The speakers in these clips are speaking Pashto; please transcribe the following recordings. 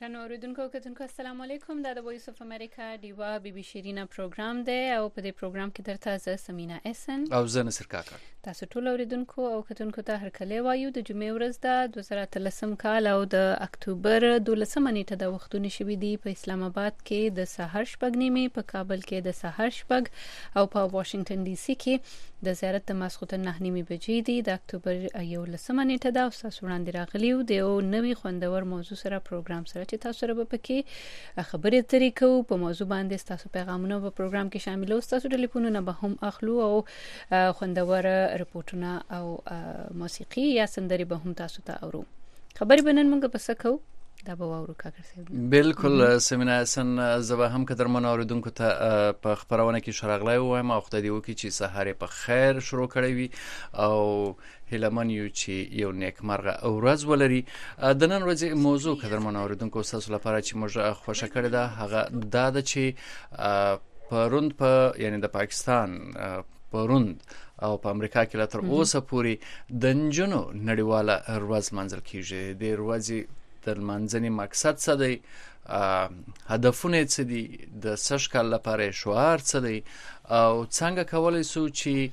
ګرانو اوریدونکو کتونکو السلام علیکم. دا د وایس اف امریکا دیوا بی بی شیرینا پروګرام دی او په دې پروګرام کې درته زه سمینا احسن او زه نصر کاکا تاسو ټول اوریدونکو او کتونکو ته هرکلی وایو. د جمعې ورځ ده 2013 کال او د اکتوبر 12 نیټه د وختونه شوې دي. په اسلام آباد کې د سحر شپږ نیمه، په کابل کې د سحر شپږ او په واشنگټن ډي سي کې د زیارت د ماسخوتن 9 نیمه بجې دي. د اکتوبر 11 نیټه دا اوس وړاندې راغلی و د یو نوې خوندور موضوع سره پروګرام سره چې تاسو سره به پکې خبرې اترې کوو. په موضوع باندې تاسو پیغامونه په پروګرام کې شامل او تاسو ټلیفونونه به هم اخلو او خوندور رپورټونه او موسیقي یا سندري به هم تاسو ته اورو. خبرې بنن موږ پس کوو دا به وورو کاکر صاحب. بالکل سمینا احسن زبا هم قدرمن اوریدونکو ته په خبرونه کې شراغلای وایم او خدای دې وکړي چې سحر په خیر شروع کړی وي او هیلمن یو چې یو نیکمرغه ورځ ولري. د نن ورځې موضوع قدرمن اوریدونکو تاسو لپاره چې موږ خوښه کړې ده هغه دا ده چې پروند په یعنی د پاکستان پروند او په امریکا کې لا تر اوسه پورې د نجونو نړیواله ورځ منځل کیږي. د ورځې د منځني مقصد څه دی، هدفونه څه دي، د سږ کال لپاره شعار څه دی او څنګه کولای شو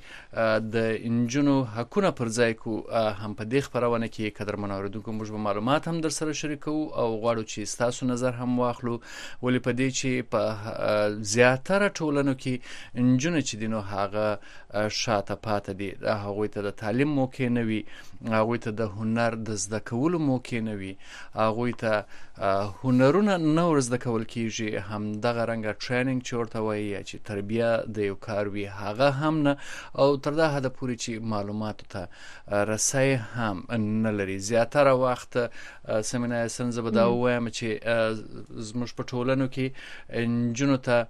چې د انجونو حقونه پر ځای کو. هم په دې خبرونه کې قدرمن اوریدونکو موږ به معلومات هم در سره شریکو او غواړو چې تاسو نظر هم واخلو. ولې په دې چې په زیاتره ټولنو کې انجونو چې دینو هغه شاته پاتې دي، هغه ته د تعلیم موقع نه وي، هغه ته د هنر د زده کولو موقع نه وي، هغه ته هنرونه نو زده کول کیږي. هم دغه رنګه ټریننګ چې ورته وایي چې تربیه د یو کار وی هغه هم نه او تر دا حد پورې چې معلوماتو ته رسای هم نه لري. زیاتره وخت سمینا سنځ به دا وایم چې زموږ په ټولنو کې انجونو ته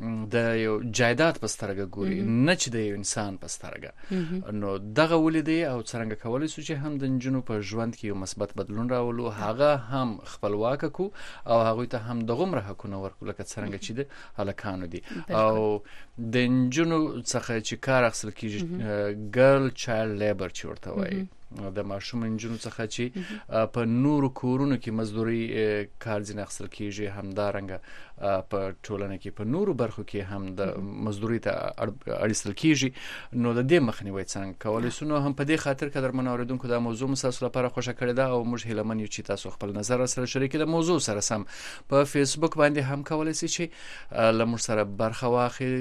د یو جایداد په سترګه ګوري نه چې د یو انسان په سترګه. نو دغه ولیدي او څنګه کولای شو چې هم د انجونو په ژوند کې یو مثبت بدلون راولو، هغه هم خپلواک کو او هغه ته هم د غمره حقونه ورکول لکه څنګه چې د هلکانو دي. او د انجونو څخه چې کار اخیستل کیږي ګرل چایلډ لیبر چې ورته وایي، د ماشوم انجونو څخه چې په نورو کورونو کې مزدوري کار ځین اخیستل کیږي، هم دا رنګه په ټولنه کې په نورو برخو کې هم د مزدوري ته اړیستل کیږي. نو د دې مخنیوي څنګه کولای شو؟ نو هم په دې خاطر قدرمن اوریدونکو دا موضوع تاسو لپاره خوښه کړې ده او موږ هیله من یو چې تاسو خپل نظر سره شریک د موضوع سره سم په فیسبوک باندې هم کولای شئ چې لمر سره برخه واخلئ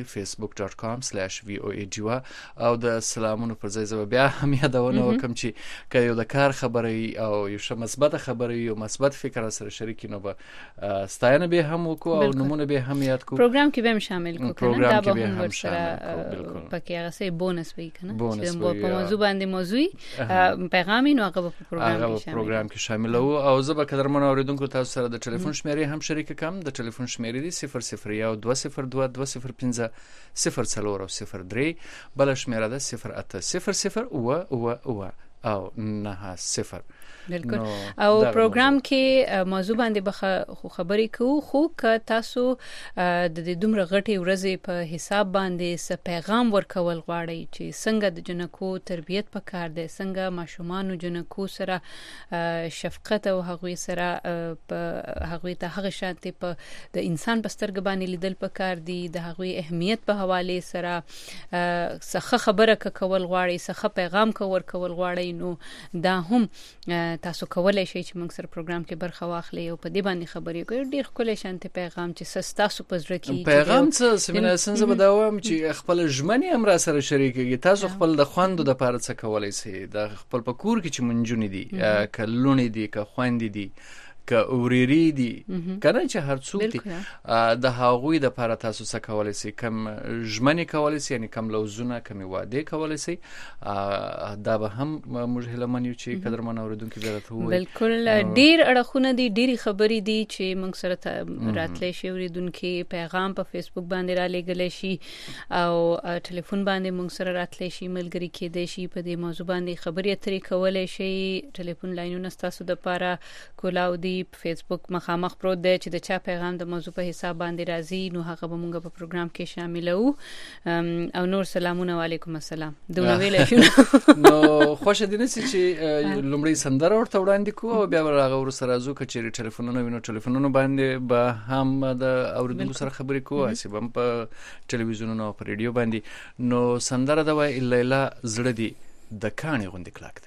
facebook.com/voa او د سلامونو پر ځای زو بیا هم یادونه وکم چې که یو د کار خبرې او یو ش مثبت خبرې او مثبت فکر سره شریک نو به ستاینه به هم وکړو او نمونه به هم یاد کو. پروګرام کې به هم شامل کو کنه دا به هم ورسره پکې هغه سه بونس وی کنه چې په موضوع باندې موضوعي پیغامي نو هغه په پروګرام کې شامل او زه به قدرمن اوریدونکو تاسو سره د ټلیفون شمیرې هم شریک کوم. د ټلیفون شمیرې دي 001202204003 بل شمیره ده 0800 او 90. بالکل. او پروګرام کې موضوع باندې به خبرې کوو، خو که تاسو د دومره غټي ورځې په حساب باندې څه پیغام ورکول غواړئ چې څنګه د جنکو تربیت پکار دی، څنګه ماشومان جنکو سره شفقت او هغوی سره په هغوی ته هغه شانتي په د انسان په سترګ باندې لیدل پکار دي، د هغوی اهمیت په حواله سره څه خبره کول غواړئ، څه پیغام ورکول غواړئ، نو دا هم تاسو کولای شئ چې موږ سره پروګرام کې برخه واخلئ او په دې باندې خبرې کوو. ډیر کولای شانتي پیغام چې تاسو په زړه کې پیغام څه سمینا سنځ به دا وایم چې خپل ژمنې هم را سره شریکږي. تاسو خپل د خوندو د پاره څه کولای شئ، د خپل په کور کې چې منجونې دي، کلونې دي، که خويندې دي، که اوريري دي، کنه چې هر څوک دي، د هغوی د لپاره تاسو څه کولای شئ، کم ژمنې کولای شئ، یعنی کم لوزونه، کم وعده کولای شئ. دا به هم موږ هیله من یو چې قدرمن اوریدونکو درته وایي. بالکل ډیر اړخونه دي، ډیری خبرې دي چې موږ سره راتلې شي. اوریدونکو پیغام په فیسبوک باندې را لګل شي او ټلیفون باندې موږ سره راتلې شي، ملګری کېدې شي، په دې موضوع باندې خبرې اترې کولای شي. ټلیفون لاینونه تاسو د لپاره کولاو دي په فیسبوک مخامخ پروت دی چې د چا پیغام د موضوع په حساب باندې راځي نو هغه به موږ په پروګرام کې شاملو او نور سلامونه وعلیکم السلام دونه ویل شو نو خوش دي نسی چې لومړی سندره ورته وړاندې کو او بیا هغه ورسره راځو کچې ټلیفونونه وینو ټلیفونونه باندې به هم د اوریدونکو سره خبرې کوو چې هم په ټلویزیونونو او په ریډیو باندې نو سندره د وای لیلا زړه دی د کاڼي غوندې کلاک دی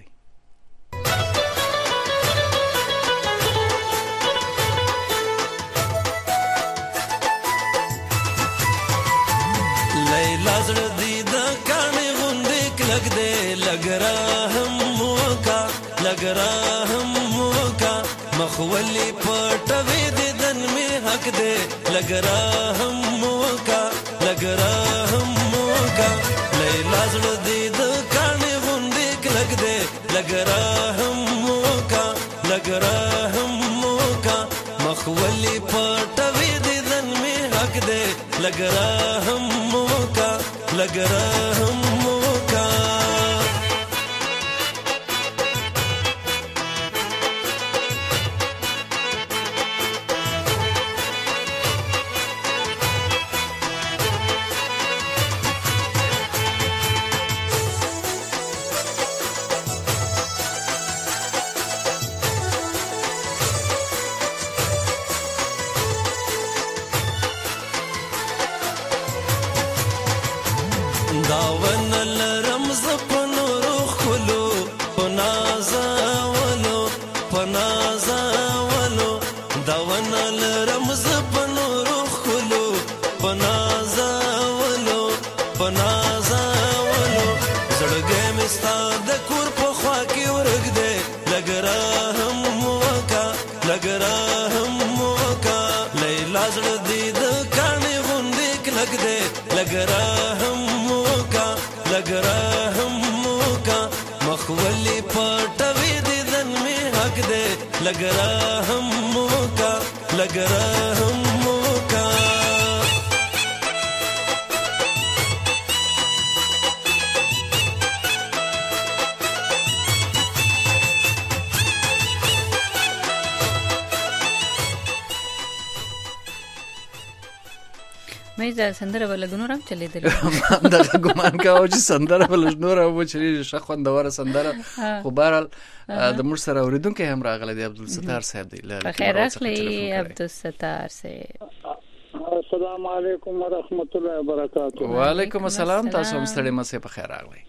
لیلا زړه دی د کاڼي غوندې کلک دی لږ رحم وکړه لږ رحم وکړه مخ ولې پټوې د دن مې حق دی لږ رحم وکړه لږ رحم وکړه لیلا زړه دی د کاڼي غوندې کلک دی لږ رحم وکړه لږ رحم وکړه مخ ولې پټوې د دن مې حق دی لږ رحم لگ رحم کا داون لرمز پنورو خلو پنازاولو داون لرمز پنورو خلو پنازاولو زړګې مستا د کور په خوا کې ورګ دې لګ رحم وکړه لګ رحم وکړه لیلا زړه دې د کاڼي غوندې کلک دې لګ رحم لګ رحم وکړه مخ ولې پټوې د دن مې حق دی لګ رحم وکړه لګ رحم وکړه مې دا سندره ولګنو رام چلې دي دا ګمان کاوه چې سندره ولګنو رام چې شخوندوره سندره خو بهرحال د مر سره اوریدونکو هم راغله دی عبدالستار صاحب دی په خیر راغلی عبدالستار صاحب السلام علیکم ورحمت الله وبرکاته وعلیکم السلام تاسو هم ستړي مسه په خیر راغلی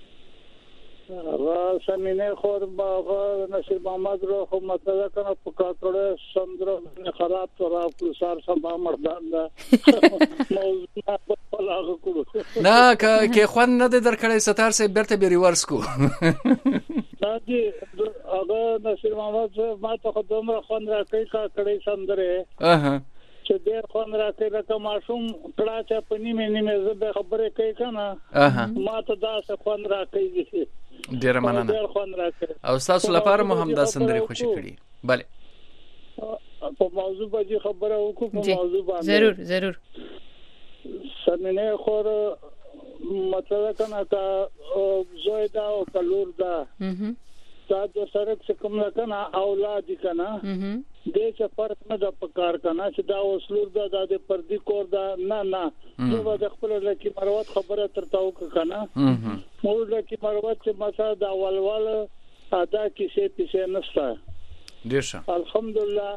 را سمینه خور باغ نصیر محمد رو خو مطلب کنه په کاکړه سندره خراب تو را پلسار سبا مردان دا موضوع په لاغه کړو نه کې خوان نه درکړې ستار سه برته به ریورس کو دا دي هغه نصیر محمد ما ته خدوم را خوان را کوي کاکړه سندره چې ډېر خوان را کوي لکه ماشوم کړه چې په نیمه زه خبره کوي کنه ما ته دا څه خوان را کوي ډیره مننه او تاسو لپاره مو هم دا سندري خوشی کړي bale په موضوع باندې خبره وکړو په موضوع باندې ضرور سمینه خور مطلب کنه تا زویدا او کلور دا دا د سرک څخه کوم کنه اولاد کنه دې چې فرق نه د پکار کنه چې دا وسلور دا د پردي کور دا نه نو د خپل لکه مروت خبره ترتاو کنه مور لکه مروت چې مثلا دا ولول ادا کیسه پیسه نشته دیشه الحمدلله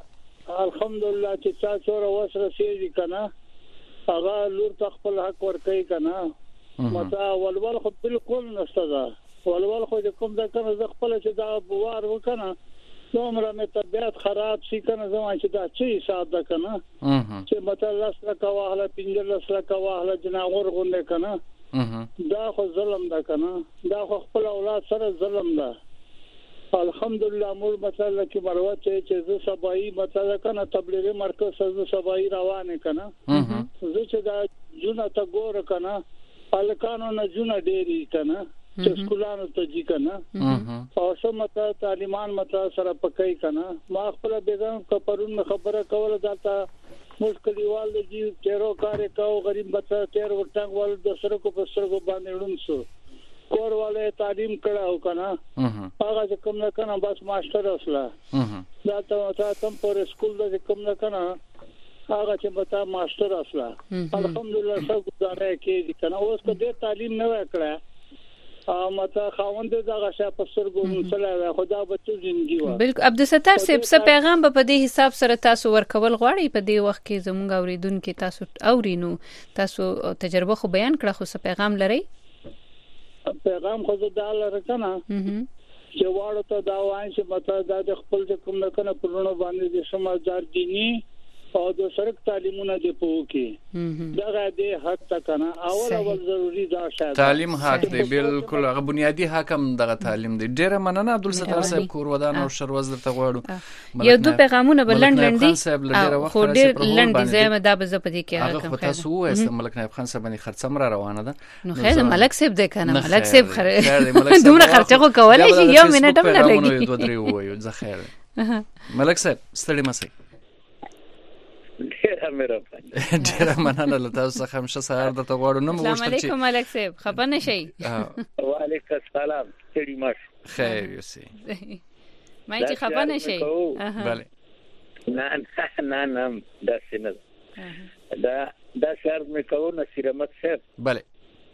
چې چا څور وسره سي کنه هغه لور خپل حق ور کوي کنه مثلا ولول خو بالکل نشته دا ولول خو کوم دا کنه ز خپل چې دا بوار وکنه څومره مې طبيعت خراب شي کنه زما چې دا چی حساب ده کنه چې مثلا لاسره کواهله پنځه لاسره کواهله جناور غونډه کنه دا خو ظلم ده کنه دا خو خپل اولاد سره ظلم ده الحمدلله مور مثلا کې مروت چې ز سبای مثلا کنه تبلیغي مرکز ز سبای روانه کنه زه چې دا جونه تا ګور کنه الکانو نه جونه ډېری کنه چې سکولانو ته ځي کنه او سمته تعلیمان مته سره پکای کنه ما خپل بیگم کپرون خبره کوله داتا مشکلیوال دي چیرو کار کاو غریب بچا تیر ورټنګ ول د سره کو په سره کو باندې ورنسو کور والے تعلیم کړه او کنه هغه چې کوم نه کنه بس ماستر اصله دا ته تم پر سکول د کوم نه کنه هغه چې متا ماستر اصله الحمدلله څو ګزاره کې کنه اوس کو دې تعلیم نه وکړه متا خوند دغه شاپ سرګو مسله خدا بچو ژوندۍ و بالکل عبدالستار صاحب څه پیغام په دې حساب سره تاسو ورکول غواړئ په دې وخت کې زموږ اوریدونکو تاسو اورینو تاسو تجربه خو بیان کړه خو څه پیغام لرئ پیغام خو دا لره کنه چې واړو ته دا وایي چې متا د خپل کوم نه کنه پرونو باندې د سمجھدار دیني او د سرک تعلیمونه دی په کې دا د حق تا کنه اول ضروری دا شاید تعلیم حق دی بالکل هغه بنیادی حق هم دغه تعلیم دی ډیره مننه عبدالستار صاحب کور ودان او شروز درته غواړو یو دو پیغامونه بلندندي خو ډیر لندې زما دا به زپدي کې هغه خو تاسو وایي ملک نایب خان صاحب باندې خرڅم را روانه ده نو خیر ملک صاحب دی کنه ملک صاحب دومره خرچه خو کولای شي یو منټ هم نه لګي دوه درې وایو ځه خیر ملک صاحب ستړي مسئ ډیره مننه له تاسو څخه هم ښه سهار درته غواړو نو السلام علیکم ملک صاحب خفه نه شئ وعلیکم السلام ستړي ماش خیر یوسي ما چې خفه نه شئ بله نه دا څنګه دا شعر مې کوو نصیر احمد صاحب بله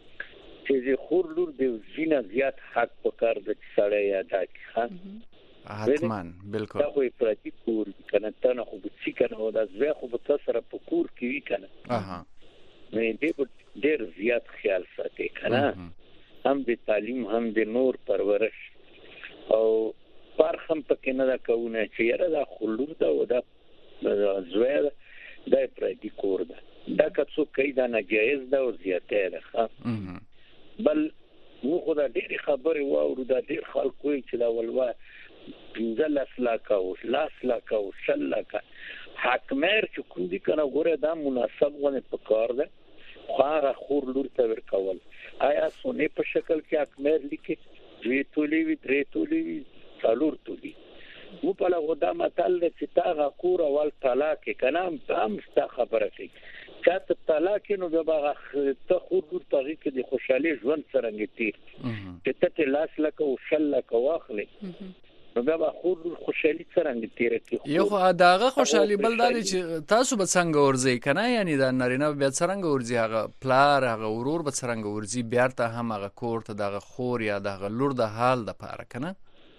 چې خور لور د زینه زیات حق پکار د سړی یاد کی حتمان بالکل دا خو پراتی کور کنه ته نه خو بچی کنه او دا زوی خو به تاسو په کور کې وی کنه مې دې ډېر زیات خیال ساتي کنه هم د تعلیم هم د نور پرورش او فرخم پکې نه دا کوونه چې یاره دا خلور دا او دا زوی دا پراتی کور دا که څوک کوي دا ناجایز دا او زیاته ده بل نو خو دا ډېر خبرې واورو دا ډېر خلک کوي چې دا ولوا 15 لک او 10 لک او 6 لک حکمر چې کوم دي کنه غوړه دا مناسب غونه پکار ده خو هغه خور لور ته ورکول آیا سونه په شکل کې حکمر لیکي دوی تولی وی درې تولی وی څلور تولی و په لغه دا متل چې تا غور اول طلاق کنه هم ستا خبره کوي چې طلاق نو به ته خور لور ته کې د خوشحالي ژوند څنګه تیر چې ته لاس لک او 6 لک واخلي نو بیا خور خوشحالي څنګه تیر کی یو خو داغه خوشحالي بل دالي چې تاسو به څنګه ورځي کنه یعنی دا نارینه بیا څنګه ورځي هغه پلار هغه ورور به څنګه ورځي بیا ته هم هغه کور ته دغه خور یا دغه لور د حال د پاره کنه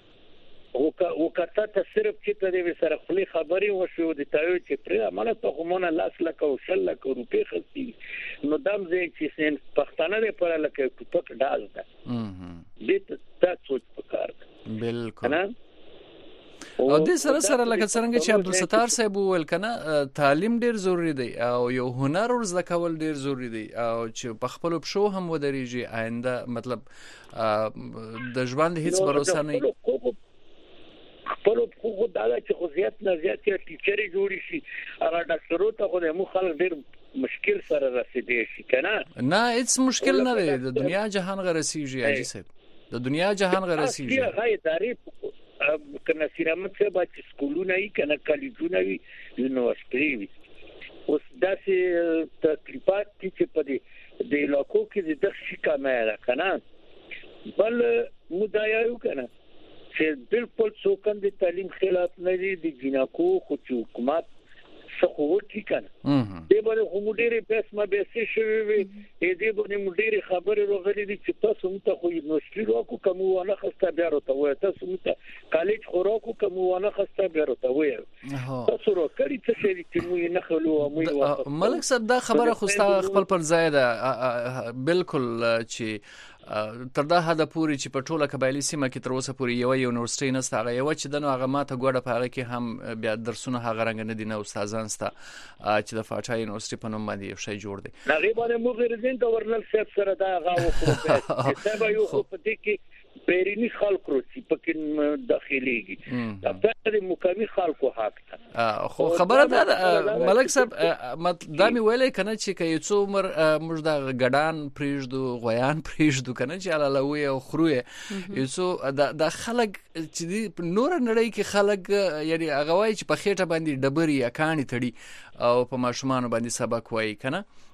او کته ته صرف چې ته دې سره خپل خبري وشو د تایو چې پر امانه ته کومه لاس لک او شل لک روپې خسي نو دم زه چې سین پښتانه دې پر لکه ټوپک ډاز ده دې ته سوچ پکار بالکل او دې سره لکه څنګه چې عبدالستار صاحب وویل کنه تعلیم ډیر ضروری دی او یو هنر ورزده کول ډیر ضروری دی او چې په خپل پښو هم ودرېږي آینده مطلب د ژوند هیڅ باور نه خپل خو دا چې خو زیات نه زیات ټیچري جوړی شي هغه ډاکټرو ته خو د خلک ډیر مشکل سره رسیدي شي کنه نه هیڅ مشکل نه دی د دنیا جهان غرسیږي اجي صاحب د دنیا جهان غرسیږي هغه تعریف کنه سینما څه با چې سکولونه یې کنه کالجونه وي یونیورسيټي وي اوس داسې تکلیفات چې په دې د علاقو کې د شي کمه کنه بل مدایو کنه چې بالکل څوک د تعلیم خلاف نه دي د جنکو خو حکومت څخه کنه دې باندې هم ډېرې بسمه بسې شوی وي دې باندې مډېرې خبرې راغلي دي چې تاسو مت خو یونیورسيټي راکو کوم ونه خسته بیا راته وای تاسو مت کالج خوراکو کوم ونه خسته بیا راته وای تاسو راکړی څه چې مو نه خلو مو ملک صاحب دا خبره خو خپل پر ځای ده بالکل چې تر دا حد پوري چې په ټوله قبایلی سیمه کې تر اوسه پوري یو یونیورسيټي نسته هغه یو چې دنو هغه ماته ګوډه په هغه کې هم بیا درسونه هغه رنګ نه دي نه استادان ستا چې د فاټا یونیورسيټي په نوم باندې یو شی جوړ دی تقریبا مو غیرزین گورنر صاحب سره دا هغه وکړه چې سبا یو په دې کې بیرونی خلک روسي پکې داخليږي دا د مقامي خلکو حق ده خو خبره ده ملک صاحب دا می ویلې کنه چې کې څو عمر موږ د غډان پریږدو غویان پریږدو کنه چې علالوي او خروې یوسو د خلک چې نور نړۍ کې خلک یعنی هغه وای چې په خېټه باندې ډبري یا کانی تړي او په ماشومان باندې سبق وای کنه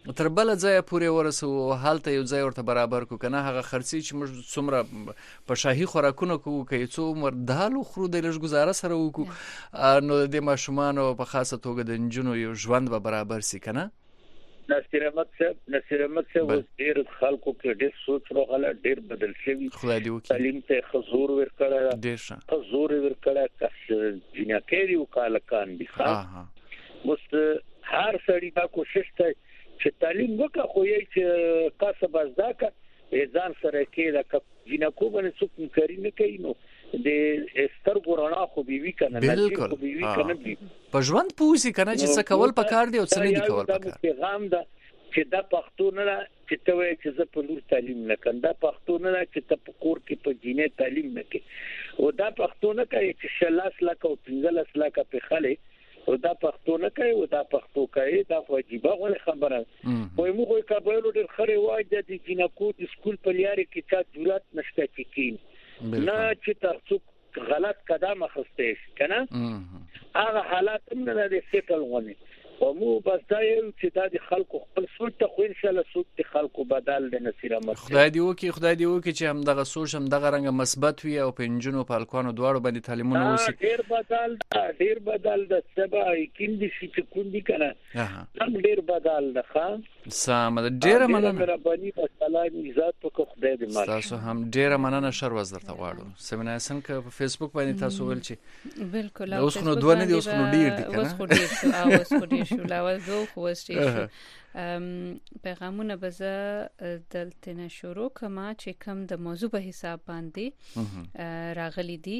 تر بل ځای پورې ورسو حالت یو ځای ورته برابر کو کنه هغه خرڅي چې موږ څومره په شاهي خوراکونه کوو کې څو عمر دالو خرو د لږ گزاره سره وکړو نو د ماشومان په خاصه توګه د انجونو یو ژوند به برابر سي کنه نصیر احمد صاحب ډیر خلکو کې ډیر سوچ راغله ډیر بدل شوی خدای دې وکړي تعلیم ته حضور ورکړه ډیر ښه حضور ورکړه کس جنکری وکالکان دي ها مست هر سړی دا کوشش کوي چې تعلیم وکړي خو یې چې کسب زده کړي ځان سره کې دا جنکو باندې څوک کاری نه کوي نو د استر ګورنا خو بیوی کنه بالکل په ژوند پوسی کنه چې څه کول پکار دی او څه نه دی کول پکار پیغام دا چې دا پښتو نه چې ته وایې چې زه په لور تعلیم نه کوم دا پښتو نه چې ته په کور کې په جینې تعلیم نه کوي او دا پښتو نه کوي چې 16 لک او 15 لک په خاله او دا پښتو نه کوي او دا پښتو کوي دا واجبہ غوړي خبره وای موږ کابل ډېر خره وای د جنکو د سکول په لیاري کې چې ضرورت نشته چې نه چې تاسو غلط قدم اخستې کنه هغه حالات نه د سیټل غوني او مو بس دا یو چې د خلکو خپل سوچ ته خو ان شاء الله سوچ د خلکو بدل د نصیر احمد خدای دی وکي چې هم دغه سوچ هم دغه رنګ مثبت وي او په انجونو په الکوانو دواړو باندې تعلیمونه وسی ډیر بدل د سبا یقین دي چې کوم دي کنه هم ډیر بدل ده خان سم ډیر مننه ربانی په سلام عزت په خدای دې مال تاسو هم ډیر مننه شر وزر ته واړو سمنا څنګه په فیسبوک باندې تاسو ول چې بالکل اوس خو دوه نه دي اوس خو ډیر دي کنه اوس خو ډیر اوس خو ډیر شو لاول زه خو واستې پیغامونه بزه دلته نشورو کما چې کوم د موضوع په حساب باندې راغلي دي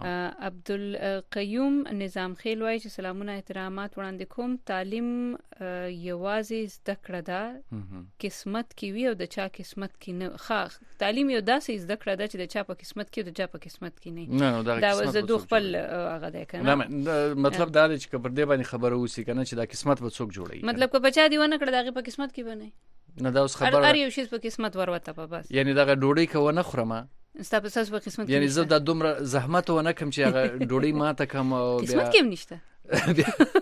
عبدالقیوم نظام خیل وایي چې سلامونه احترامات وړاندې کوم تعلیم یوازې زده کړه ده قسمت کې وي او د چا قسمت کې نه تعلیم یو داسې زده کړه ده چې د چا په قسمت کې او د چا په قسمت کې نه دا زه دوه خپل هغه ده کنه مطلب دا دی چې کبر دې باندې خبره وسی کنه چې دا قسمت به څوک جوړي مطلب که بچا دی ونه کړه په قسمت کې بنه نه دا اوس خبره هر یو شی په قسمت ورته په بس یعنی دا ډوډۍ کو نه خورم ستا په اساس په قسمت یعنی زه د دومره زحمت ونه کوم چې هغه ډوډۍ ماته کوم او قسمت کې نشته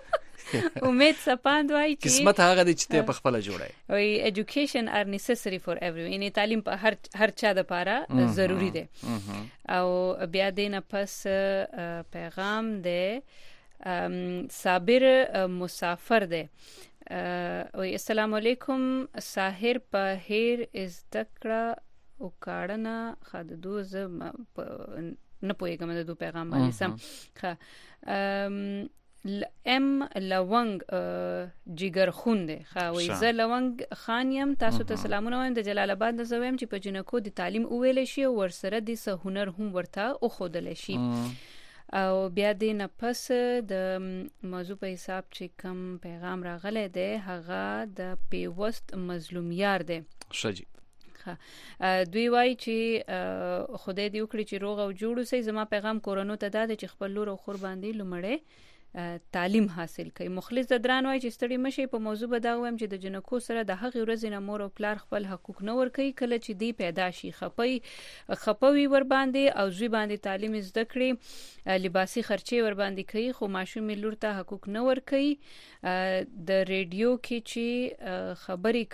امید سپاند وای چې قسمت هغه د چې په خپل جوړای وای education are necessary for everyone یعنی تعلیم په هر چا د پاره ضروری دی او بیا دینه پس پیغام دی صابر مسافر دی السلام علیکم ساحر په هیر از دکړه او کاړنه خد دوز نه پوهیږم د دو پیغام باندې سم ام لونګ جګر خونده خوي ز لونګ خان يم تاسو ته سلامونه وایم د جلال آباد نه زویم چې په جنکو د تعلیم اوویل شي او ورسره د سه هنر هم ورته او خودل شي او بیا د نفس د موضوع په حساب چې کم پیغام راغلی دی هغه د پیوست مظلومیار دی شجی دوی وای چې خدای دې وکړي چې روغ او جوړ سي زما پیغام کورونو ته دا چې خپل لور او خور باندې لمړې تعلیم حاصل کړي مخلص دران وای چې ستړي مشي په موضوع بداوم چې د جنکو سره د هغه ورځې نه مور او پلار خپل حقوق نه ور کوي کله چې دی پیدا شي خپوي ور باندې او زوی باندې تعلیم زده کړي لباسي خرچي ور باندې کوي خو ماشوم لور ته حقوق نه ور کوي د ریډیو کې چې خبري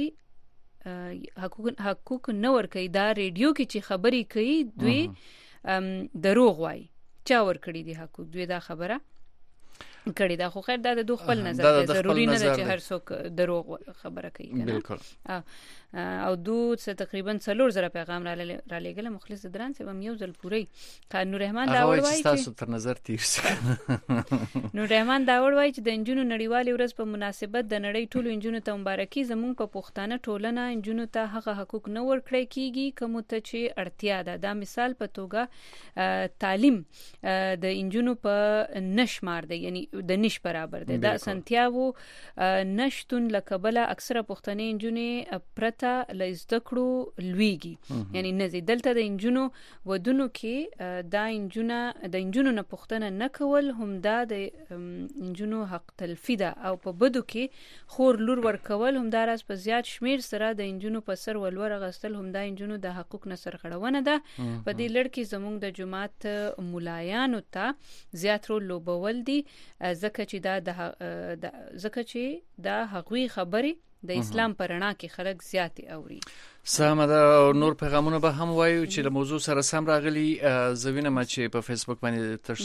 کوي حقوق نه ور کوي دا ریډیو کې چې خبري کوي دوی دروغ وای چا ور کړی دی حقوق دوی دا خبره کړي دا خو خیر دا د دوه خپل نظر دی ضروری نه چې هر څوک دروغ خبره کوي بالکل او دو تقریبا 3000 پیغام را لګل مخلص دران چې هم یو ځل پوری نور رحمان دا وایي چې تاسو تر نظر تیر شي نور رحمان دا وایي چې د انجونو نړیوالې ورځ په مناسبت د نړۍ ټولو انجونو ته مبارکي زموږ په پښتانه ټولنه انجونو ته هغه حقوق نه ورکړي کیږي کوم ته چې اړتیا ده دا مثال په توګه تعلیم د انجونو په نشمار دی یعنی د نش برابر دی دا سنتیاو نشتون لکبله اکثره پښتنې انجونې پرته لزدکړو لویږي یعنی نزي دلته د انجونو ودونو کې دا انجونو نه پښتنه نه کول هم دا د انجونو حق تلفی ده او په بدو کې خور لور ور کول هم دا راز په زیات شمیر سره د انجونو په سر ولور غستل هم دا انجونو د حقوق نه سرغړونه ده په دې لړ کې زموږ د جماعت مولایانو ته زیات رول لوبول دي زکه چې دا هغوی خبري د اسلام په رڼا کې خلک زیات اوري. سمه ده. نور پیغامونه به هم وایو چې له موضوع سره سم راغلي. زوینه ما چې په فیسبوک باندې تر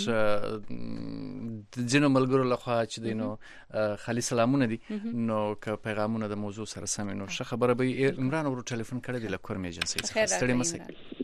ځینو ملګرو لخوا چې دینو خالي سلامونه دي، نو که پیغامونه د موضوع سره سم نو ښه خبره به. عمران ورو ټلیفون کړی دی له کورم ایجنسي څخه. ستړي مسئ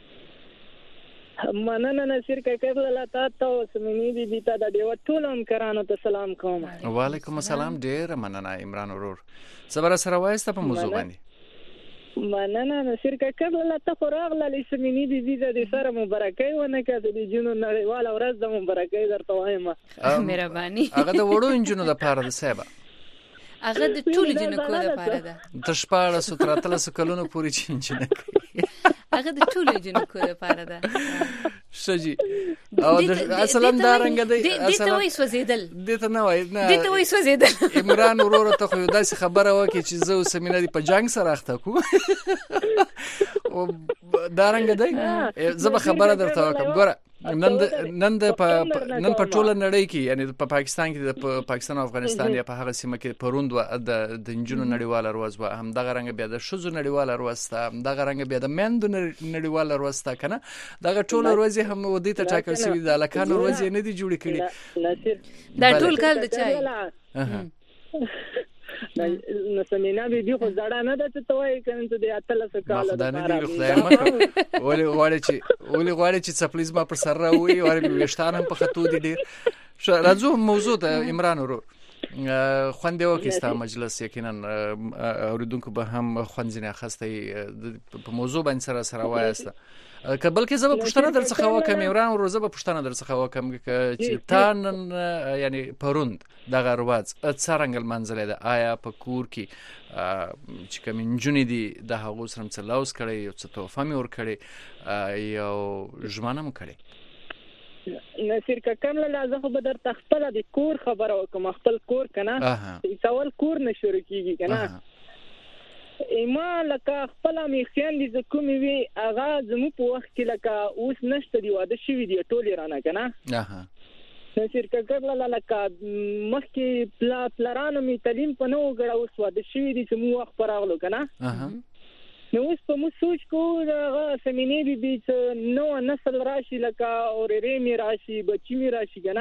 مننه نصیر کاکر لاله تاسو سمینی بي بي ته د دیو ټول همکارانو ته سلام کوم. وعلیکم السلام. ډیر مننه عمران ورور. صبر سره وایسته په موضوع باندې. مننه نصیر کاکر لاله تاسو راغله سمینی بي بي د سره مبارکي ونه کړه د جنونو نړیواله ورځ د مبارکي درته وایم. مهرباني. هغه د وړو انجونو د پاره د سبا هغه د ټولو جنکو لپاره ده. د 1413 کلونو پورې چینچنه کوي. هغه د ټولو جنکو لپاره ده. شجی او اصلا دا رنګ دی. دته وای سوزیدل. دته نه وای نه. دته وای سوزیدل. عمران ورور ته خو داسې خبره وکي چې زه سمینه دی په جنگ سره اخته کو. او دا رنګ دی. زه به خبره درته وکم. ګوره نن په ټوله نړۍ کې، یعنی په پاکستان کې، د پاکستان او افغانستان یا په هغه سیمه کې پروند و د انجونو نړیواله ورځ و، هم دغه رنګ بیا د شذو نړیواله ورځ ته، هم دغه رنګ بیا د میندو نړیواله ورځ ته کنه. دغه ټوله ورځ هم ودی ته ټاکل شوی د لکانو ورځ نه دی جوړ کړي. دا ټول کال د چای نو سمینا بي بي خو زړه نه ده ته وای کنه ته د اتل څه کال ده نه دی. خدای مکه ولې غواړي چې سپلیز ما پر سر راوي او ویشتان هم په خطو دي ډیر. راځو موضوع ته. عمران ورو خوند یو کې ستا مجلس یقینا اوریدونکو به هم خوند ځنه اخستې په موضوع باندې سره وایسته. که بلکې زه به پوښتنه درڅخه وکم عمران ورو، زه به پوښتنه درڅخه وکم چې تان یعنی پروند دغه ورځ څنګه منځله ده. آیا په کور کې چې کوم انجونی دي د هغو سره څه لاوس کړي، یو څه توفه مې ور کړي، یو ژمنه مې کړي؟ نصیر کاکم لازم خو به در تخپل د کور خبره وکم. خپل کور کنه سوال کور نه شروع کیږي کنه. ایما لکه خپل میخیان دي کومې وی اغا زمو په وخت کې لکه اوس نشته دی، واده شوی دی ټول رانه کنه. نصیر کاکر لکه مخکې پلارانو می تعلیم په نو غړ اوس واده شوی دی چې مو وخت پراغلو کنه. نو اوس په مو سوچ کو هغه سمینې بي بي نو نسل راشي لکه اورې می راشي بچی می راشي کنه.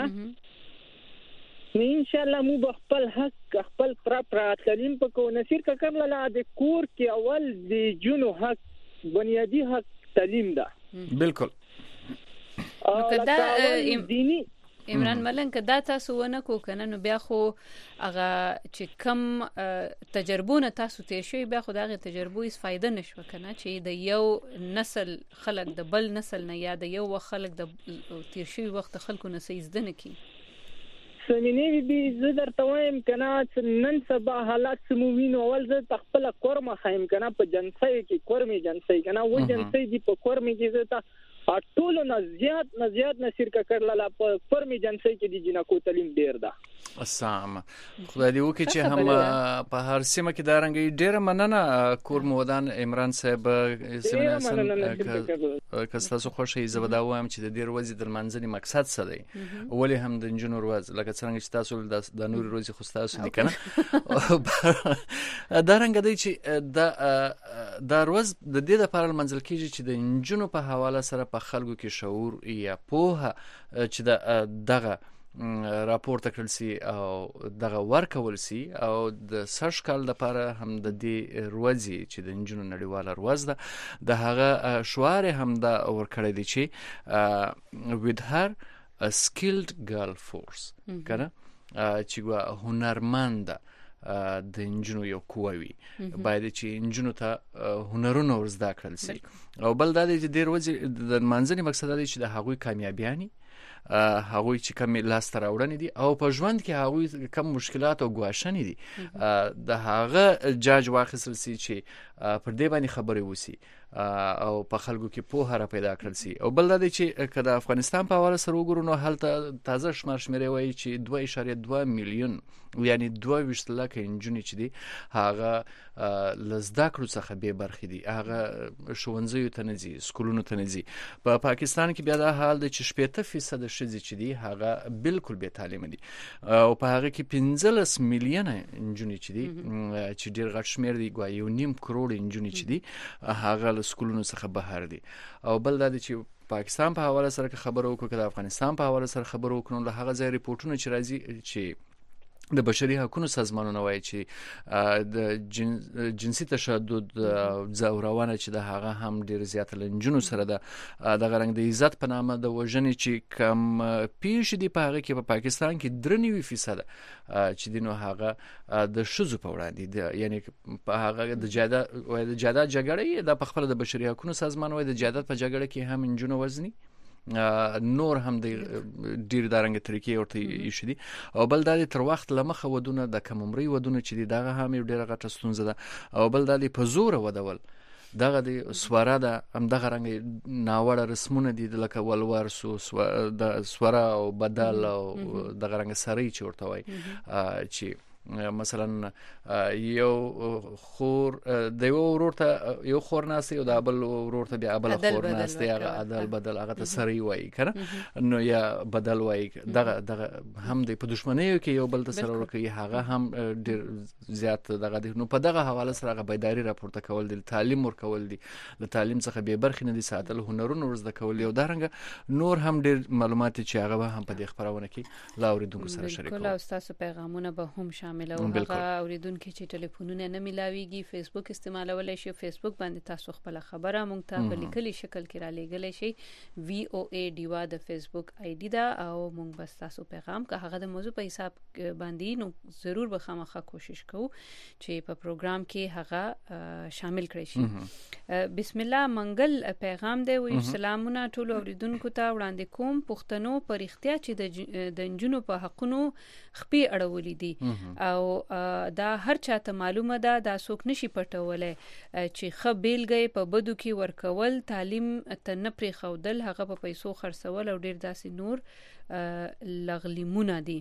ان شاء الله مو خپل حق خپل پر تعلیم پکو. نصیر کاکر لاله د کور کې اول د جنو حق بنیادی حق تعلیم ده. بالکل. نو کدا دینی عمران ملنګ کدا تاسو ونه کو کنه نو بیا خو هغه چې کم تجربونه تاسو تیر شوی بیا خو دغه تجربو هیڅ فائدہ نشو کنه چې د یو نسل خلق د بل نسل نه یا د یو خلق د تیر شوی وخت خلکو نه سیزده نه کی. سمینې بي زه درته وایم کنه نن سبا حالات سموینو اول زه تخپل کورمه خایم کنه په جنسي کې کورمي جنسي کنه و جنسي دي په کورمي کې زه ته ټولو نه زیات نصیر کاکر لاله په کورمي جنسي کې دي جنکو تعلیم ډیر ده. سم خدای دې وکړي چې هم په هر سیمه کې دا رنګ ډیر مننه. کور مودان عمران صاحب که تاسو خوشی زبدا وایم چې د ډیر ورځې د منځني مقصد څه دی، ولې هم د انجونو ورځ لکه څنګه چې تاسو د نور ورځې خو تاسو دي کنه. دا رنګ دی چې دا ورځ د دې لپاره منځل کیږي چې د انجونو په حواله سره په خلکو کې شعور یا پوهه چې دغه راپورته کړل سي او دغه ورکول سي او د سرش کال لپاره هم د دې ورځې چې د انجونو نړیواله ورځ ده د هغه شعار هم دا ورکړی دی چې with her a skilled girl force کنه چې هنرمند د انجونو یو قوي باید چې انجونو ته هنرونه ورزده کړل سي. او بل دا دی چې ډیر ورځې د منځني مقصد دی چې د هغوی کامیابیانی هغوی چې کوم لاس تر راوړنې دي او په ژوند کې هغوی کوم مشکلات او ګواښنې دي د هغه جاج واخیستل سي چې پر دې باندې خبرې وسی او په خلکو کې پوهه را پیدا کړل شي. او بل دا چې کله افغانستان په حواله سره وګورو نو هلته تازه شمېرې وایي چې 2.2 میلیون یعنی 22 لک انجونې چې دي هغه لزدا کړو څخه به برخې دي، هغه ښوونځیو ته نه ځي، سکولونو ته نه ځي. په پاکستان کې بیا دا حال دی چې 70% ښځې چې دي هغه بالکل بې تعلیم دي او په هغه کې 15 میلیونه انجونې چې دي چې ډېر غټ شمېر دی، ګویا 1.5 کروڑ انجونې چې دي هغه له سکولونو څخه بهر دي. او بل دا دی چې پاکستان په حواله سره خبرو وکړو، که د افغانستان په حواله سره خبرو وکړو، له هغه ځای ریپورتونه چې راځي چې د بشري حقوقو سازمانونه وایي چې د جنسي تشدد ځورونه چې د هغه هم ډیر زیات لنجونو سره د غرنګ د عزت په نامه د وژنې چې کم پیښ دي په هغه کې په پاکستان کې 93% چې دینو هغه د شذو په وړاندې یعنی په هغه د جادات جګړې د په خپل د بشري حقوقو سازمان وایي د جادات په جګړه کې هم انجونو وزني نور هم د ډیر دارنګ طریقې ورته یشدي. او بل د تر وخت لمخه ودونه د کممري ودونه چې دغه هم ډیره غټه ستونزه ده. او بل د په زور ودول دغه د سواره د هم دغه رنګ ناوړه رسمونه دي لکه ولور سو د سواره او بدل او دغه رنګ سړی چې ورته وای چې مثلا یو خور د یو ورور ته یو خور ناسي او د بل ورور ته بیا بل خور ناسي هغه عدل بدل هغه ته سری وای کنه نو یا بدل وای دغه هم د په دښمنیو کې یو بل ته سره ورکوي هغه هم ډیر زیات دغه نو په دغه حواله سره هغه بیداری راپورته کول دي، تعلیم ورکول دي، د تعلیم څخه به برخې نه دي ساتل، هنرونه ورزده کول او دارنګ نور هم ډیر معلومات چې هغه هم په دې خبرونه کې لاوریدونکو سره شریکول. کله تاسو پیغامونه به هم شامل او هغه اوریدونکو چې ټلیفونونه نه ملاويږي فیسبوک استعمالولای شي، فیسبوک باندې تاسو خپل خبره مونږ ته په لیکلي شکل کې را لېږلی شي. VOA دیوا د فیسبوک آی ډی دا او مونږ بس تاسو پیغام که هغه د موضوع په حساب باندې نو ضرور به خامخا کوشش کوو چې په پروګرام کې هغه شامل کړی شي. بسم الله منګل پیغام دی وی سلامونه ټول اوریدونکو ته وړاندې کوم. پښتنو پر اختیار چې د انجونو په حقونو خپې اړولې دي او دا هر چاته معلومه ده، دا څوک نشي پټولای چې خه بیلګې په بدو کې ورکول، تعلیم ته نه پرې خودل، هغه په پیسو خرڅول او ډیر داسې نور لغلیمونه دي.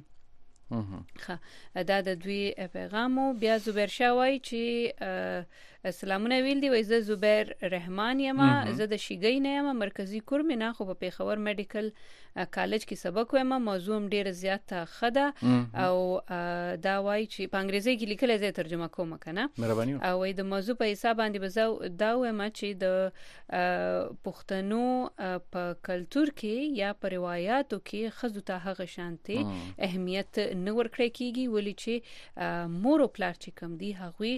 دا د دوی پیغامو. بیا زبیر شاوای چې سلامونه ویل دی، وای زه زبیر رحمان یم، زه د شیګی نه یم، مرکزی کورم نه خو په پیښور میډیکل کالج کې سبق وایم، موضوع ډیره زیاته خده او دا وای چې په انګریزي کې لیکل زه ترجمه کوم کنه مهرباني او وای د موضوع په حساب باندې بزاو دا وایم چې د پښتنو په کلچر کې یا په روایتو کې خزو ته هغه شانتي اهمیت نه ورکړی کیږي، ولی چې مور او پلار چې کم دی هغوی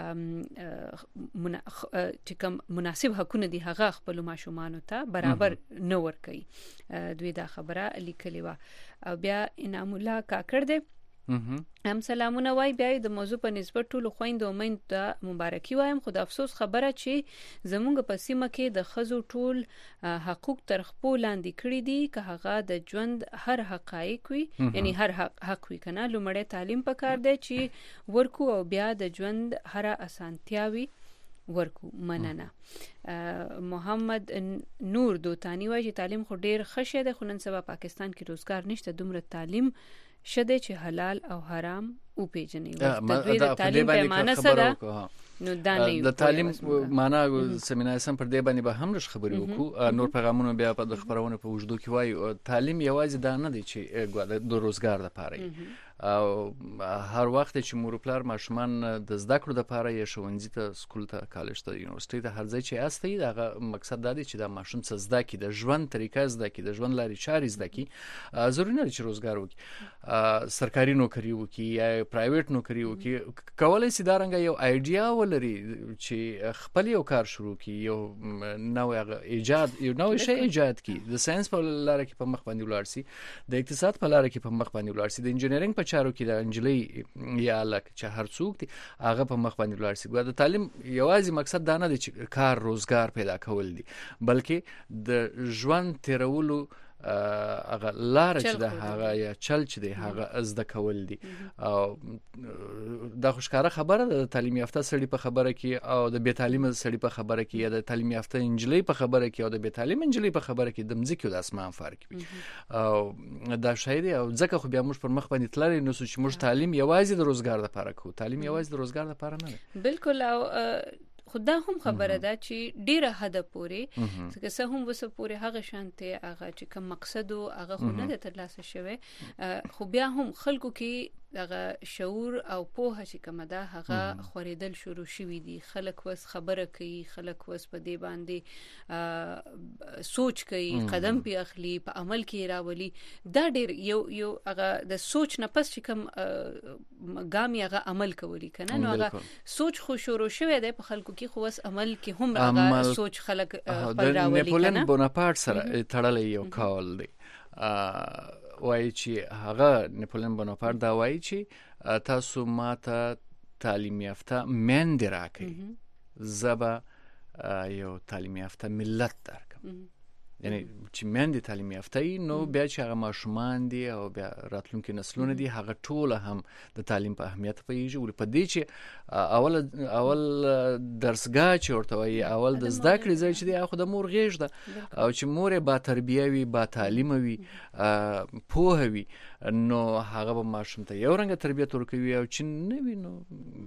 چې کم مناسب حقونه دي هغه خپل ماشومان ته برابر نه ورکړي. دوی دا خبره لیکلی و. او بیا انعام الله کاکړ دی هم سلامونه وای. بیا د موضوع په نسبت ټول خويند او مین ته مبارکي وایم. خو د افسوس خبره چې زمونږ په سیمه کې د خزو ټول حقوق تر خپل لاندې کړی دي، که هغه د ژوند هر حقایق وي یعنی هر حق وي کنه. لومړی تعلیم پکار دی چې ورکو او بیا د ژوند هر اسانتیاوي ورکو. مننه. محمد نور دوتانی وایي چې تعلیم خو ډیر خشه ده، خو نن سبا پاکستان کې روزګار نشته، دومره تعلیم شده چې حلال او حرام او پیژني. د تعلیم پیمانه سره نو د تعلیم معنا سمینار سم پر دې باندې به هم رښ خبرې وکړو. نور پیغامونه بیا په خبرونه په وجودو کې وایي تعلیم یوازې دا نه دی چې د روزګار لپاره او هر وخت چې مور پلار ماشومان د زده کړو لپاره یا ښوونځي ته، سکول ته، کالج ته، یونیورسيټي ته هر ځای چې استه دا مقصد دا دی چې دا ماشوم څه زده کړي، د ژوند طریقه زده کړي، د ژوند لارې چارې زده کړي. ضروري نه چې روزګار وکړي، سرکاري نوکری وکړي یا پرایویټ نوکری وکړي، کولای شي دا رنګ یو آیډیا ولري چې خپل یو کار شروع کړي، یو نوې ایجاد، یو نوې شی ایجاد کړي، د ساينس په لار کې په مخ باندې ولاړ شي، د اقتصاد په لار کې په مخ باندې ولاړ شي، د انجینرینګ په چارو کې د انجلۍ یا لک چې هر څوک دي هغه په مخ باندې ولاړ شي. د تعلیم یوازې مقصد دا نه دی چې کار روزګار پیدا کول دي، بلکې د ژوند تیرولو هغه لار چې د هغه یا چل چې دی هغه زده کول دي او د خوشکاره خبره د تعلیم یافته سړي په خبره کې او د بې تعلیمه سړي په خبره کې یا د تعلیم یافته انجلۍ په خبره کې او د بې تعلیم انجلۍ په خبره کې د مځکې او د اسمان فرق وي او دا شاید او ځکه خو بیا موږ پر مخ باندې تللی نو چې موږ تعلیم یوازې د روزګار لپاره کوو تعلیم یوازې د روزګار لپاره نه دی بالکل او خدا هم خبره ده چې ډیره حد پورې څنګه سه هم وسه پورې هغه شانته هغه چې کوم مقصد او هغه خو نه ترلاسه شوی خو بیا هم خلکو کې هغه شعور او پوهه چې کومه ده هغه خوریدل شروع شوی دي خلک وس خبره کوي خلک وس په دی باندې سوچ کوي قدم پی اخلي په عمل کې راولي دا ډیر یو هغه د سوچ نه پس چې کوم ګامي هغه عمل کوي کنه نو هغه سوچ خو شروع شوی دی په خلکو کې خو وس عمل کې هم هغه سوچ خلک پر راولي کنه نپولن بوناپارت سره تړلې یو کال دی وایي چې هغه نپولن بوناپارت دا وایي چې تاسو ماته تعلیم یافته میندې راکړئ زه به یو تعلیم یافته ملت درکم یعنی چې میندې تعلیم یافته نو بیا چې هغه ماشومان دي او بیا راتلونکي نسلونه دي هغه ټول هم د تعلیم په اهمیت پوهیږي ولې په دې چې اول درسګاه چې ورته وایي اول د زده کړې ځای چې دی هغه د مور غېږ ده او چې مور یې با تربیه وي با تعلیمه وي پوهه وي نو هغه به ماشوم ته یو رنګه تربیت ورکوي او چې نه وي نو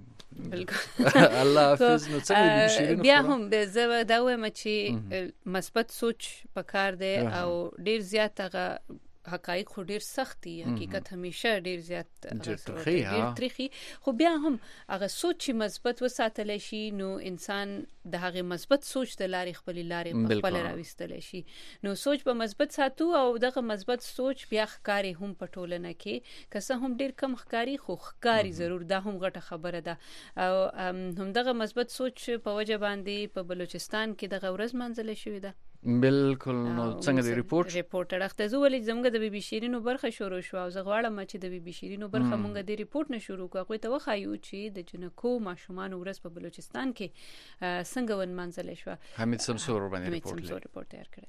الله حافظ نو څنګه بیا هم زه دا وایم چې مثبت سوچ پکار دی او ډیر زیات هغه حقایق خو ډیر سختي حقیقت همیشه ډیر زیات ډیر تریخي خو بیا هم هغه سوچ مثبت وساتل شي نو انسان د هغه مثبت سوچ د لارې خپل خپل راوستل شي نو سوچ په مثبت ساتو او دغه مثبت سوچ بیا ښکاری هم پټولنه کې کسه هم ډیر کم ښکاری خو ښکاری ضرور دا هم غټه خبره ده او هم دغه مثبت سوچ په وجه باندې په بلوچستان کې دغه ورځ منځله شوې ده بالکل نو څنګه دی ریپورټ راخته زو ولې زموږ د بي بي شیرینو برخه شروع شو او زه غواړم چې د بي بي شیرینو برخه مونږ د ریپورټ نه شروع کوو ته وخایو چې د جنکو ماشومان ورځ په بلوچستان کې څنګه ون منځله شو حمید سمسور باندې ریپورټ تیار کړی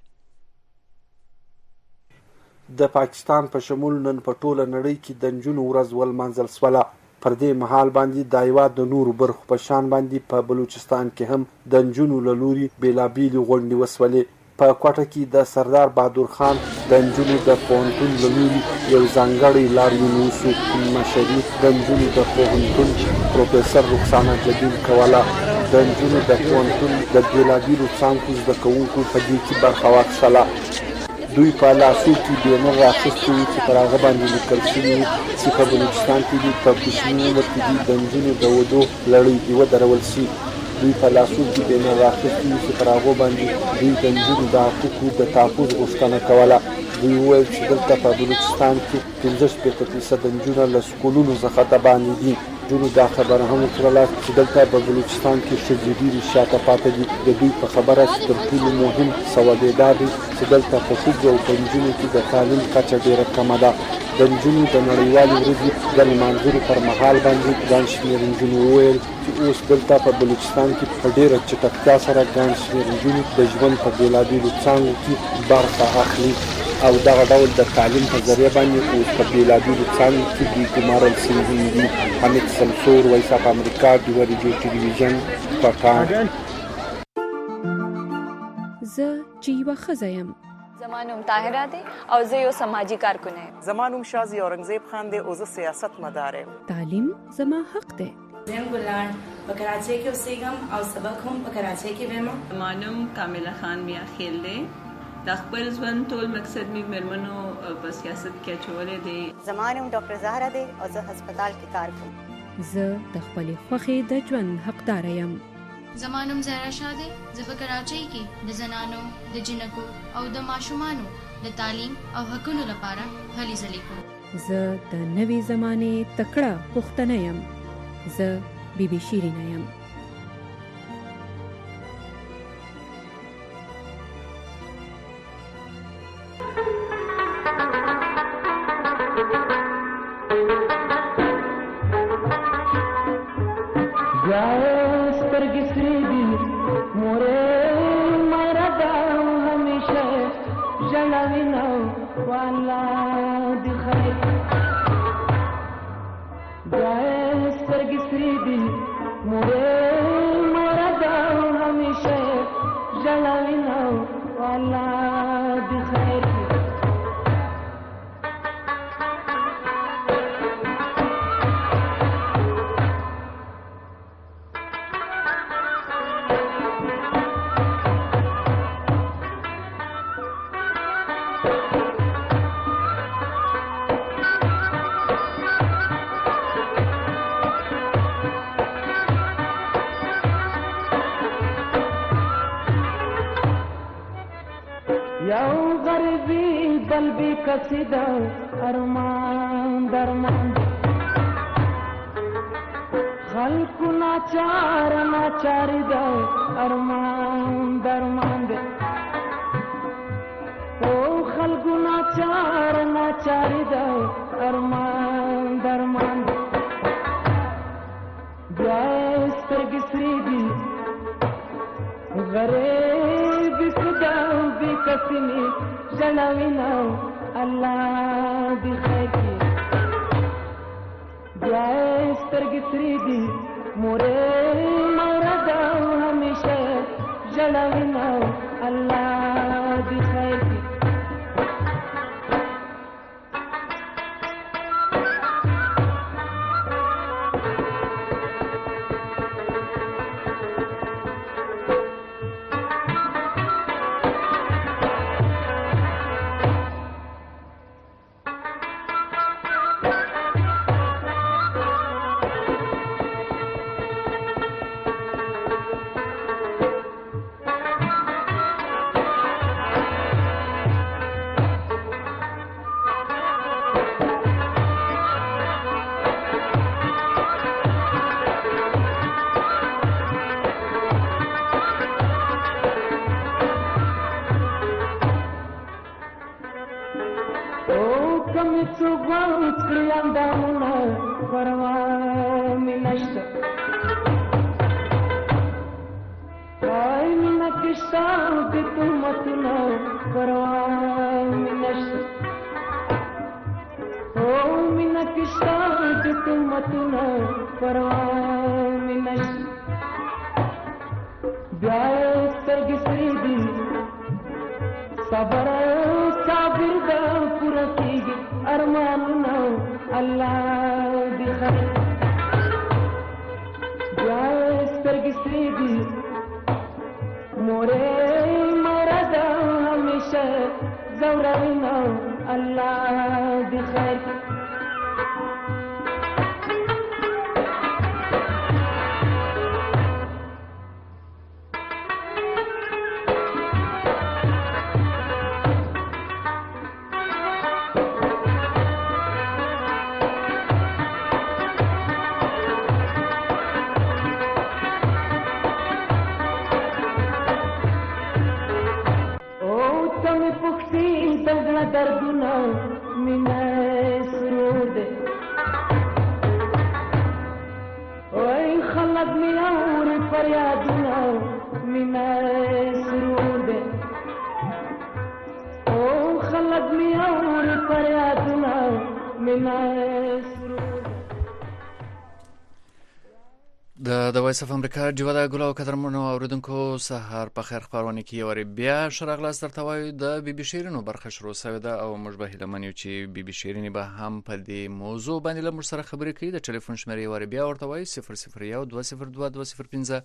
د پاکستان په شمول نن په ټوله نړۍ کې د نجونو ورځ ول منځل سوله پر دې مهال باندې د هیواد د نورو برخو په شان باندې په بلوچستان کې هم د نجونو له لوري بېلابېلې غونډې وسولې په کوټه کې د سردار بهادر خان د نجونو د پوهنتون له لوري یو ځانګړی لاریون وشو مشري د نجونو د پوهنتون پروفیسر رخسانه جلیل کوله د نجونو د پوهنتون د بېلابېلو څانګو زده کوونکو په دې کې برخه واخیستله دوی په لاسو کې بینر راخیستي وو چې پر هغه باندې لیکل شوي وو چې په بلوچستان کې دې په کوچني عمر کې دې د نجونو د ودو لړۍ ودرول شي دوی په لاسو کې بینر راخیستي وو چې پر هغه باندې دوی د نجونو د حقوقو د تحفظ غوښتنه کوله دوی وویل چې دلته په بلوچستان کې 50% نجونو له سکولونو څخه د باندې دي نجونو دا خبره هم وکړله چې دلته په بلوچستان کې ښځې ډېرې شاته پاتې دي د دوی په خبره چې تر ټولو مهم سوال یې دا دی چې دلته په ښځو او په نجونو کې د تعلیم کچه ډېره کمه ده د نجونو د نړیوالې ورځې د لمانځلو پر مهال باندې ګڼ شمېر نجونو وویل چې اوس دلته په بلوچستان کې په ډېره چټکتیا سره ګڼ شمېر نجونې د ژوند په بېلابېلو څانګو کې برخه اخلي او دغه ډول د تعلیم په ذریعه باندې اوس په بېلابېلو څانګو کې دوی ګمارل شوي دي حمید سمسور وایس اف امریکا ډیوه ریډیو ټلویزیون پټان زه چې یوه ښځه یم زما نوم طاهره دی او زه یو سماجي کارکن یم زما نوم شازي اورنګزیب خان دی او زه سیاست مدار یم تعلیم زما حق دی زم ګلان په کراچۍ کې اوسېږم او سبق هم په کراچۍ کې وایم زما نوم کامله خان میا خیل دی د خپل ژوند ټول مقصد می مرمنو په سیاست کې اچولې دی زما نوم ډاکټر زهرا دی او زه هسپتال کې کار کوم زه د خپلې خوښې د ژوند حقدار یم زما نوم زهرا شاه دی زه په کراچۍ کې د زنانو د جنکو او د ماشومانو د تعلیم او حقوقو لپاره هلې ځلې کوم زه د نوې زمانې تکړه پښتنه یم زه بي بي شیرینه یم Jalavi now بل بی کسی دا ارمان درمان خلقو ناچاری دا ارمان درمان دے او خلقو ناچاری دا ارمان درمان دے بیا سترگی سری دی غریب خدا بی کسی نی جنوی نو اللہ دی خیر کی بیا سترگی سری دی مورے مردا ہمیشہ جنوی نو اللہ دی خیر کی د وایس اف امریکا جوړه غلو قدرمنو اوریدونکو سحر په خیر خبرونه کې اور بیا شرغلاس درته وایو د بي بي شیرینو برخه شروع شوه ده او مشبه لمنیو چې بي بي شیرینی به هم په دې موضوع باندې له سره خبرې کوي د ټلیفون شمیرې اور بیا ورته وایي 001 202 205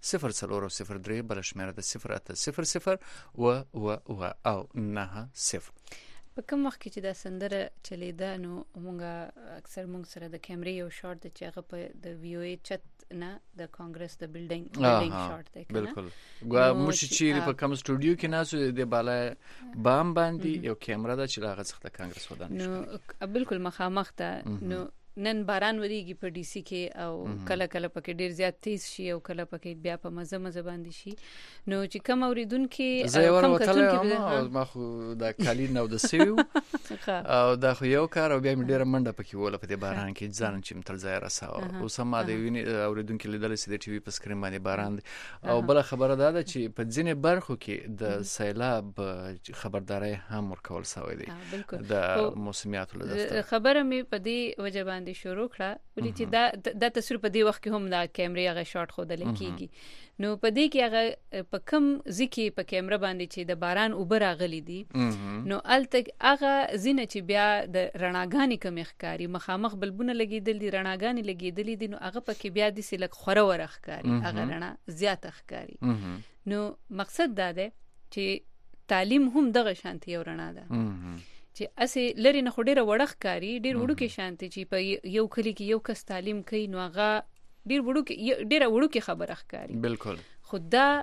003 بل شمیره د 0800 او 90 په کوم وخت کې چې دا سندره چلیدا نو مونږه اکثر مونږ سره د کیمرې یو شارټ د چاغه په د وی او ای چت نه د کانګرس د بلډینګ شارټ دی بالکل ګوا مشي چې په کوم سټوډیو کې ناسو د بالا بام باندې یو کیمرا د چلاغه څخه د کانګرس ودان نو بالکل مخامخ ته نو نن باران وریږي په ډي سي کې او کله کله پکې ډیر زیات تیز شي او کله پکې بیا په مزه باندې شي نو چې کم اوریدونکو کم کتونکو ما خو د کالی نو د سیو او دا خو یو کار او بیا مې ډیر منډه پکې وله په دې باران کې ځان چې متل ځای راساو او سم د ویني اوریدونکو لیدل سي د ټي وي په سکرین باندې باران او بل خبره ده چې په ځینې برخو کې د سیلاب خبرداري هم ورکول شوی دی د موسمیاتو له خبره مې په دې وجه باندې شروع کړه ولې چې دا تصویر په دې وخت کې هم د کیمرې هغه شارټ خو د لکېږي نو په دې کې هغه په کم ځکه په کیمرا باندې چې د باران اوبر راغلي دي نو الته هغه زینه چې بیا د رڼاګانی کم ښکاری مخامخ بلبونه لګیدل دي رڼاګانی لګیدل دي نو هغه پکې بیا د سلک خوره ورخکاری هغه رڼا زیات ښکاری نو مقصد دا دی چې تعلیم هم دغه شانتي او رڼا ده چې اسه لری نه خډيره وړخ کاری ډیر وړو کې شانتي چې په یو کلی کې یو کس تعلیم کوي نو هغه ډیر وړو کې خبره ښکاری بالکل خدا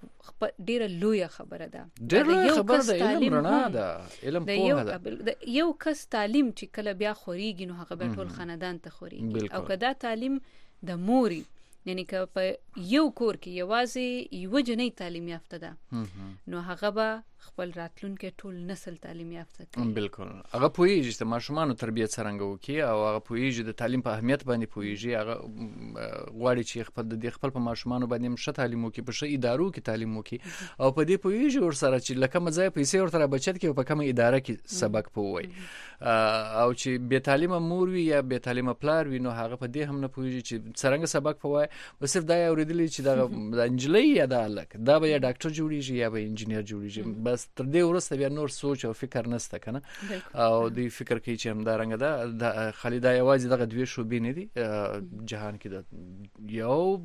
ډیره لویه خبره ده. ډیره خبره ده، علم رڼا ده، علم پوهه ده. یو کس تعلیم چې کله بیا خوريږي نو هغه به ټول خاندان ته خوريږي، او کدا تعلیم د موري یعنی که په یو کور کې یوازې یو جنۍ تعلیم یافته ده نو هغه به خپل راتلونکي ټول نسل تعلیم یافته کوي. بالکل هغه پوهیږي چې ماشومان تربیت څنګه وکړي او هغه پوهیږي د تعلیم په اهمیت باندې پوهیږي، هغه غواړي چې خپل په ماشومان باندې مشه تعلیم وکړي، په شه ادارو کې تعلیم وکړي او په دې پوهیږي ورسره چې لکه مزه پیسې ورته بچت کې په کومه اداره کې سبق پوهوي، او چې بې تعلیمه مور وي یا بې تعلیمه پلار وي نو هغه په دې هم نه پوهیږي چې څنګه سبق پوهوي. و صرف دا اوریدلی چې دا انجلۍ یا دا الک دا به یا ډاکټر جوړیږي یا به انجینیر جوړیږي، بس تر دې ورسته بیا نور سوچ او فکر نشته کنه. او دې فکر کوي چې هم دا رنګ ده خالي دا یوازې دغه دوی شوبې نه دي جهان کې، د یو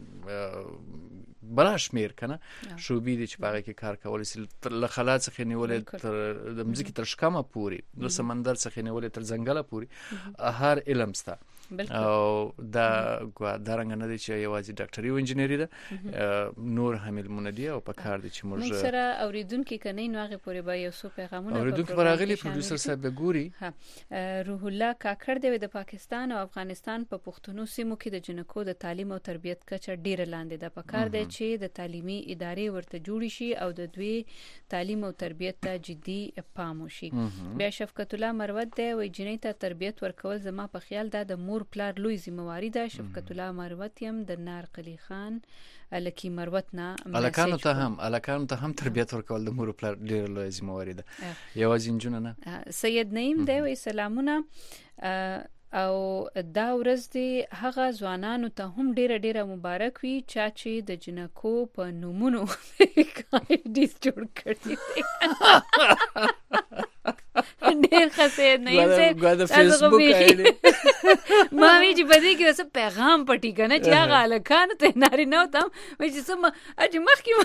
براشمیر کنه شوبې دي چې پاره کې کار کول سي له خلا څخه نیولې تر د مزګي تر شکمه پوری، د سمندر څخه نیولې تر ځنګله پوری، هر علم ستا. او دا رنګ نه دي چې یوازې ډاکټري او انجینری ده، نور هم علمونه دي او په کار دي چې موږ سره اوریدونکو کني نو هغه پورې به یو څو پیغامونه اوریدونکو پراغلي پروډوسر صاحب ګوري. روح الله کاکړ دی د پاکستان او افغانستان په پښتونو سیمو کې د جنکو د تعلیم او تربیت کچه ډیره لاندې ده، په کار دی چې د تعلیمي ادارې ورته جوړ شي او د دوی تعلیم او تربیت ته جدي پام وشي. بیا شفقت الله مروت دی وای جنې ته تربیت ورکول زما په خیال ده د مور پلار لوی ذمہواری ده. شفقت الله مروت يم د نارقلی خان الکی مروت نه الکانو ته هم تربیت ورکول د مور پلار ډیر لوی ذمہواری ده، یوازې انجونه نه. سید نعیم دی وای سلامونه او دا ورځ دی هغه ځوانانو ته هم ډیره مبارک وي چې د جنکو په نومونو کایډیس جوړ کړی دي. ډیر خسید نه یې تاسو ما وی چې بده کې وسه پیغام پټی کنه چې هغه الکان ته ناری نه وتم وای چې سم اج مخ کې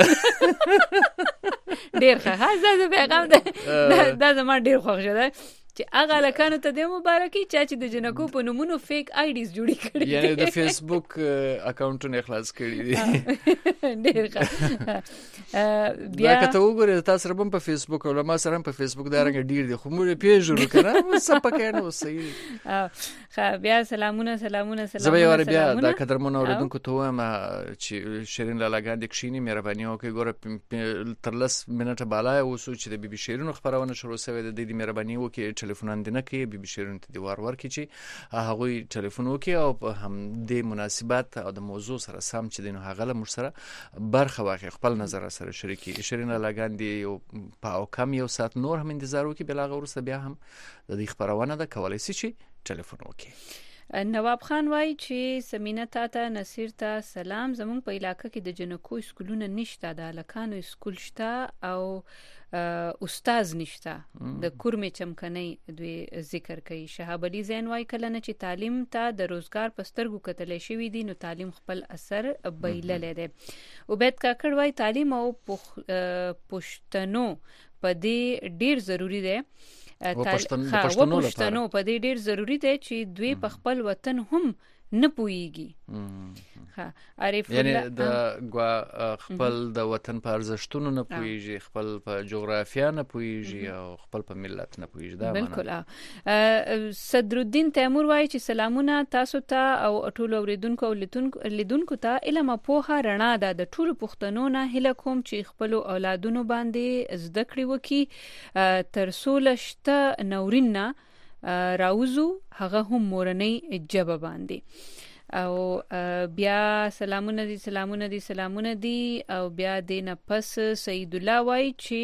ډیر ښه دا پیغام دا زما ډیر خوښ شو چې هغه لکانو ته د مبارکي چې د جنکو په نومونو فیک آیډیز جوړی کړي، یعنی د فیسبوک اکاونټونه خلاص کړي دي. ډیر ښه. بیا کته وګورئ تاسو سره په فیسبوک او ما سره په فیسبوک دا رنګ ډیر دي خو موږ پیژنو کنه څه پکې نو صحیح. بیا سلامونه زه یو بیا دا قدرمن اوریدونکو ته وایم چې شیرین لالا ګاندې کښینی مهرباني وکړئ ګوره تر 10 منټه بالا اوسو چې د بي بي شیرینو خبرونه شروع شوه د دې مهرباني وکړئ ټلیفون نه کوي بي بي شیرین ته دیوار ورکړي چې هغه ټلیفون وکړي او په هم د مناسبات او د موضوع سره سم چې دینو هغه له مر سره برخه واخلي خپل نظر سره شریکي. شیرین لاګاندې یو په کم یو ساعت نور هم انتظار وکړي بل هغه ورسره بیا هم د دې خبرونه د کولای شي چې ټلیفون وکړي. نواب خان وای چې سمینه تاته نصیر ته سلام. زمون په علاقې کې د جنکو سکولونه نشته، د لکانو سکول شته او استاد نشته، د کورمه چمکنۍ دوی ذکر کوي. شهاب علي زین وای کله نه چې تعلیم ته د روزګار پسترګو کتلې شوې دي نو تعلیم خپل اثر بایللې ده. عبید کاکړ وای تعلیم او پښتنو په دې ډیر ضروری ده، پښتنو په دې ډیر ضروری دی چې دوی په خپل وطن هم نه پويږي. عارف یعنی د خپل د وطن په ارزښتونو نه پويږي، خپل په جغرافیا نه پويږي او خپل په ملت نه پويږي. دا بالکل. صدر الدین تیمور وایي چې سلامونه تاسو ته او ټول اوریدونکو او لیدونکو ته علم او پوهه رڼا ده. د ټول پښتنو نه هله کوم چې خپل اولادونو باندې زده کړې وکي تر سولشته نورینه راوزو هغه هم مورنۍ جبه باندې. او بیا سلامونه دي او بیا دینه پس سید الله وای چې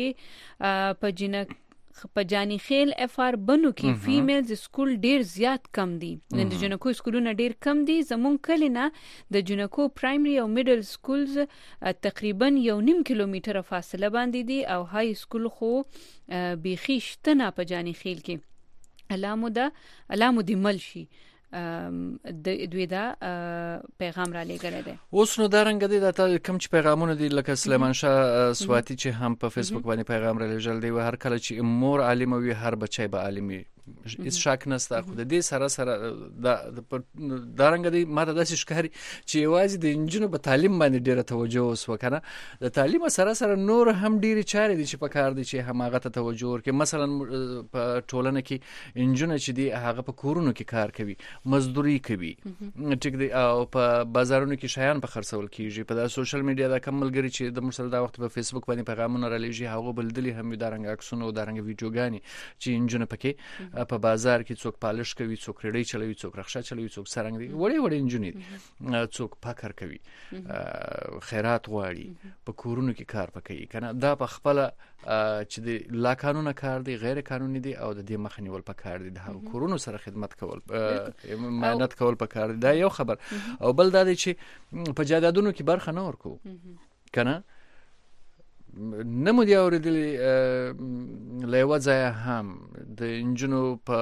په جانی خیل افار بنو کې فیمیلز سکول ډیر زیات کم دي، د جنکو سکولونه ډیر کم دي. زمون کلینا د جنکو پرایمري او میډل سکولز تقریبا 1.5 کیلومتره فاصله باندې دي او های سکول خو بیخي شته نه په جانی خیل کې. علامو دی ملشي د دوی دا پیغام را لګره ده. اوس نو درنګ دي دا کم چې پیغامونه دي لکه سلیمان شاه سواتی چې هم په فیسبوک باندې پیغام را لګل دی. هر کله چې مور عالم وي هر بچی به عالمي هیڅ شک نشته. خو د دې سره دا رنګ دی ماته داسې ښکاري چې یوازې د انجونو په تعلیم باندې ډیره توجه اوس وکنه. د تعلیم سره نور هم ډیره چارې دي چې په کار دي چې هماغه ته توجه ورکړي. مثلا په ټولنه کې انجونه چې دي هغه په کورونو کې کار کوي، مزدوري کوي، ټیک دی، او په بازارونو کې شیان په خرڅول کیږي. په سوشل میډیا دا کم ملګری چې د مرسل دا وخت په فیسبوک باندې پیغامونه رالیږي هغه بلدلی هم دا رنګ عکسونه او دا رنګ ویډیوګانی چې انجونه پکې په بازار کې څوک پالش کوي، څوک ریډي چلوي، څوک رخصه چلوي، څوک سرنګ دي وړي انجونې، څوک پاکر کوي، خیرات غواړي، په کورونو کې کار پکې کنه. دا په خپل چې د لا قانوني کار دی، غیر قانوني دی، او د دې مخ نیول پکار دي. د کورونو سره خدمت کول، مهنت کول پکار دي. دا یو خبر. او بل دا دی چې په جایدادونو کې برخه نه ورکو کنه. نمو دی اوریدلی لیوه ځای هم د انجونو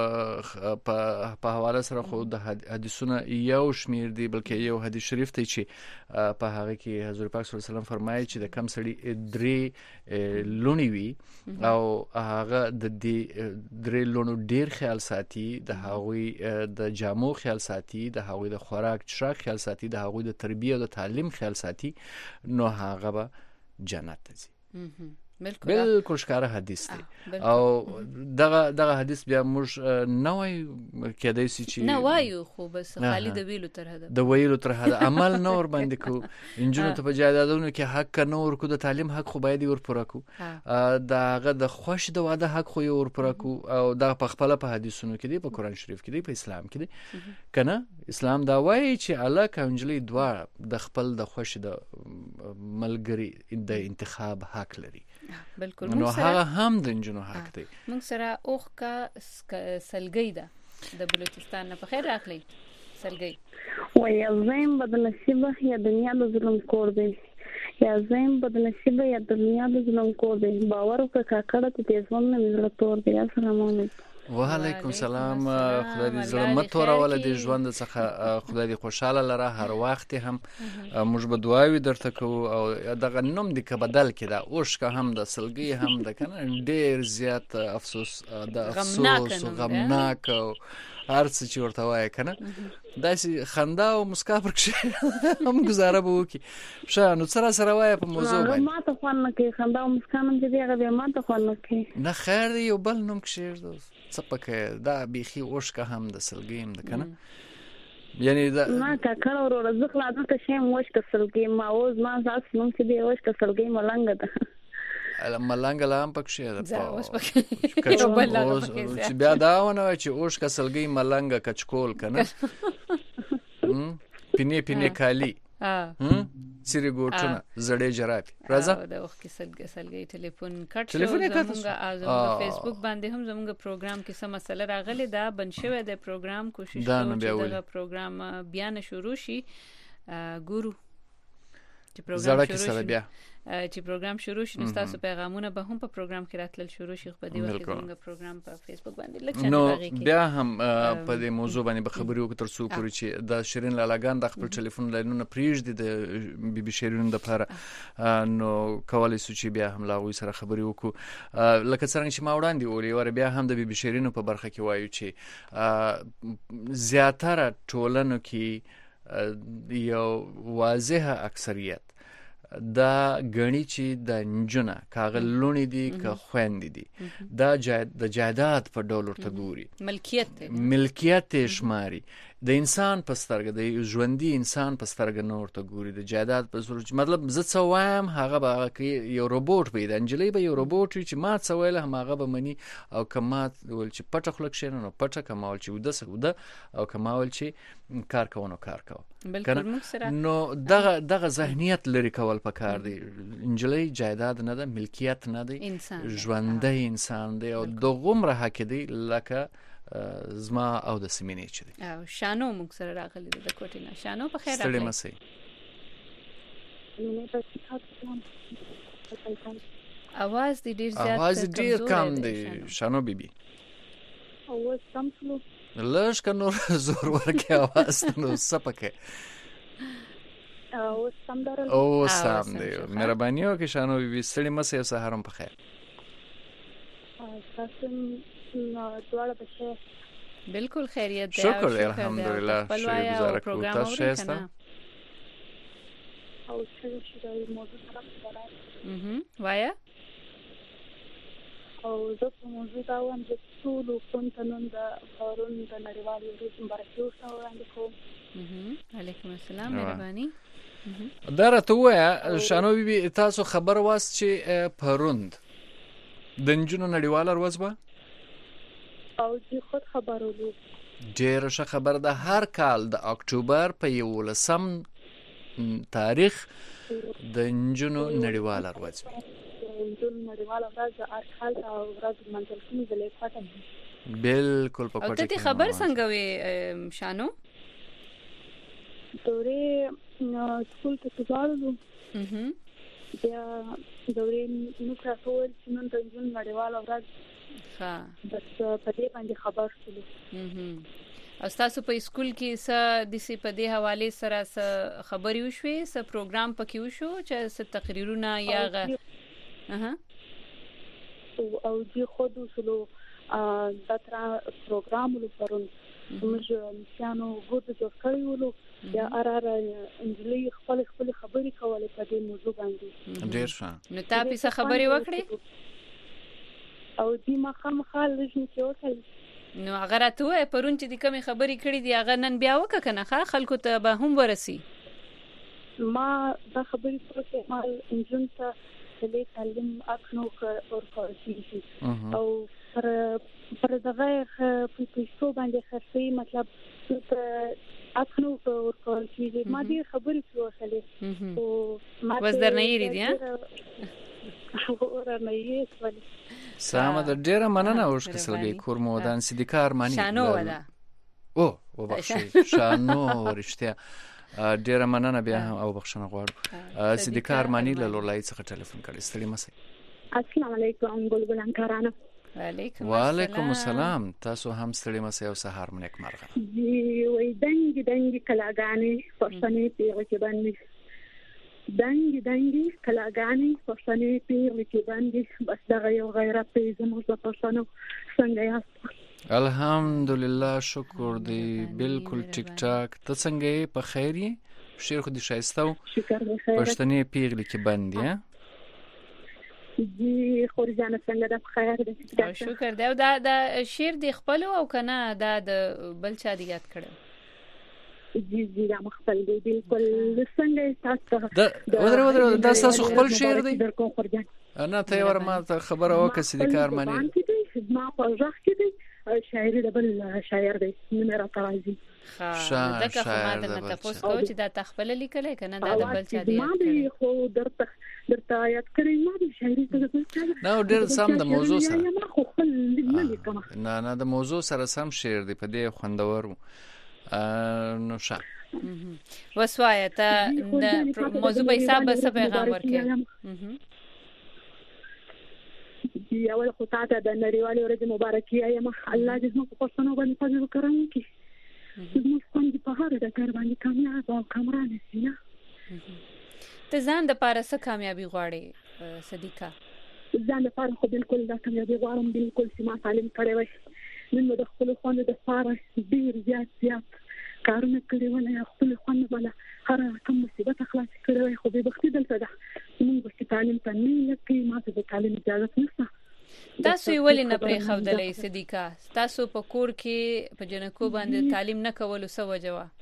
په حواله سره خو د حدیثونه یو شمیر دی، بلکې یو حدیث شریف دی چې په هغه کې حضور پاک صلی الله علیه وسلم فرمایي چې د کم سړي درې لونی وي او هغه د دې درې لونو ډیر خیال ساتي، د هغوی د جامو خیال ساتي، د هغوی د خوراک څښاک خیال ساتي، د هغوی د تربیه او د تعلیم خیال ساتي، نو هغه به جنت ته ځي. بالکل ښکاره حدیث دی. او دغه حدیث بیا موږ نه وایو کېدای شي چې نه وایو، خو بس خالی د ویلو تر حده د ویلو تر حده عمل نه ور باندې کو. انجونو ته په جایدادونو کې حق نه ورکو، د تعلیم حق خو باید ور پوره کو، دغه د خوش د واده حق خو ور پوره کو. او دا په خپل په حدیثونو کې دی، په قران شریف کې دی، په اسلام کې دی کنه. اسلام دا وایي چې الله کونجلی دوا د خپل د خوش د ملګری د انتخاب حق لري. بالکل. نو هغه هم د انجونو حق دی. موږ سره اوخ کا سلګي ده د بلوچستان نه. په خیر راغلی سلګي. وای زم بدنصیبه یا دنیا د ظلم کور دی، یا زم بدنصیبه یا دنیا د ظلم کور دی. باور وکړه کړه ته دې ځوان نه مزل تور دی. السلام علیکم. وعلیکم السلام. خدای دې زړه متوره ول د ژوند څخه خدای دې خوشاله لره. هر وخت هم موږ به دعاوي درته کوو. او دغه نوم دې که بدل کړي، دا اوښکه هم د سلګي هم د کنه ډیر زیات افسوس او غمناک او هر څه چې ورته وایي کنه داسې خندا او مسکا پرکښې هم گزاره به وکړي. ښه نو څه راسره وایه په موضوع باندې؟ ما ته خوند نه کوي خندا او مسکا نوم چې دی هغه بیا ما ته خوند نه کوي. نه خیر دی، یو بل نوم کښېږده څه پکې. دا بیخي اوښکه هم د سلګي هم ده کنه. یعنی دا ما کاکړه وروره زه خو لا دلته شیم اوښکه سلګي. ما اوس ما ځاس نوم چې دی اوښکه سلګي ملنګه ده. ملنګ لا هم پکښې ده چې بیا دا ونه چې اوښکه سلګي ملنګه کچکول کنه. پینې پینې کالی سری ګوټونه زړې جرابې راځه. د وخت کې سلګي ټلیفون کټ شو. زموږ په فیسبوک باندې هم زموږ پروګرام کې څه مسله راغلی دا بند شوی د پروګرام. کوشش کوو چې دغه پروګرام بیا نه شروع شي. ګورو چې پروګرام شروع شي نو تاسو پیغامونه به هم په پروګرام کې راتلل شروع شي. په دې وخت کې موږ پروګرام په فیسبوک باندې لکه نو بیا هم په دې موضوع باندې به خبرې وکړو تر څو پورې چې د شیرین لالاګان د خپل ټلیفون لاینونه پریږدي د بي بي شیرین د لپاره. نو کولای شو چې بیا هم لاغوي سره خبرې وکړو. لکه څنګه چې ما وړاندې ویلي ور بیا هم د بي بي شیرین په برخه کې وایو چې زیاتره ټولنو کې یو واضحه اکثریت دا غنی چې د نجونه کاغل لونی دي که خويندې دي دا د جایداد په ډول ورته ګوري، ملکیت شماري. د انسان په سترګه د ژوندۍ انسان په سترګه نه ورته ګوري، د جایداد په سترګه. مطلب زه څه وایم هغه به کې یو روبوټ پیدا انجلۍ به یو روبوټ چې ما څه ویل هغه به مني. او کما ول چې پټه خلک شي نو پټه کماول چې وده او کماول چې کار کوونو کار کوو. نو دغه ذهنیت لري کول پکار دی. انجلۍ جایداد نه ده، ملکیت نه دی، ژوندۍ انسان دی او دغه حق دی لکه زما او د سیمینې چې دی. او شانو موږ سره راغلی د کوټینا. شانو په خیر راغلی. ستړي مسئ اواز دی ډیر زیات، اواز ډیر کم دی شانو بیبي. اواز کم شلو لږ که نور زور ورکې اواز نو سپکې او سام دی. مهرباني وکړئ شانو بیبي ستړي مسئ او سهار هم په خیر. دواړه بشه بالکل خیریت دی. شکر الحمدلله. شکر گزار کوم. تاسو ښه یاست؟ او څه شي موضوع سره وایا او زه په موضوع دا وایم چې ټول کوم د پرون د نړیوال ورځ مبارکي ورته وړاندې کوم. علیکم السلام، مهرباني. دا راته ووایه شانو بیبي، تاسو خبر واست چې پروند د نجونو نړیواله ورځ به؟ او چې خود خبرولو ډېره ښه خبره ده. هر کال د اکتوبر په 11 تاریخ د نجونو نړیواله ورځ وي. نجونو نړیواله ورځ هر کال ورځ منځل کېږي د لیکوټه. بالکل په کوټه کې. او ته خبر څنګه وې شانو؟ دورې سکول ته تللو بیا دورې نو کراول چې نن د نجونو نړیواله ورځ بس په دې باندې خبر شولو. او تاسو په سکول کې څه د سي په دې حواله سره څه خبري وشوي، څه پروګرام پکې وشو چې څه تقریرونه یا او دې خود وشلو دا تر پروګرام لپاره موږ انسانو غوډه جوړ کړی ولو یا اراره انجلي خپل خبري کولې په دې موضوع باندې. ډیر ښه. نو تاسو څه خبري وکړي؟ او دې مخامخال لږ کې وکړل. نو هغه راته وای پرون چې د کومې خبرې کړې دي هغه نن بیا وکړه کنه ښه خلکو ته به هم ورسي. ما دا خبرې پرته ما انجن ته د تعلیم اخنو او کوشش او پر دغه په پیسو باندې خرڅي مطلب اخنو او کوشش ما دې خبرې وکړلې او ما وزر نه یری دي سلام د ډیره مننه اوس کسلګي کورمودان صدیقار مانی شانو ولا او وبخښي شانو رښتیا ډیره مننه بیا او بخښنه غواړم. صدیقار مانی له لولای څخه ټلیفون کړی. ستړي مسئ. السلام علیکم ګلګلان کارانه. وعلیکم السلام. تاسو هم ستړي مسئ او سهار مو نیک مرغه. جی وای دنګ کلاګانی پښتنې پیغه کې باندې دنګي کلاګانی پښتنې پیغه کې باندې بس دغه یو غیرت په زموږ د پښتنو څنګه یاست؟ الحمدلله شکر دی بالکل ټیک ټاک. ته څنګه یې؟ په خیر یې؟ شیر خو دې ښایسته و پښتنې پیغلې کې باندې جی خورجانه څنګه ده؟ په خیر دی شکر دی. او دا شیر دی خپل او کنه دا د بل چا دی یاد کړو؟ جی دا مخبل دی بالکل څنګه تاسو دا تاسو خپل شعر دی؟ انا ته ورما خبره وکړه صدیقار مانی ما په ځخ کې دی شاعر د بل شاعر دی نمره ترازی دا که خو ما د تاسو کو چې دا تخپل لیکل کنه دا د بل چا دی ما به خو درته یاد کړی ما د شاعري ته نو ډېر سم د موضوع سره نه د موضوع سره سم شعر دی په دې خوندور نو ښه وسوایه ته د موضوع په حساب څه پیغام ورکړي؟ یا ول خو تاسو د نړیوالې ورځې مبارکي ایم الله دې زموږ په پښتنو باندې فضل وکړي چې زموږ څنګه په هر ډګر باندې کامیاب او کامران شي. ته ځان د پاره څه کامیابی غواړې صدیقه؟ ځان د پاره خو بالکل دا کامیابی غواړم بالکل چې ما تعلیم کړی وای نن د خپل خوند د پاره ډیر زیات کارونه کړی ولې خپل خوند ولا هر کوم مصیبت خلاص کړی وای خو به بختي دلته ده موږ به تعلیم ته نه لکه ما ته د تعلیم اجازه نشته. تاسو ولې نه پرې خودلې صدیقه؟ تاسو په کور کې په جنکو باندې تعلیم نه کولو څه وجه وا؟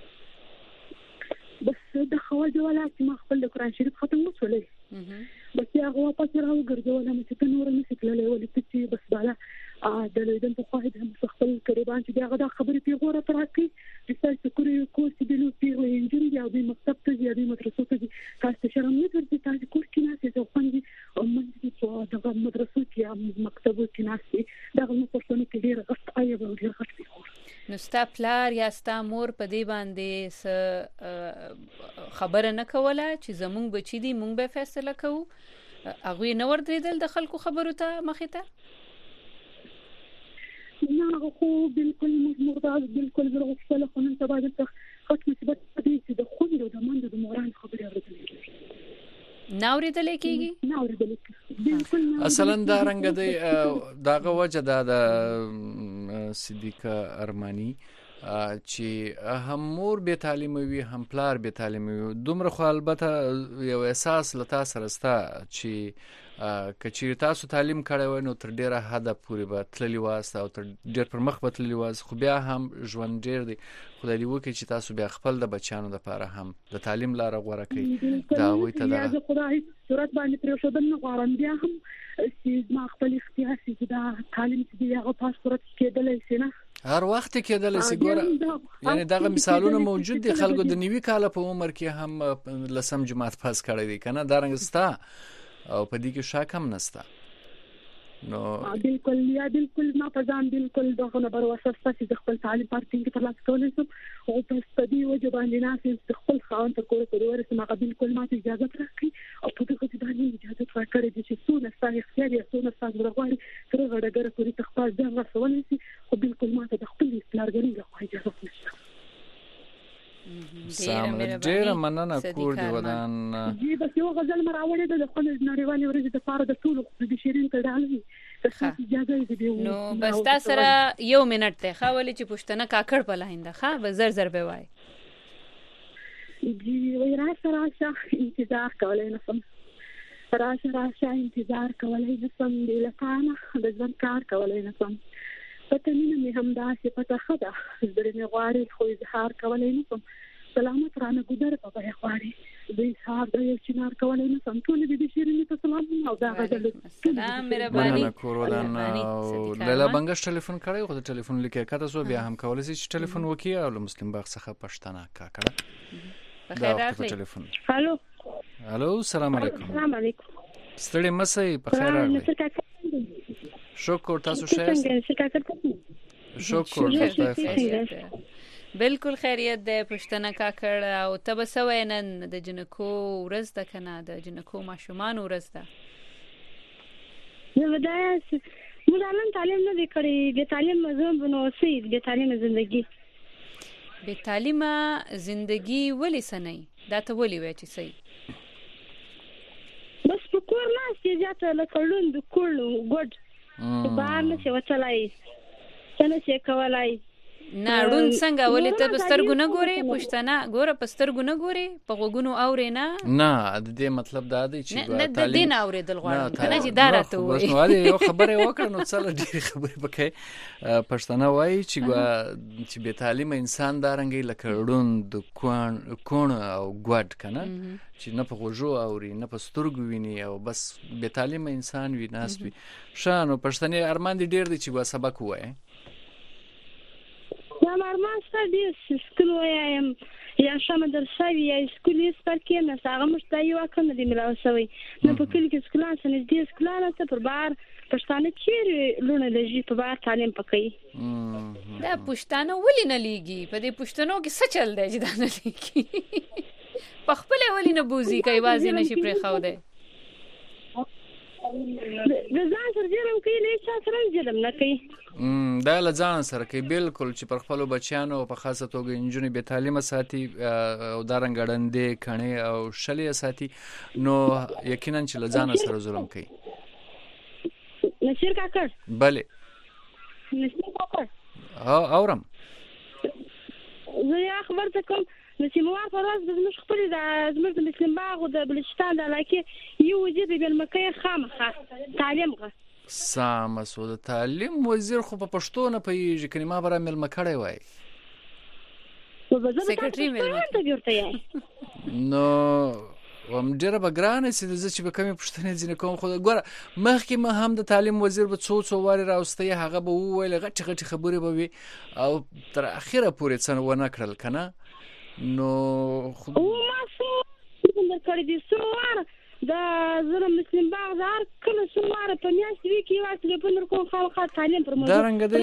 بس د خواجه ولا چې ما خپل قرآن شریف ختم وڅولې بس هغه واپس راوګرځول چې ته نور نه سکللې ولې چې بس بالا د لیدل په خواهد هم خپل قریبان چې هغه د خبرې پیغوره ترکي چې تاسو کوی کوڅ دی نو پیغو انجن یا د مکتب ته یا د مدرسو ته تاسو شرم نه درځي تاسو کور کې نه څه خوندي او منځ په دغه مدرسو کې مکتبو کې نه دغه نو پښتون کې ډیر غټ ایبه او ډیر غټ پیغور. نو ستا پلار یا ستا مور په دې باندې خبره نه کوله چې زمونږ بچی دي مونږ به فیصله کوو؟ هغه نه وردیدل د خلکو خبرو ته مخې ته؟ نه خو بالکل مراد بالکل ورغسل خو نن سبا د خط مصیبت دې چې د خوند او د مند د موران خبرې اورېدل کېږي. نه اورېدل کېږي؟ نه اورېدل اصلا دا رنګ دی داغه وجه د صدیقه ارمانی چې هم مور به تعلیم وي هم پلار به تعلیم وي دومره خو البته یو احساس لتا سره ستا چې کچې تاسو تعلیم کړی وای نو تر ډیره حد پورې به تللی واسته او تر ډیر پر مخ به تللی واس خو بیا هم ژوند ډیر دی خدای دې وکړي چې تاسو بیا خپل د بچیانو لپاره هم د تعلیم لاره غوره کړئ دا وایي ته دا خدای صورت باندې پرې شو د غوړم بیا هم چې ما خپل اختیار چې دا تعلیم چې هغه پاسپورت کېدلای شي نه هر وخت کېدل سي ګوره یعنی دغه مثالونه موجود دي خلکو د نیوي کال په عمر کې هم لسم جماعت پاس کړی دي کنه دا رنګ ستا او په دې کې شک هم نشته نو بالکل ما په ځان بالکل دغه نمبر واسطه چې خپل تعلیم پارتینګ ته لاس کولای شم او په ستدي وجه باندې ناسې خپل خاون ته کور ته ورسې ما بالکل ما اجازه راکړي او په دغه باندې اجازه راکړي چې څونه ستاسو اختیار یا څونه ستاسو غواړي تر غړګره پوری تخپل ځان رسولای شي او بالکل ما ته خپل پلارګري غواړي اجازه نشته سام ډیر مننه کور دی ودان جی بس یو غزل مراوړې د خپل نړیوالې ورځې د پاره د ټولو د شیرین کډالې اجازه دې نو بس تاسو سره یو منټ ته خاولې چې پښتنه کاکړ په لاینده ښه به زر به وای جی وای راشه انتظار کولای نسم راشه انتظار کولای نسم د لکانه د ځان کار کولای نسم پته مې هم دا چې پته خدا زړه مې غواړي خو اظهار کولای نسم سلامت رانه ګذر په بیا غواړي د اظهار د یو چنار کولای نسم ټول دې شیرینې ته سلام او دا غزل سلام مهرباني کورودان لاله بنګش ټلیفون کړی خو د ټلیفون لیکه کته سو بیا هم کولای شي چې ټلیفون وکي او مسلم باغ څخه پښتنه کاکړه بخیر راغلی هالو السلام علیکم السلام علیکم ستړي مسئ بخیر راغلی شکر تاسو شه شکر بالکل خیریت ده پښتنه کاکړ او تبسوي نن د جنکو ورځ ده کنه د جنکو ماشومان ورځ ده نو ودایا موږ نن تعلیم نه وکړي د تعلیم مزون بنو سي د تعلیم ژوندۍ به تعلیم زندگی ولی سنئ دا ته ولی وای چې صحیح بس په کور نه چې ځاته لکړون د کول ګډ بار نه څه وڅلای څنګه څه کولای نه رون څنګه ولې ته پسترګو نه ګوري پښتنه ګوره پسترګو نه ګوري په غوګونو اوري نه د دې مطلب دا دی چې تعلیم دین اوریدل غواړم کنه چې دارته وي بس نو یو خبره وکړه نو څل ډېر خبره پکې پښتنه وایي چې به تعلیم انسان دارنګي لکه روند کون او ګډ کنه چې نه په غوږو اوري نه په سترګو ویني او بس به تعلیم انسان وي ناس وي شانو پښتنه ارمان دي ډېر دي چې وا سبق وایي یا مرمان ستدي سکول وایم یا شمه درسوي یا سکولي سپارکې نه هغه مشتای وکړم د ملاو سوي نو په کلی کې سکولان سن دې سکولان ته پر بار پښتانه چیرې لونه لږی په بار تعلیم پکې دا پښتانه ولې نه لیږي په دې پښتنو کې څه چل دی چې دا نه لیږي په خپل ولې نه بوزي کوي وازي نشي پرې خو دی د ځان سره جرم کوي نه چې سره جرم نه کوي دا له ځان سره کوي بالکل چې پر خپل بچیانو په خاصه توګه انجونې به تعلیم ساتي او دارنګ غړندې کڼې او شلې ساتي نو یقینا چې له ځان سره ظلم کوي نشیر کاکړ بله نشیر کاکړ اورم زه یا خبر ته کوم چې موږ په راز د زموږ خپل د زموږ د مسلم باغ او د بلوچستان د علاقې یو وزیر د مکه خامخه تعلیم غا سامسو د تعلیم وزیر خو په پښتو نه پیږي کلمه برا مل مکړی وای سیکریټری مل نو وم ډیره بګرانه چې د چې به کمی پښتنې ځینې کوم خو ګوره مخکې ما هم د تعلیم وزیر به څو واره راوستي هغه به وویل غټ خبرې به وي او تر اخره پورې څن ونه کړل کنه نو خو ما څو څنګه کړی دي څو واره دا زره مسلم باغ زار کله څو واره په میاشت وی کې واسطه په نور کوم خلک تعلیم پر موږ دارنګ دی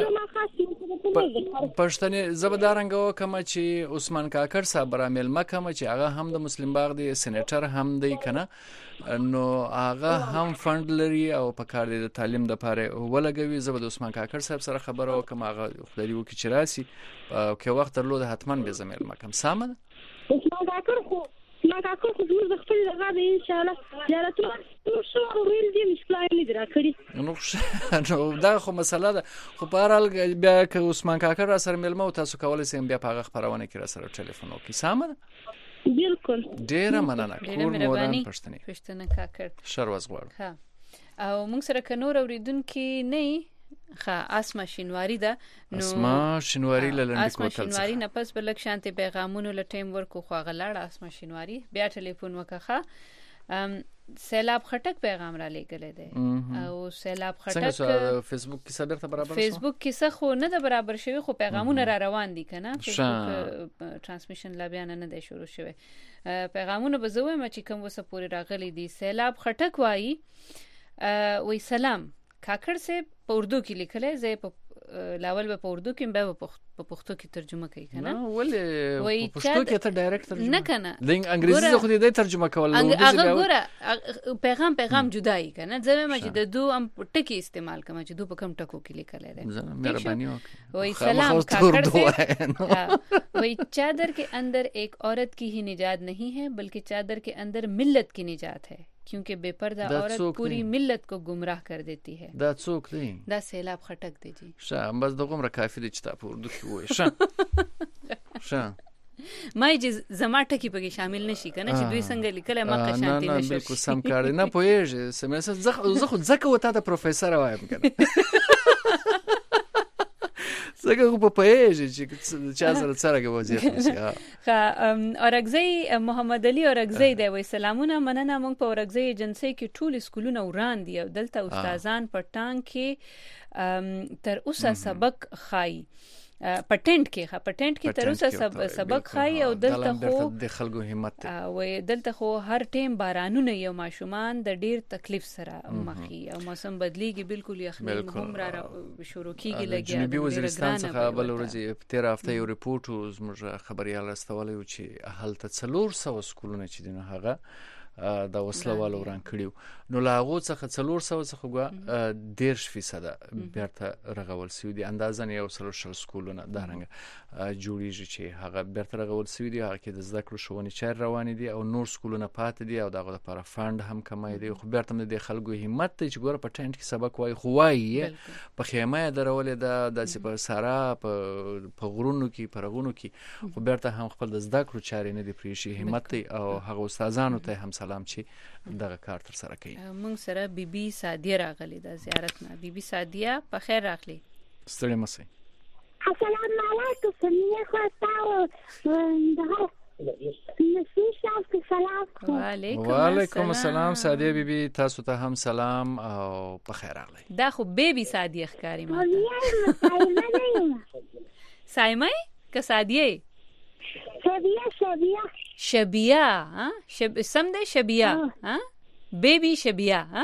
پښتنې زبدارنګ وکم چې عثمان کاکړ صاحب رامل مکه چې هغه هم د مسلم باغ دی سېنیټر هم دی کنه نو هغه هم فند لري او په کار دی د تعلیم د پاره ولګوي زبد عثمان کاکړ صاحب سره خبره وکم هغه خدای وکړي چې راسي او که وخت درلود حتمان به زميل مکم سامه عثمان کاکړ خو ما کاکو خو زموږ د خپل دغه د انشاءالله زیارتونه شو ویل دي مشکلای نه درا کړی نو دا خو مسله ده. خو په هر حال بیا که عثمان کاکا را سره ملمه او تاسو کولی سئ بیا په هغه خپرونه کې را سره ټلیفون وکړئ. سمه ده؟ بالکل. ډیره مننه. کور مودان پښتنه کاکړ شر واز غواړم. ها او موږ سره کنور اوریدونکو نه ښه اسما شینواری ده. نو اسما شینواری لنډی اسما شینواری نه پس بلک شانتي پیغامونو لټیم ورکو خو غلاړه اسما شینواری بیا ټلیفون وکړه. سیلاب خټک پیغام را لګلې ده او سیلاب خټک څنګه فیسبوک کې صدر ته برابر فیسبوک کې څه خو نه ده برابر شوی خو پیغامونه را روان دي کنه فیسبوک ترانسمیشن لا بیان نه دی شروع شوی. پیغامونه به زوې ما چې کوم وسه پوری راغلي دي. سیلاب خټک وای سلام کاکړ سے په اردو کې لیکلې زه په لاول په اردو کې به په پښتو کې ترجمه کوي کنه ولې په پښتو کې ته ډایرکټ ترجمه نه کنه د انګریزي خو دې ترجمه کول هغه ګوره پیغام جدای کنه زه ما چې د دو ام ټکی استعمال کوم چې دو په کم ټکو کې لیکل دي. مهرباني وکړه. وای سلام کاکړ سے وای چادر के अंदर एक औरत की ही निजात नहीं है बल्कि चादर के अंदर मिल्लत की निजात है क्योंकि बेपर्दा औरत पूरी मिल्लत को गुमराह कर देती है. دا څوک دی؟ دا سیلاب خټک دی جی. ښه بس دغه کافی دی چې تاسو اردو کې وایي. ښه ما چې زما ټکی پکې شامل نشي کنه چې دوی څنګه لیکل ما کا شانتي نشي. نه بالکل سم کار نه پوهیږي سمه زه خو ځکه وته د پروفیسور وایم کنه څنګه په پېژې چې چا سره څرګه وځي. ښه اورګزی محمد علي اورګزی دی وای سلامونه مننه موږ په اورګزی ایجنسی کې ټول سکولونه وران دي او دلته استادان په ټانګ کې تر اوسه سبق خای پټنټ کې تر اوسه سبق خای او دلته خو د خلکو همت وای دلته خو هر ټیم بارانونه یو ماشومان د ډیر تکلیف سره مخي او موسم بدلیږي بالکل یخنۍ هم را شروع کیږي لګیا. جنوبي وزیرستان څخه بل ورځ 13 هفته یو ریپورت زموږ خبريال راستولی و چې هلته 400 سکولونه چې دینه هغه د وسلوالو وران کړیو. نو لا هغه څخه 400 څخه ګوا 10% بیرته رغول سوي دي. اندازن یو 300 سکولونه دارنګ جوړیږي چې هغه بیرته رغول سوي دي. هغه کې د زده کړو ښوونې چارې روان دي او نور سکولونه پاتې دي او دغه لپاره فند هم کمای دي. خو بیرته د خلکو همت ته چې ګوره په ټینټ کې سبق وای خو وای په خیمه درولې د په سارا په غرونو کې په رغونو کې خو بیرته هم خپل د زده کړو چارې نه دي پریشي همت او هغه استادانو ته هم سلام چې دغه کار تر سره کوي. موږ سره بیبي سادیه راغلی د زیارت نه. بیبي سادیه په خیر راغلی. ستړي مسئ. السلام علیکم سمیه خواسته دغه نشي سلام. وعلیکم السلام سادیه بیبي تاسو ته هم سلام او په خیر راغلی. دا خو بیبي سادیه ښکاری ما. سایمه که سادیه؟ شبیه ها سم ده شبیه ها بیبی شبیه ها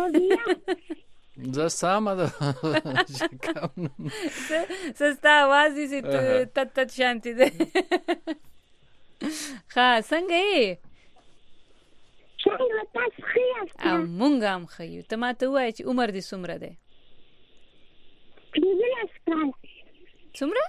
زه سامه ده سستا آوازی سی تت شانتی ده. ښه څنګه یې؟ مونږ هم ښه یو. ته ماته ووایه چې عمر دې څومره دی؟ 15 کاله. څومره؟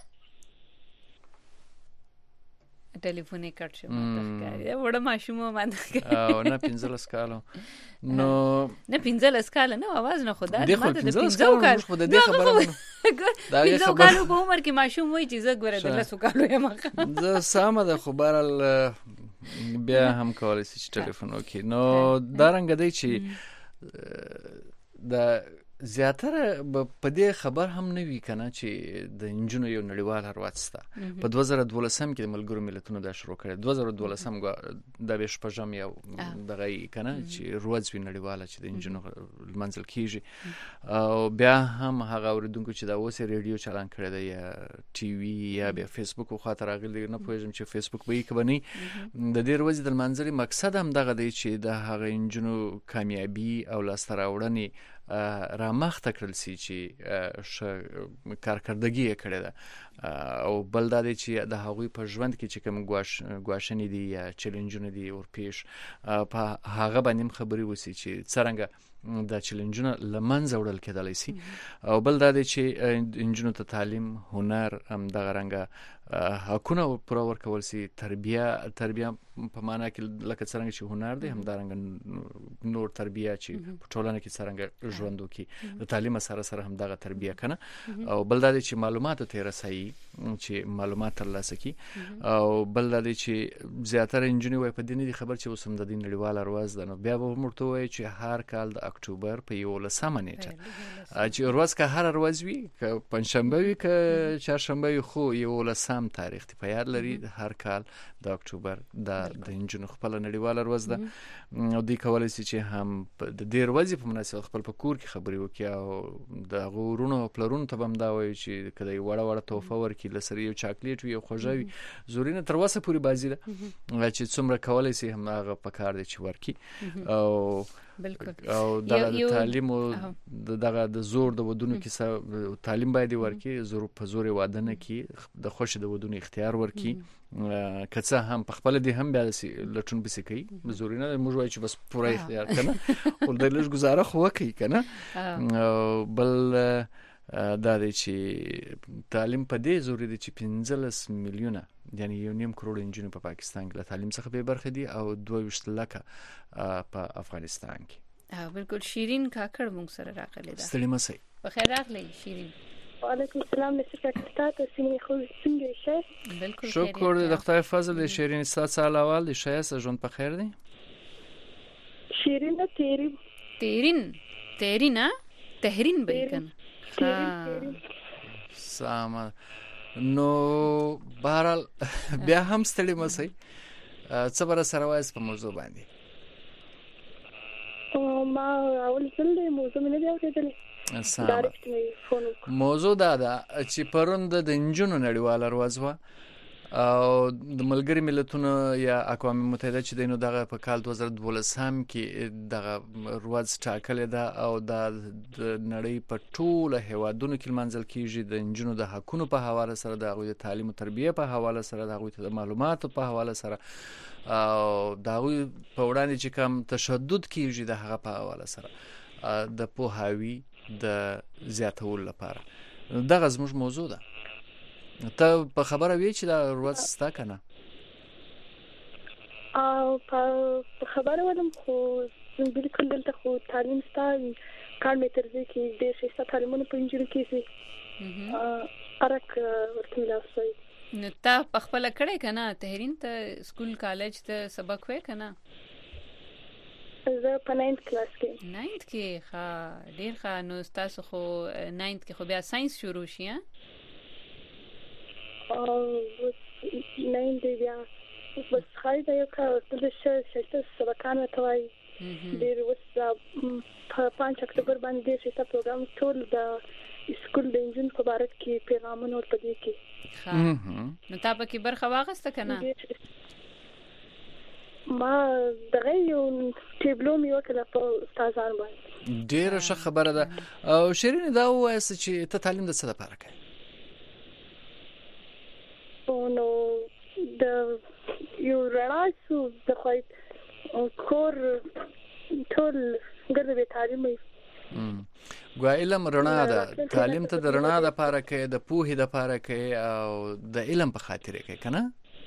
ټلیفون یې کټ شو ماته ښکاري وړه ماشوم او نه 15 کالو نو نه 15 کاله نو आवाज نه خدا ماته د 15 کالو خو د دې خبره دا 15 کالو په عمر کې ماشوم وای چې زه ګوره د 10 کالو یم زه سامه د خبرال بیا هم کولای شي ټلیفون وکړي. نو دا رنګ دی چې د زیاتره په دې خبر هم نه وی کنه چې د انجونو یو نړیوال هروات ستا په 2012 کې د ملګرو ملتونو دا شروع کړ. 2012 د بش پجام یو دغه کنه چې روز وی نړیواله چې د انجونو منځل کیږي او بیا هم هغه اوریدونکو چې دا اوس ریډیو چالان کړی دی یا ټي وي یا بیا فیسبوک خو خاطر راغلی نه پوهیږم چې فیسبوک به یې کبني د دې ورځې د منځري مقصد هم دغه دی چې د هغه انجونو کامیابی او لاستراوړنې را مخته کړل سي چې کارکردګي یې کړې ده او بل دا دی چې د هغوی په ژوند کې چې کوم ګواښنې دي یا چیلنجونه دي ورپېښ په هغه باندې خبرې وسی چې څنګه د چیلنجونه لمنځه وړل کېدلی شي. او بل دا دی چې انجونو ته تعلیم، هنر، هم دغه رنګه حقونه پوره ورکول شي. تربیه په معنا کې لکه څنګه چې هنر دی، هم دا رنګ نور تربیه چې په ټولنه کې څنګه ژوند وکړي، د تعلیم سره هم دغه تربیه کنه. او بل دا دی چې معلومات ته رسایي، چې معلومات ترلاسه کړي. او بل دا دی چې زیاتره انجونې وای په دې نه دي خبر چې اوس هم د دې نړیواله ورځ ده، نو بیا به مرته وای چې هر کال د اکتوبر په 11 نیټه چې ورځ که هر ورځ وي، که پنځشنبه وي که چهارشنبه وي، خو 11 تاریخ دی په یاد لري هر کال د اکتوبر د انجونو خپل نړیواله ورځ ده. او دوی کولی شي چې هم د دې ورځې په مناسبت خپل په کور کې خبرې وکړي، او د هغو ورونو او پلرونو ته به هم دا وایي چې که د وړه وړه تحفه ورکړي، له سره یو چاکلیټ وي، یو خوږه وي، زورینه تر اوسه پورې بازي ده چې څومره کولی شي هم هغه په کار دی چې ورکړي. او او د تعلیم او دغه د زور د ودونو کې تعلیم باید ورکړي، زور په زور واده نه کړي، د خوښ د ودونو اختیار ورکړي. که څه هم په خپل دي هم بیا لټون بس کوي، زورینه موږ وایو چې بس پوره اختیار کنه، او د لږ گزاره خو کوي کنه. بل دا دی چې تعلیم په دې زوري دی چې 15 میلیونه یعنی 1.5 کروڑ انجونې په پاکستان کې له تعلیم څخه به برخه دي، او 22 لکه په افغانستان کې. بالکل. شیرین کاکړ موږ سره راغلی ده. ستړي مسئ. په خیر راغلی شیرین. وعلیکم السلام. نصر کاکړ تاسو څنګه یې؟ بالکل شکر د خدای فضل. شیرین ستاسو حال دی ښه؟ ژوند په خیر دی؟ شیرین تیرین تهرین به کنه. سامان. نو بهرحال بیا هم ستړي مسئ. څه بر سره وایس په موضوع باندې؟ ما اول ځل د موضوع نه دی اوریدلی. موضوع دا ده چې پرون د انجونو نړیواله ورځ وه، او د ملګری ملتونو یا اقوام متحده چې دینو دغه په کال 2012 کې دغه ورځ ټاکلې ده، او د نړۍ په ټوله هیوادونو کې منځل کیږي د انجونو د حقونو په حواله سره، د هغوی د تعلیم او تربیه په حواله سره، د هغوی د معلوماتو په حواله سره، او د هغوی په وړاندې چې کوم تشدد کیږي د هغه په حواله سره د پوهاوي د زیاتولو لپاره. دغه زموږ موضوع ده. ته په خبره وی چې دا ورځ ستا کنه؟ او په خبره ولم، خو بالکل دلته خو تعلیم ستا کار مې تر دې کې د شیسته تعلیمونو په انجونو کې سي ارک ورته لاسوي. نو تا په خپل کړه کنه تهرین ته سکول کالج ته سبق وې کنه؟ زه په 9th کلاس کې. 9th کې ښه، ډیر ښه. نو تاسو خو 9th کې خو بیا ساينس شروع شي ها؟ او 9 دی بیا بس خای دا یو کار د شته سبقانه توای ډیر وسه په 5 اکتوبر باندې شته پروګرام ټول د سکول د انجن په اړه کې پیغامونه ورته دي کې. نو تاسو کې برخه واغسته کنه؟ ما دغه یو ټیبلو مې وکړه په استادانو باندې. ډیره ښه خبره ده. او شیرین دا وایي چې ته تعلیم د څه لپاره کوې؟ نو د یو رڼا د خوای کور ټول ګرځي تعلیم ګوا علم رڼا ده. تعلیم ته د رڼا د لپاره کوي، د پوهې د لپاره کوي، او د علم په خاطر کوي کنه؟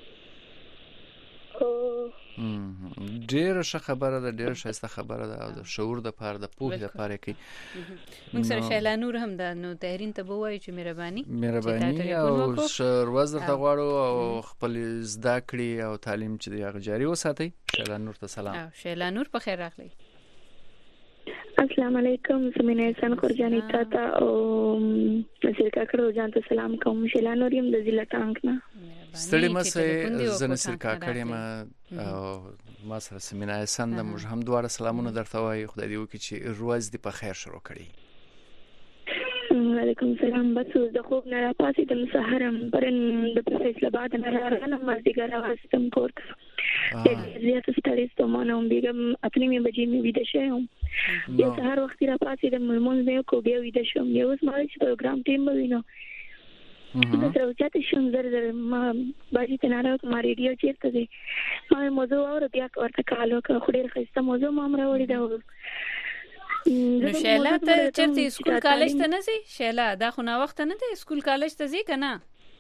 ډیر ښه خبره ده، ډیر ښایسته خبره ده، او د شعور د لپاره د پوهې د لپاره کوي. موږ سره شیلا نور هم ده. نو تهرین ته بووای چې مهرباني او ورځ درته غواړو، او خپل زده کړې او تعلیم چې دی هغه جاری وساتئ. شیلا نور ته سلام. شیلا نور په خیر راغلی. السلام علیکم. زمینه احسان خورجانی تا او نصر کاکړ جان ته سلام کوم. شیلا نور یم د ضلع ټانک نه. ستړي مسئ. زه نصر کاکړ یم او ما سره سمینه احسان د موږ هم دواړه سلامونه درته وایو. خدای دې وکړي چې ورځ دې په خیر شروع کړي. وعلیکم السلام. بس د خوب نه راپاسې د مسحرم پرن د فیصله بعد نه راغلم مازدیګر راوستم کور ته. زه تاسو ته ستومانه بیګم خپل می بجې می ویده شوم. یو سهار وخت راپاسې د ملمون مې کو بیا ویده شوم. یو اوس ما چې پروګرام ټیم وینم زه راوچاته شوم زر ما باجی ته نه راو ما ریډیو چیرته دی ما موضوع اور بیا ورته کالو که خو ډیر ښایسته موضوع ما راوړی دا نو شیلا ته چرته اسکول کالج ته نه زی؟ شیلا دا خو نا وخت نه دی اسکول کالج ته زی کنه؟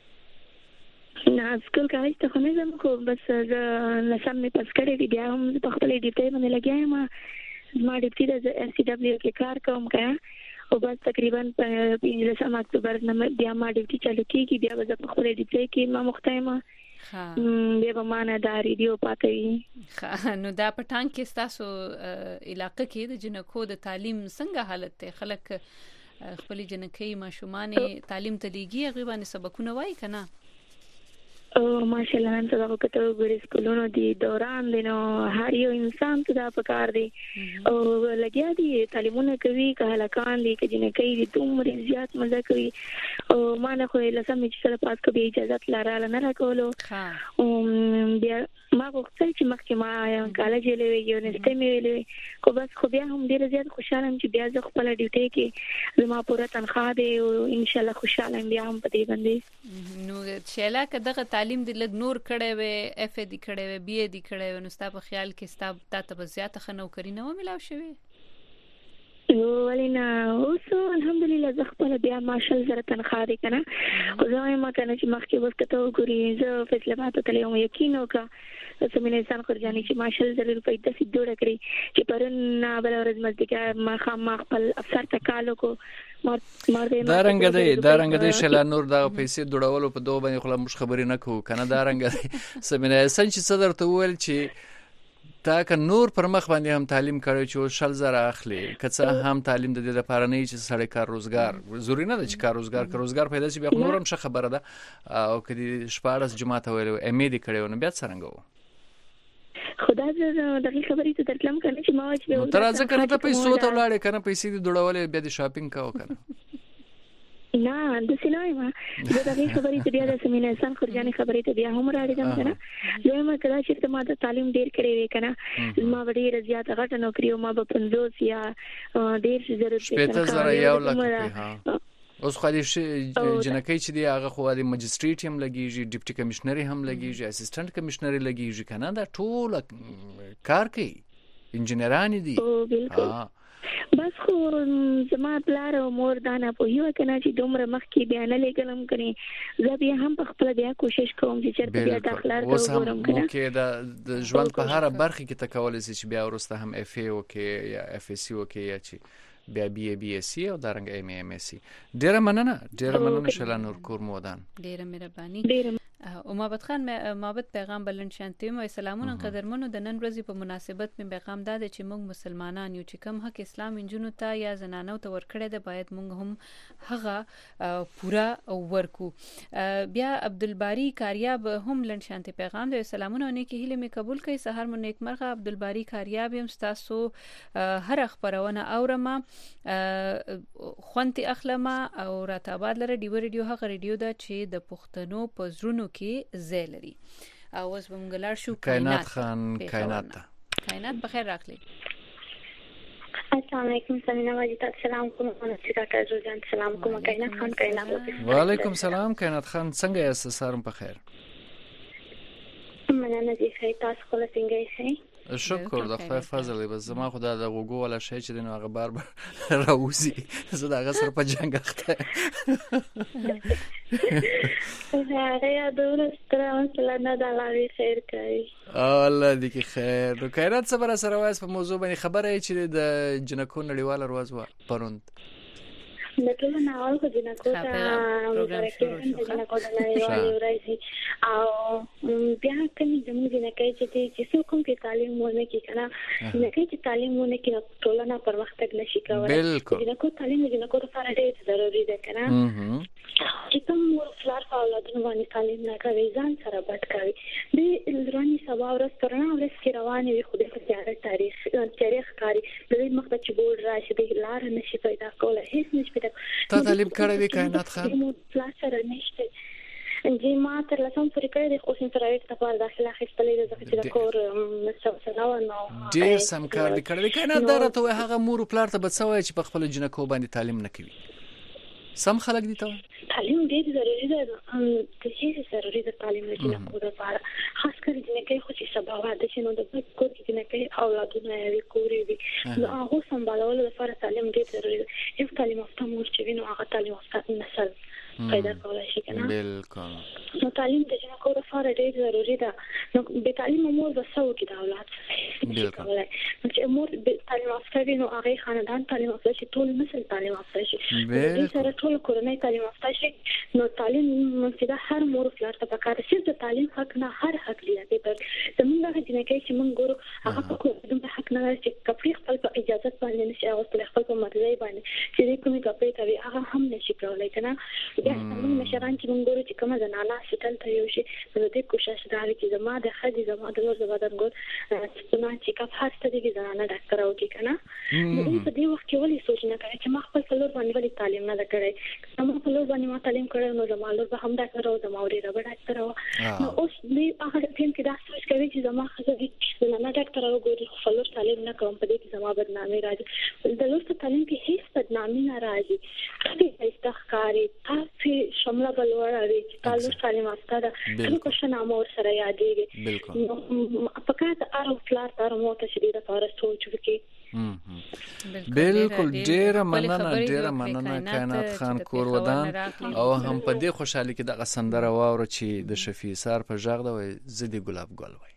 نه اسکول کالج ته خو نه زم خو بس لسم می پس کړی دی بیا هم په خپل ډیپټي باندې لګیایم ما ډیپټي د اس سی دبليو کې کار کوم کنه او بس تقریبا په 15 اکتوبر بیا ما ډیوټي چالو کیږي بیا به په خپل ډیپټي کې ما مختایمه بیا به ما نه دا ریډیو پاتې نو دا پټان کې تاسو علاقې کې د جنکو د تعلیم څنګه حالت ته خلک خپل جنکې ماشومان تعلیم ته دیږي هغه باندې سبقونه وای کنه او ماشاءالله نن سبا کته ګوري سکولونو دی دوران دینو هر یو انسان ته دا پکار دی او لګیا دی تعلیمونه کوي کهلکان دی چې نه کوي دومره زیات مزه کوي او ما نه خو لسم چې سره پات کوي اجازه لاره نه راکولو بیا ما وختل چې مخکې ما کالج لوي یونیورسيټي مې ویلې خو بس خو بیا هم ډیر زیات خوشاله یم چې بیا زه خپل ډیوټي کې زما پوره تنخواه دی او ان شاء الله خوشاله یم بیا هم پدې باندې نو شیلا کداغه تعلیم د لګ نور کړي وي اف ای دی کړي وي بی ای دی کړي وي نو ستا په خیال کې ستا ته زیاته خنوکری نه ملاو شوی ولینا اوس الحمدلله زه خپل بیا ماشال زره تنخواه دی کنه خو زه ما کنه چې مخکې وخت ته وګوري زه فیصله ماته تلې یم یقین وکړه سمینه انسان خرجانی چې ماشال زره روپۍ د سې جوړ کړی چې پرن بل ورځ مزدګه ما خام خپل افسر ته کالو کو دا رنګ دی شلا نور دا پیسې دوړولو په دوه باندې خلا مش خبرې نه کو کنه دا رنګ دی سمینه انسان چې صدر ته ویل چې تا که نور پر مخ باندې هم تعلیم کړی چې شل زره اخلي کڅه هم تعلیم د دې لپاره نه چې سړی کار روزګار ضروري نه ده چې کار روزګار پیدا شي بیا نور هم ښه خبره ده او کدي شپارس جماعت ویلو امید کړي نو بیا څنګه وو خدا دې دغه خبرې ته درکلم کنه چې ما چې تر ځکه ته پیسې ته ولاړې کنه پیسې دې دوړولې بیا د شاپینګ کاو کنه نه د سینای ما دغه خبرې ته بیا د سمینه انسان خرجانی خبرې ته بیا هم راړم کنه زه ما کدا چې ما د تعلیم ډیر کړی وی کنه ما وړي رضایت غټ نوکری ما په 50 یا ډیر ضرورت اوس خو دې جنکې چې دی هغه خو د ماجستریټ هم لګیږي ډیپټي کمشنري هم لګیږي اسسټنټ کمشنري لګیږي کنه دا ټول کار کوي انجنیران دي بس خو زما پلار او مور دانا په یو کنه چې دومره مخکې بیان لګلم کني زه بیا هم په خپل بیا کوشش کوم چې چیرته بیا داخله وګورم کنه اوس هم د ژوند په هر برخه کې تکول شي چې بیا ورسته هم اف ای او کې یا اف اس سی او کې یا چې بیا بی اس سی او دارنګ ام ام اس سی ډیره مننه شلا نور کور مودان ډیره مهرباني او محمد خان محمد پیغام بلند شانتیم او سلامونه قدرمنو د نن ورځې په مناسبت می پیغام داده چې موږ مسلمانان یو چې کم حق اسلام انجونو ته یا زنانو ته ورکړی دی باید موږ هم هغه پورا ورکو بیا عبدالباری کاریاب هم لند شانتی پیغام دی سلامونه نیکی هیله می قبول کړئ سحر مو نیک مرغه عبدالباری کاریاب هم تاسو هر خبرونه اورما خوانتي اخلمه او راتاباد لره دی ریډیو هغه ریډیو دا چې د پښتنو په زړونو کې زیلري او اوس بمګلار شو کائنات خان کائنات بخیر راغلی السلام علیکم سمینا واجد سلام کوم مناسبه تاسو جان سلام کوم کائنات خان وعلیکم سلام کائنات خان څنګه یاست سارم په خیر مننه دې خیر تاسو خو څنګه یې شکر د خدای فضل دی بس زما خدای د غوګو ولا شي چې دنه هغه بار راوځي زه دا هغه سره په جنگ اخته هغه یادونه ستره مثلا نه دا لاري خیر کوي الله دې کې خیر نو کائنات سره وایس په موضوع باندې خبره چې د جنکو نړیواله ورځ و پروند نکله ناول خو جنکو ته مبارکي جنکو د نړیوالې ورځې او بیا کوم جنکې چې څوک کوم کې تعلیم ونه کې کنه جنکې چې تعلیم ونه کې ټولنه پرمختګ نشي کولای جنکو تعلیم جنکو لپاره ډېر ضروري ده کنه چې کوم ورفلار اولادونه باندې تعلیم نه کوي ځان سره بټ کوي د لرونی سبا ورځ ترنه ورځ کې روانې وي خو د تاریخ کاری د مخته چې بول راشي د لار نشي پیدا کولای هیڅ نشي پیدا تا تعلیم کړی دی کائنات خان پلاس سره نشته جی ما تر لسم پورې کړی دی خو څنګه راوړې لپاره داخله اخیستلې ده چې د کور مسوسه نو ډیر سم کار دی کړی کائنات درته هغه مور پلار ته بڅوي چې په خپل جنکو باندې تعلیم نه کوي سم خلک دي ته تعلیم ډېر ضروري ده د هیڅ ضروري ده تعلیم د جنکو لپاره خاص کر جنکې خو چې سبا واده شي نو د کور کې جنکې اولادونه وي کورې وي نو هغه سمبالولو لپاره تعلیم ډېر ضروري ده یو تعلیم یافته مور چې وي نو هغه تعلیم یافته نسل پیدا کولای شي کنه بالکل نو تعلیم د جنکو لپاره ډېر ضروري ده نو به تعلیم مور بسو کې د اولاد بالکل نو چې مور تعلیم یافته وي نو هغه خاندان تعلیم یافته شي ټول نسل تعلیم یافته شي د سره ټول کورنۍ تعلیم یافته شي نو تعلیم چې د هر مور فلر ته پکاره شي د تعلیم حق نه هر حق لري تر زمونږ د جنکې چې مونږ ګورو هغه په کوم د حق نه لري چې کپړې خپل په اجازه باندې نشي او خپل په مرزي باندې چې کومې کپړې کوي هغه هم نشي کولای کنه موږ مشران چې موږ ګورو چې کومه زنانه سټل ته یو شي نو دې کوشش دا لري چې زما د خدي زما د نور زبادر ګور څنګه چې کف هر څه دې زنانه ډاکټر او کې کنه نو په دې وخت کې ولې سوچ نه کوي چې ما خپل فلور باندې ولې تعلیم نه کړی ما فلور باندې ما تعلیم کړو نو زما لور به هم ډاکټر او زما ورې رب ډاکټر او نو اوس دې هغه ټیم کې دا سوچ کوي چې زما خدي زنانه ډاکټر او ګور فلور تعلیم نه کوم په دې کې زما بدنامي راځي د لور تعلیم کې هیڅ بدنامي نه راځي دې استخکاری تاسو شامله بلوړه وي چې تاسو تعلیم واستاده نو کوشش نه مور سره یادېږي بالکل په کار د ارو فلار تر مو ته شدید فارس سوچ وکي بالکل ډیر مننه کائنات خان کور ودان او هم په دې خوشحالي کې د سندره واوره چې د شفیع سار په ژغ ده وي زدي ګلاب ګل وي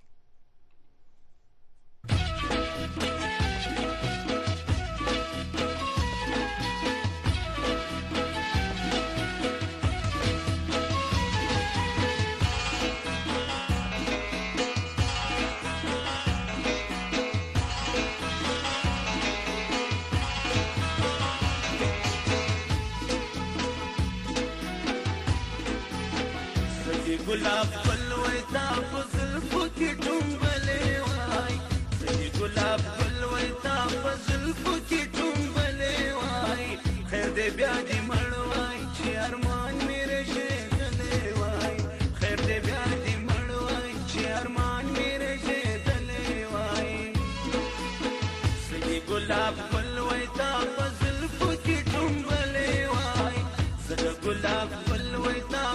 गुलाब फलवे ता फजल फुकी टुंबले वाई सही गुलाब फलवे ता फजल फुकी टुंबले वाई खैर दे ब्याजी मड़वाई ची अरमान मेरे शेदले वाई खैर दे ब्याजी मड़वाई ची अरमान मेरे शेदले वाई सही गुलाब फलवे ता फजल फुकी टुंबले वाई सही गुलाब फलवे ता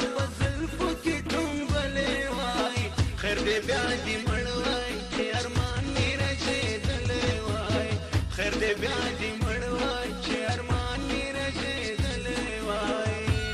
خیر دې بیا دې مړوای چې ارمان مې راځي دلې وای خیر دې بیا دې مړوای چې ارمان مې راځي دلې وای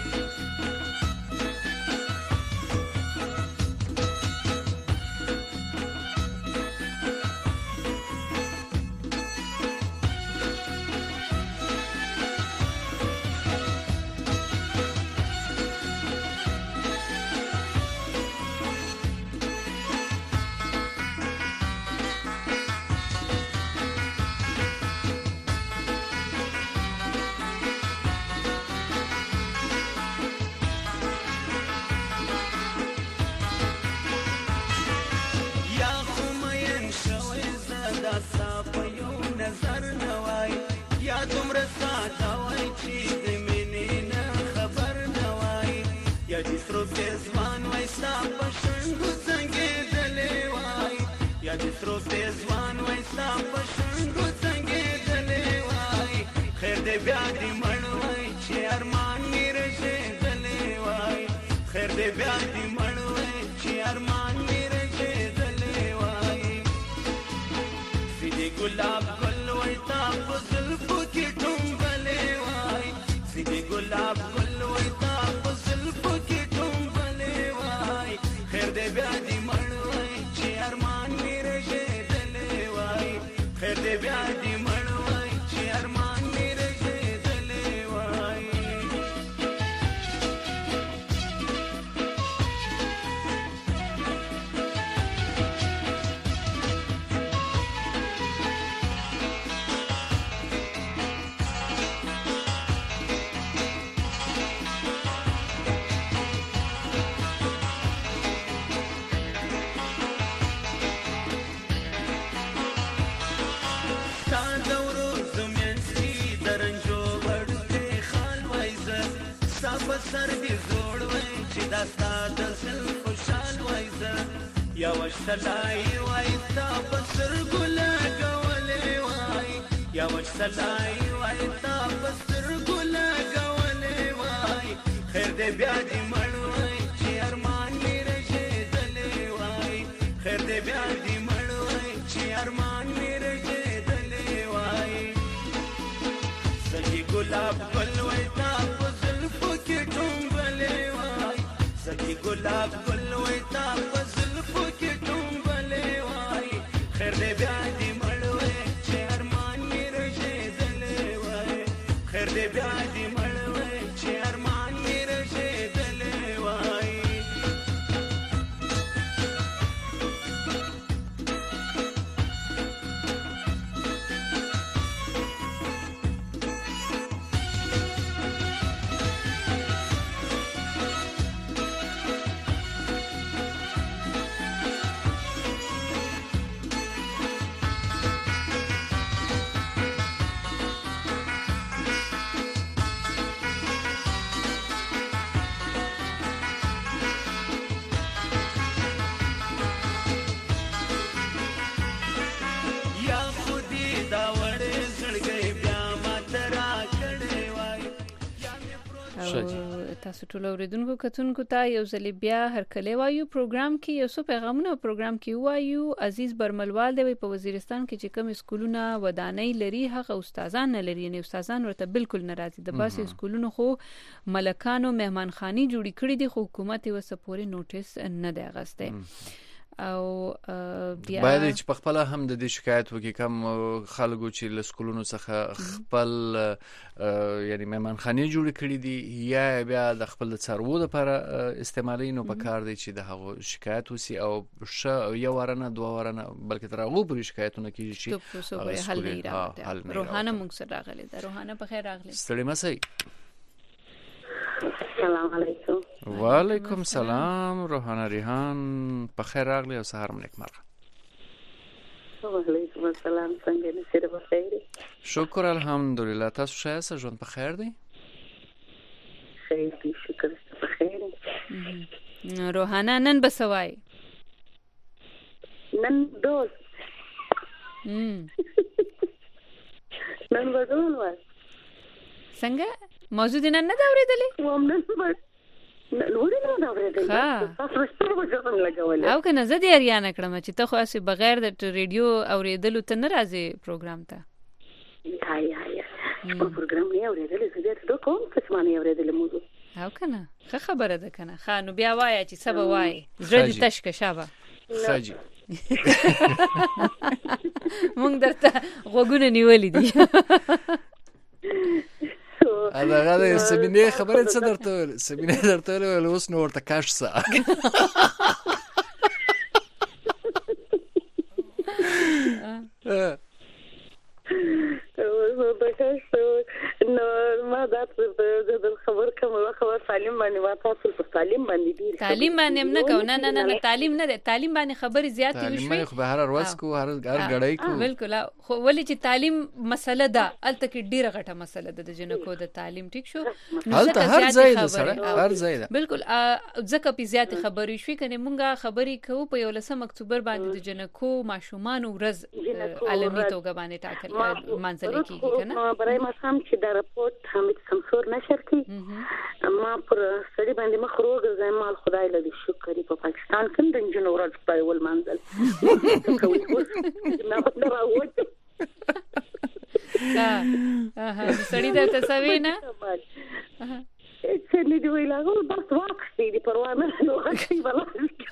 गुलाब गुल वैता फजल फुकी टुंबले वाई सीधे गुलाब गुल वैता फजल फुकी टुंबले वाई खैर दे ब्याजी मड़वाई ची अरमान मेरे शेदले वाई खैर दे ब्याजी मड़वाई ची अरमान मेरे शेदले वाई سر دې زوړ وای چې دا ستاسو سل خوشحال وای زه یا وشلای وای تا بسر ګل غولې وای یا وشلای وای تا بسر ګل غولې خیر دې بیا دې مړ وای چې ارمان مې رژېدلې وای خیر دې بیا دې مړ وای چې ارمان مې رژېدلې وای سږي ګلاب ګل وای تا په زلفو کې ټومبلې وای سږي ګلاب ګل وای تا په زلفو کې ټومبلې وای خیر دې بیا دې مړ وای چې ارمان مې رژېدلې وای خیر دې بیا دې مړ وای چې ارمان مې رژېدلې وای تاسو ټول اوریدونکو کتونکو ته یو ځل بیا هرکلی وایو پروګرام کې یو څو پیغامونه پروګرام کې وایو عزیز برملوال دی په وزیرستان کې چې کوم اسکولونه ودانۍ لري هغه استادان نه لري نه استادان ورته بالکل ناراضي د باسي اسکولونو خو ملکانو مهمانخاني جوړی کړی دي خو حکومت یې وسپوري نوټیس نه دی غسته او بیا باید چې په خپل هم د دې شکایت وکي کم خلکو چې له سکولونو څخه خپل یعنی مهمانخانه جوړ کړي دي یا بیا د خپل څارو لپاره استعمالي نو په کار دي چې د هغه شکایت وسی او یو ورنه دوه ورنه بلکې تر هغه پورې شکایتونه کیږي چې حل نه راځي روحانه موږ سره راغلي ده روحانه په خیر راغلي ستړي مسئ السلام علیکم وعلیکم السلام روحانه ریحان په خیر راغلی او سهار مو نیکمرغه وعلیکم السلام څنګه نشره په خیر شکر الحمدلله تاسو ښه یاست ژوند په خیر دی خیر دی شکر په خیر روحانه نن بسوای نن ډول نن ډول وای څنګه موضوع دې نن نه دا اورېدلې او کنه زه دې اریانه کړم چې ته خو اسی بغیر د ریډیو اوریدلو ته نه راځي پروګرام ته یا پروګرام نه اوریدلې زه دې ته کوم څه معنی اوریدلې موضوع او کنه خبره ده کنه خانو بیا وای چې سبا وای زړه دې تشک شابه خاجي مونږ درته غوګونه نیولې دي هغه سمینه خبره څه درته سمینه درته ول اوس نو ورته کاش سا نو ما دا د خبر کوم خبر تعلیم باندې ما تاسو په تعلیم باندې دي تعلیم باندې نه کو نه تعلیم نه ده تعلیم باندې خبرې زیاتې وشوي تعلیم خو به هر ورځ کو هر غړای کو بالکل خو ولې چې تعلیم مسله ده الته کې ډیره غټه مسله ده د جنکو د تعلیم ټیک شو هلته هر ځای ده سره هر ځای ده بالکل ځکه په زیاتې خبرې شوي کنه مونږه خبرې کوو په 11 اکتوبر باندې د جنکو ماشومان ورځ عالمي توګه باندې ټاکل منځل کیږي کنه برای ما هم چې دا راپورټ حمید سمسور نشر کی ما پر سړي باندې مخ روغ زمال خدای له شکر په پاکستان کې د جنو ورځ په ول منځل نه راوځي سړي د تسوینه چې نه دی ویلاغو بس واکسي دی پروانه نو هڅه ولا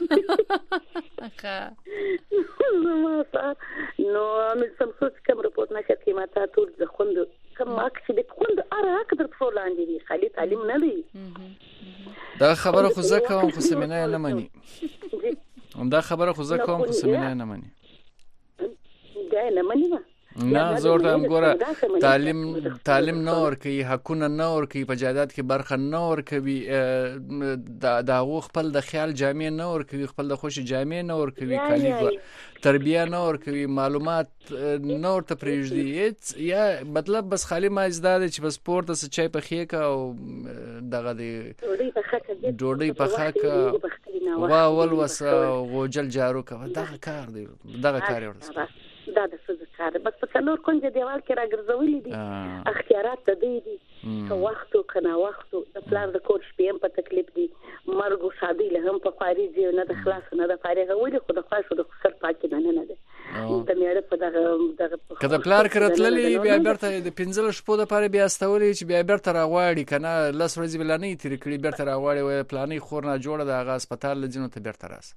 نو مې سمسوت کوم رپورت نشه کی ماته ټول ځخوند کوم اکسي د خوند اره قدر فلان دی خالي تعلیم نه دی دا خبره خو زکه هم خو سمینه نه مانی دا خبره خو زکه هم خو سمینه نه مانی دا نه مانی نه زور ته ګوره تعلیم نه ورکي حقونه نه ورکي په جایداد کې برخه نه ورکوي دا خپل د خیال جامع نه ورکوي خپل د خوش جامع نه ورکوي کلی تربیه نه ورکوي معلومات نه ورته پرېږدي یا مطلب بس خالی ما زده چې بس سپورت څه چای په خېکه او دغه دی ډوډۍ په خاکه وا ول وسه غوجل جارو کوي دغه کار دی دغه کار ورته دا د څه کار بس په څلور کونج دیوال کې راګرځولې دي اختیارات د دې دي وخت او کنا وخت د پلان د کور شپې په تکلیف دي مرګ او شادي له هم په خارجي نه د خلاص نه د فارغه ولې خو د خاصو د خسر پاتې نه ده ته مې په دغه کله پلان کړتلې بیا برته د 15 شپو د پاره بیا استولې چې بیا برته راغواړي کنه لس ورځې بلانې تیر کړي برته راغواړي وای پلانې خور نه جوړه د هغه هسپتال لجنو ته برته راس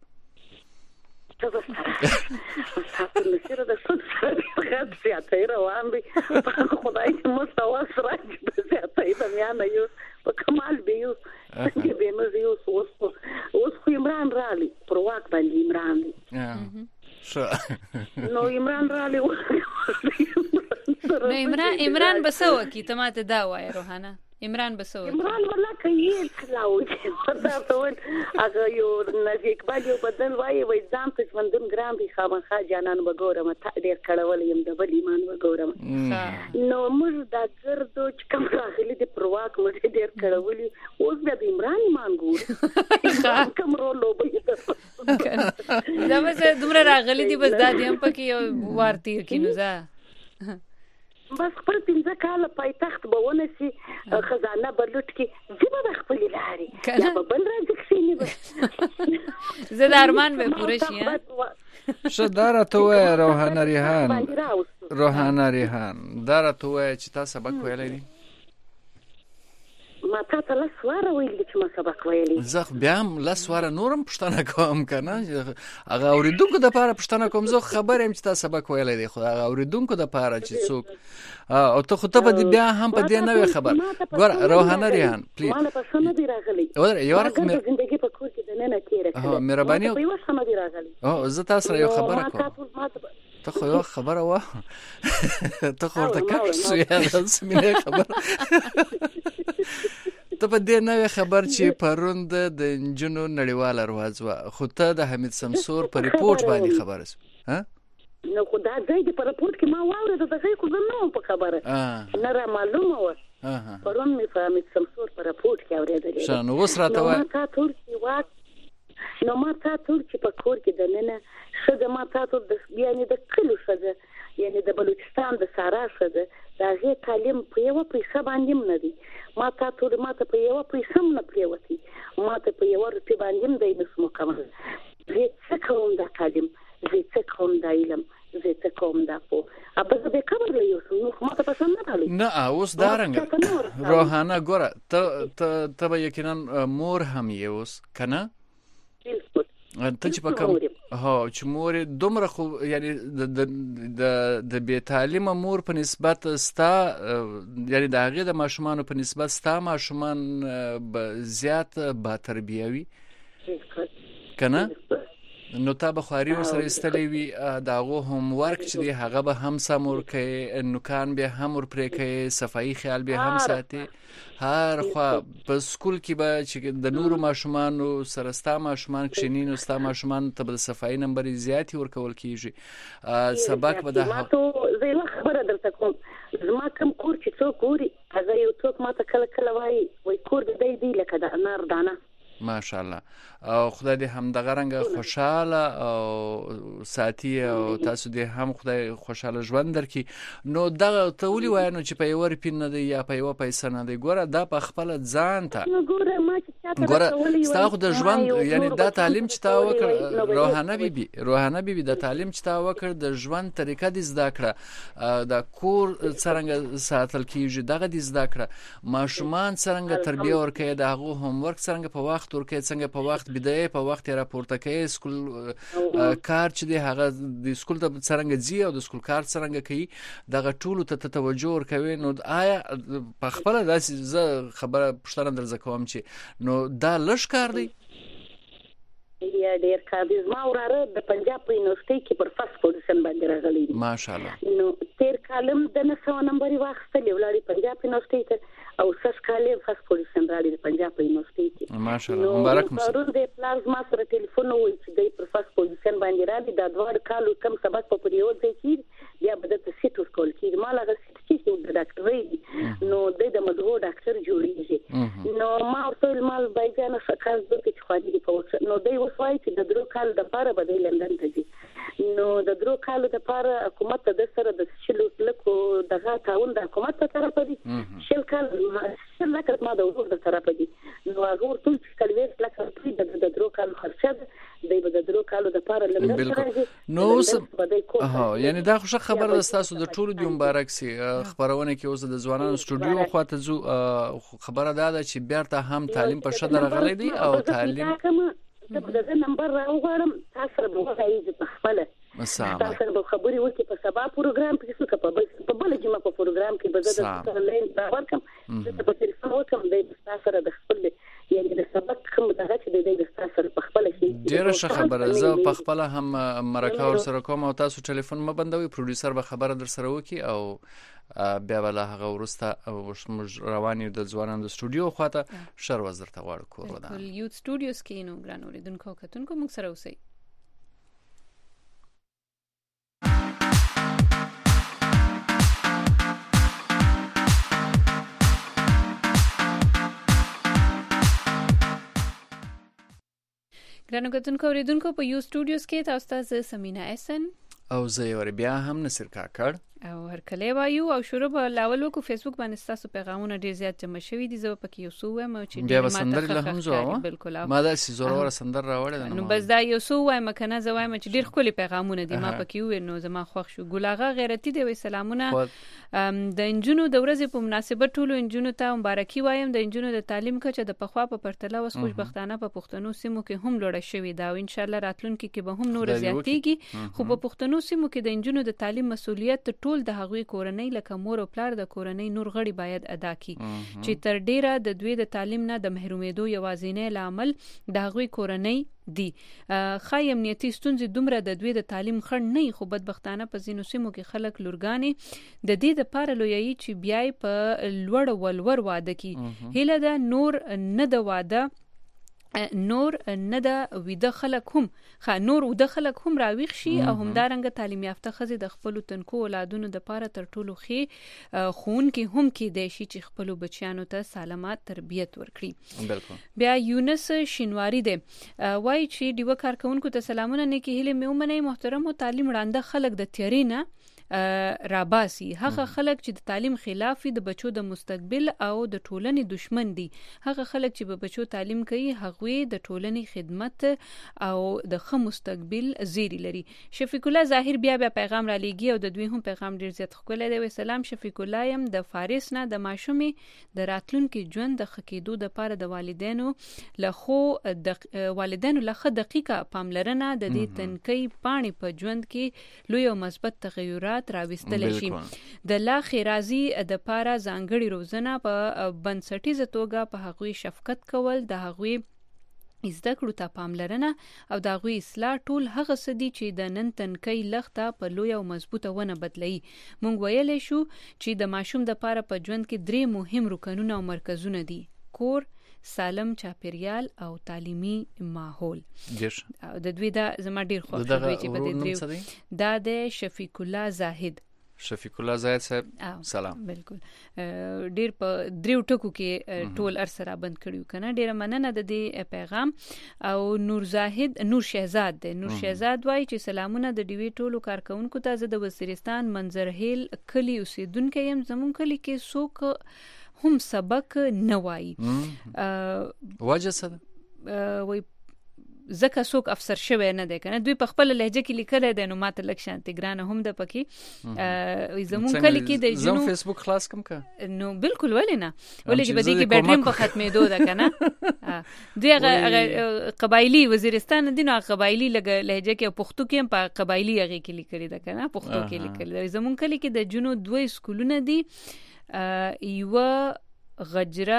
تاسو نشره د څه څه غږ سیاته روان دي خدای دې مو تاسو راځي د سیاته د میانه یو په کمال به یو چې به مو یو اوس خو عمران رالي پر واک باندې عمران دي نو عمران رالي نو عمران بسو کی تماته دا وای روحانه عمران بسو عمران ولا کوي کلاو چې تاسو ول هغه یو نزیک باندې یو بدل وای ځان ته ژوندون ګرام دي خامخا جانان وګورم ته ډیر کړول یم د بل ایمان وګورم نو موږ دا ګردو چې کوم راغلي د پرواک موږ ډیر کړولې اوس د عمران ایمان ګور کوم رولو به دا مزه دومره راغلي دي بس دا دیم پکې یو وارتي کینو ځه بس خپل 15 کال پایتخت به ونسي خزانه بلوټ کې زیبه د خپل لاري یا به بل راځي کسینی به زه د ارمان به پوره شي شداره تو روحانه ریحان داره تو چې تاسو سبق ویلې دي ما ته له سواره ویل چې ما سبق ویلې زه بیا هم له سواره نورم پښتنه کوم کنه هغه اوریدونکو د پاره پښتنه کوم زه خبر يم چې تاسو سبق ویلې دي خو هغه اوریدونکو د پاره چې څوک او ته خو ته بیا هم په دې نوې خبر ګور روحانه ریحان پلیز مال په سم دي راغلي یو رقم زندگی په کور کې د نه تیرې کړه مهرباني په یو سم دي راغلي او زه تاسو یو خبره کوم ته خو یو خبره وا ته خو ورته کښ یا سمینه خبره ته په دې نوې خبر چې پروند د انجنونو نړیوال ارواز وا خو ته د حمید سمسور په ریپورت باندې خبره سو ها نو خدا ځای د ریپورت کې ما واورې د هغه خو زنه په خبره نه را معلومه و پروند می حمید سمسور په ریپورت کې اورېدل شنو اوس راته وای نو ما تا ټول چې په کور کې د ننه شګه ما تا ټول د یعنی د کلو شګه یعنی د بلوچستان د سارا شګه دا غي تعلیم په یو پیسه باندې نه دي ما ته په یو پیسه نه پریوتی ما ته په یو روپی باندې د نسمو کوم زه څه کوم د تعلیم زه څه کوم د علم زه څه کوم د په ابه به خبر لې نو ما ته پسند نه تعلیم نه اوس دارنګ روحانه ګوره ته یقینا مور هم یوس کنه ته چې په کوم چې مور دومره خو یعنی د بې تعلیمه مور په نسبت ستا یعنی د هغې د ماشومانو په نسبت ستا ماشومان زیات با تربیه وي که نه نو تا به خواري ورسره ایستلی وي د هغو هم ورک چې دی هغه به هم سم ورکوي نوکان بیا هم ورپرې کوي صفایي خیال بیا هم ساتي هر خوا په سکول کې به چې د نورو ماشومانو سره ستا ماشومان کښېني نو ستا ماشومانو ته به د صفایي نمبرې زیاتې ورکول کېږي سبق به د زه یوه خبره درته کوم زما کوم کور چې څوک ګوري هغه یو څوک ما ته کله کله وایي کور د دی لکه د انار دانه ماشاءالله او خدای دې هم دغه رنګه خوشاله او ساتي او تاسو دې هم خدای خوشاله ژوند درکړي نو دغه ته ولي وایي نو چې په یو روپۍ نه دی یا په یوه پیسه نه دی ګوره دا په خپله ځان ته ګوره ستا خو د ژوند یعنی دا تعلیم چې تا وکړ روحانه بیبي د تعلیم چې تا وکړ د ژوند طریقه دې زده کړه د کور څرنګه ساتل کېږي دغه دې زده کړه ماشومان څرنګه تربیه ورکوي د هغو هومورک څرنګه په وخت ورکوي څنګه په وخت بدایي په وخت یې راپورته کوي سکول کار چې دی هغه د سکول ته څرنګه ځي او د سکول کار څرنګه کوي دغه ټولو ته توجه ورکوي نو آیا په خپله داسې زه خبره پوښتنه درځه کوم چې نو دا لږ کار دی یا ډیر کار دی زما وراره د پنجاب په یونیورسټۍ کې پر فرست پوزیشن باندې راغلی دی ماشاءالله نو تیر کالم د 900 نمبر واخیستلی ولاړی پنجاب یونیورسټۍ ته او سس کالم فرست پوزیشن راغلی د پنجاب په یونیورسټۍ کې ماشاءالله مبارک مو پرون د پلازما سره ټلیفون وای چې د پر فرست پوزیشن باندې راغلی د دوه کالو کم سبق په پریود دی چې بیا به د سیټ ورکول کېږي ما هغه سیټ چې د ډاکټرۍ نو د مدغو ډاکټر جوړیږي نو ما ورته مال بایجانه شکاز د چې خوادي په نو دی وسوای چې د درو کال د پاره به د لندن ته ځي نو د درو کالو لپاره حکومت د سره د شلو لکو دغه تعاون د حکومت طرف دی شل کال لکه ما د ورور طرف دی نو هغه ټول کلويس لکه د درو کالو خرچه دی د درو کالو لپاره لږ نو یعنی دا خوشا خبره تاسو د ټولو دی مبارک سي خبرونه کې اوس د ځوانانو سټوډیو خواته زو خبره ده چې بیرته هم تعلیم په شدره غلې دي او تعلیم د نمبر راوغړم تاسو به وایي په خپل تاسو به خبري وکړي په سبا پروګرام کې څه په بل جمعه په پروګرام کې به زه د لین راوړم چې په تلیفون وکم د تاسو سره د خپل یعنی د سبق کوم دغه چې د تاسو سره په خپل شي ډیره ښه خبره زه په خپل هم مرکه ور سره کوم او تاسو ټلیفون ما بندوي پروډوسر به خبره در سره وکي او بیا ولا هغه ورسته رواني د ځوانانو د سټوډیو خواته شر وزر ته وړ کور ودا یوت سټوډیوز کې نو ګران اوریدونکو کتونکو موږ سره اوسئ ګرانو کتونکو اوریدونکو په یو سټوډیوز کې تاسو ته سمینا احسن او زه یو بیا هم نصر کاکړ او هرکله وایو او شروع به لاول وکړو فیسبوک باندې تاسو پیغامونه ډیر زیات جمع شوي دي زه په کې یو څو وایم چې بیا سندر له هم زو بالکل ما دا سی زوره سندر راوړل نو بس دا یو څو وایم کنه زه وایم چې ډیر خولي پیغامونه دي ما پکې و نو زما خوښ شو ګلاغه غیرتی دی وي سلامونه د انجونو د ورځې په مناسبت ټولو انجونو ته مبارکي وایم د انجونو د تعلیم کچه د پخوا په پرتله اوس خوشبختانه په پښتنو سیمو کې هم لوړه شوې ده او ان شاء الله راتلونکي کې به هم نور زیاتېږي خو په پښتنو سیمو کې د انجونو د تعلیم مسولیت ټول د هغوی کورنۍ لکه مور او پلار د کورنۍ نور غړي باید ادا کړي چې تر ډیره د دوی د تعلیم نه د محرومېدو یوازینی لامل د هغوی کورنۍ دي خای امنیتي ستونزې دومره د دوی د تعلیم خړ نه خو بدبختانه په ځینو سیمو کې خلک لورګانې د دې د پاره لویي چې بیاي په لوړ ولور واده کی هله دا نور نه د واده نور نه د ویده خلک هم نور د خلک هم راويخ شي او همدارنګه تعلیم یافته خزي د خپل تنکو اولادونو د پاره تر ټولو خې خون کې هم کې د شي چې خپل بچیانو ته سالمات تربيت ورکړي بالکل بیا یونس شینواری دی وای چې دیو کارکونکو ته سلامونه نه کې هله مې ومنه محترم او تعلیم وړاندې خلک د تیرینا راباسي هغه خلک چې د تعلیم خلاف د بچو د مستقبل او د ټولنې دشمن دي هغه خلک چې په بچو تعلیم کوي هغه د ټولنې خدمت او د ښه مستقبل زیری لري شفیق الله ظاهر بیا پیغام را لېږي او د دوی هم پیغام ډیر زیات ښکلی دی سلام شفیق الله يم د فارس نه د ماشومې د راتلونکي ژوند د خکېدو د پاره د والدینو لخوا دقیقه پاملرنه د دې تنکي پاڼې په ژوند کې لوی او مثبت تغیرات راوستل شي د لا خیرازي د پاره ځانګړي روزنه په بنسټیزه توګه په هغوی شفقت کول د هغوی زده کړو ته پاملرنه او د هغوی اصلاح ټول هغه سدي چې د نن تنکي لخته په لوی او مضبوطه ونه بدلي مونږ ویلې شو چې د ماشوم د پاره په ژوند کې درې مهم رکنونه او مرکزونه دي کور سالم چاپیریال او تعلیمی ماحول د دوی دا زما ډیر خوښ شوی چې په دې دا د شفیق الله زاهد شفیق الله زاهد صاحب سلام بالکل ډیر په دریو ټکو کې ټول ارسره بند کړیو کنه ډیر مننه د دې پیغام او نور شهزاد دی نور شهزاد وایي چې سلامونه د ډیوی ټولو کارکونکو ته زه د وزیرستان منظرهیل کلی اوسیدونکو يم زمون کلی کې څوک هم سبق نه وایي وجه څه وای زکه څوک افسر شوی نه دی کنه دوی په خپل لهجه کې لیکل دي نو ماته لک شانتي ګرانه هم د پکې زمون کلی کې د جنو فیسبوک خلاص کم کا نو بالکل ولې نه ولې چې بدی کې بیټریم په ختمېدو ده کنه دغه قبایلی وزیرستان دي نو قبایلی لهجه کې پښتو کې په قبایلی هغه کې لیکل دي کنه پښتو کې لیکل دي زمون کلی کې د جنو دوه سکولونه دي یو غجره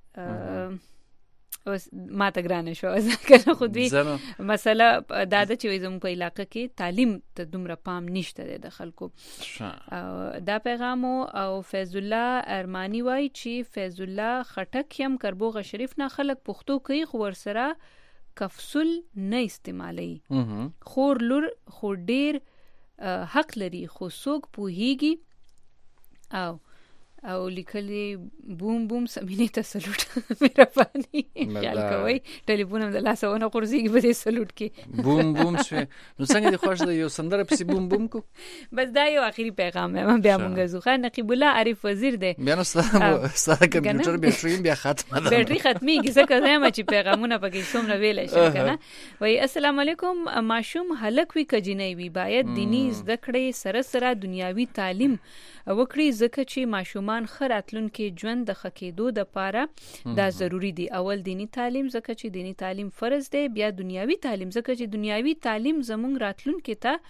ما ته ګرانه شو ځکه خو دې مسله دا د چې زموږ په علاقې کې تعلیم ته دومره پام نشته د خلکو دا پیغام او فیض الله ارمانی وای چې فیض الله خټک هم کربوغه شریف نه خلک پښتو کوي خو ورسره کفصل نه استعمالي خور لور خو ډیر حق لري خو څوک پوهیږي او او لیکلي بوم بوم سمینه ته سلوټ مهرباني خیال کوي ټلیفون هم د لاسونه قرزيږي په دې سلوټ کې بوم بوم شو نو څنګه دی خوښ دی یو سندره پسې بوم بوم کو بس دا یو اخیری پیغام هم بیا مونږ زو خان نقیب الله عارف وزیر دی بیا نو سره کمپیوټر بیټری بیا ختمه ده بیټری ختميږي ځکه زما چې پیغامونه پکې څومره ویل شي کنه وای السلام علیکم ماشوم هلک وی کجنی وی باید دینی زده کړې سره سره دنیاوی تعلیم وکړي ځکه چې ماشومان خراتلون کې ژوند د خکېدو د پاره دا ضروری دی اول دینی تعلیم ځکه چې دینی تعلیم فرض دی بیا دنیاوی تعلیم ځکه چې دنیاوی تعلیم زموږ راتلون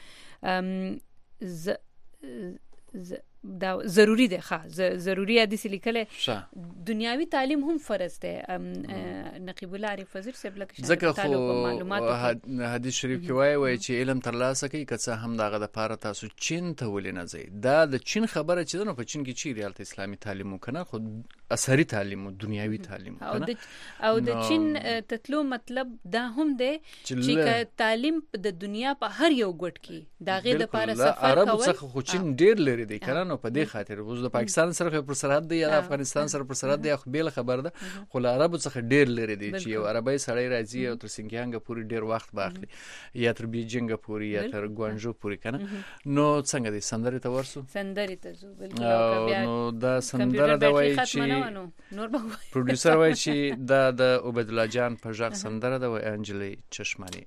کې ته دا ضروری دی ضروری حدیث لیکله دنیاوی تعلیم هم فرض دی نقیب الله عارف وزیر صاحب لکه معلومات حدیث شریف کې وایي چې علم ترلاسه کوي که څه هم دغه د پاره تاسو چین ته ولې نه ځئ دا د چین خبره چې نو په چین کې چی ریالت اسلامي تعلیم وکنه خو اثري تعلیم او دنیاوی تعلیم او د چین تطلو مطلب دا هم دی چې تعلیم د دنیا په هر یو ګوټ کې داغه د پاره سفر عربو څخه خو چین ډیر لري دی کنه نو په دې خاطر اوس د پاکستان سره پر سرحد دی یا د افغانستان سره پر سرحد دی خو بیل خبر ده خو عربو څخه ډیر لري دی چې یو عربی سړی راځي او تر سنگیانګ پوری ډیر وخت باخلي یا تر بیجینګ پوری یا تر ګوانجو پوری کنه نو څنګه دی سندره ته ورسو سندره ته زو بالکل نو دا سندره د وای چې پروډوسر وای چې د عبید الله جان په ژغ سندره د وای انجلی چشمانی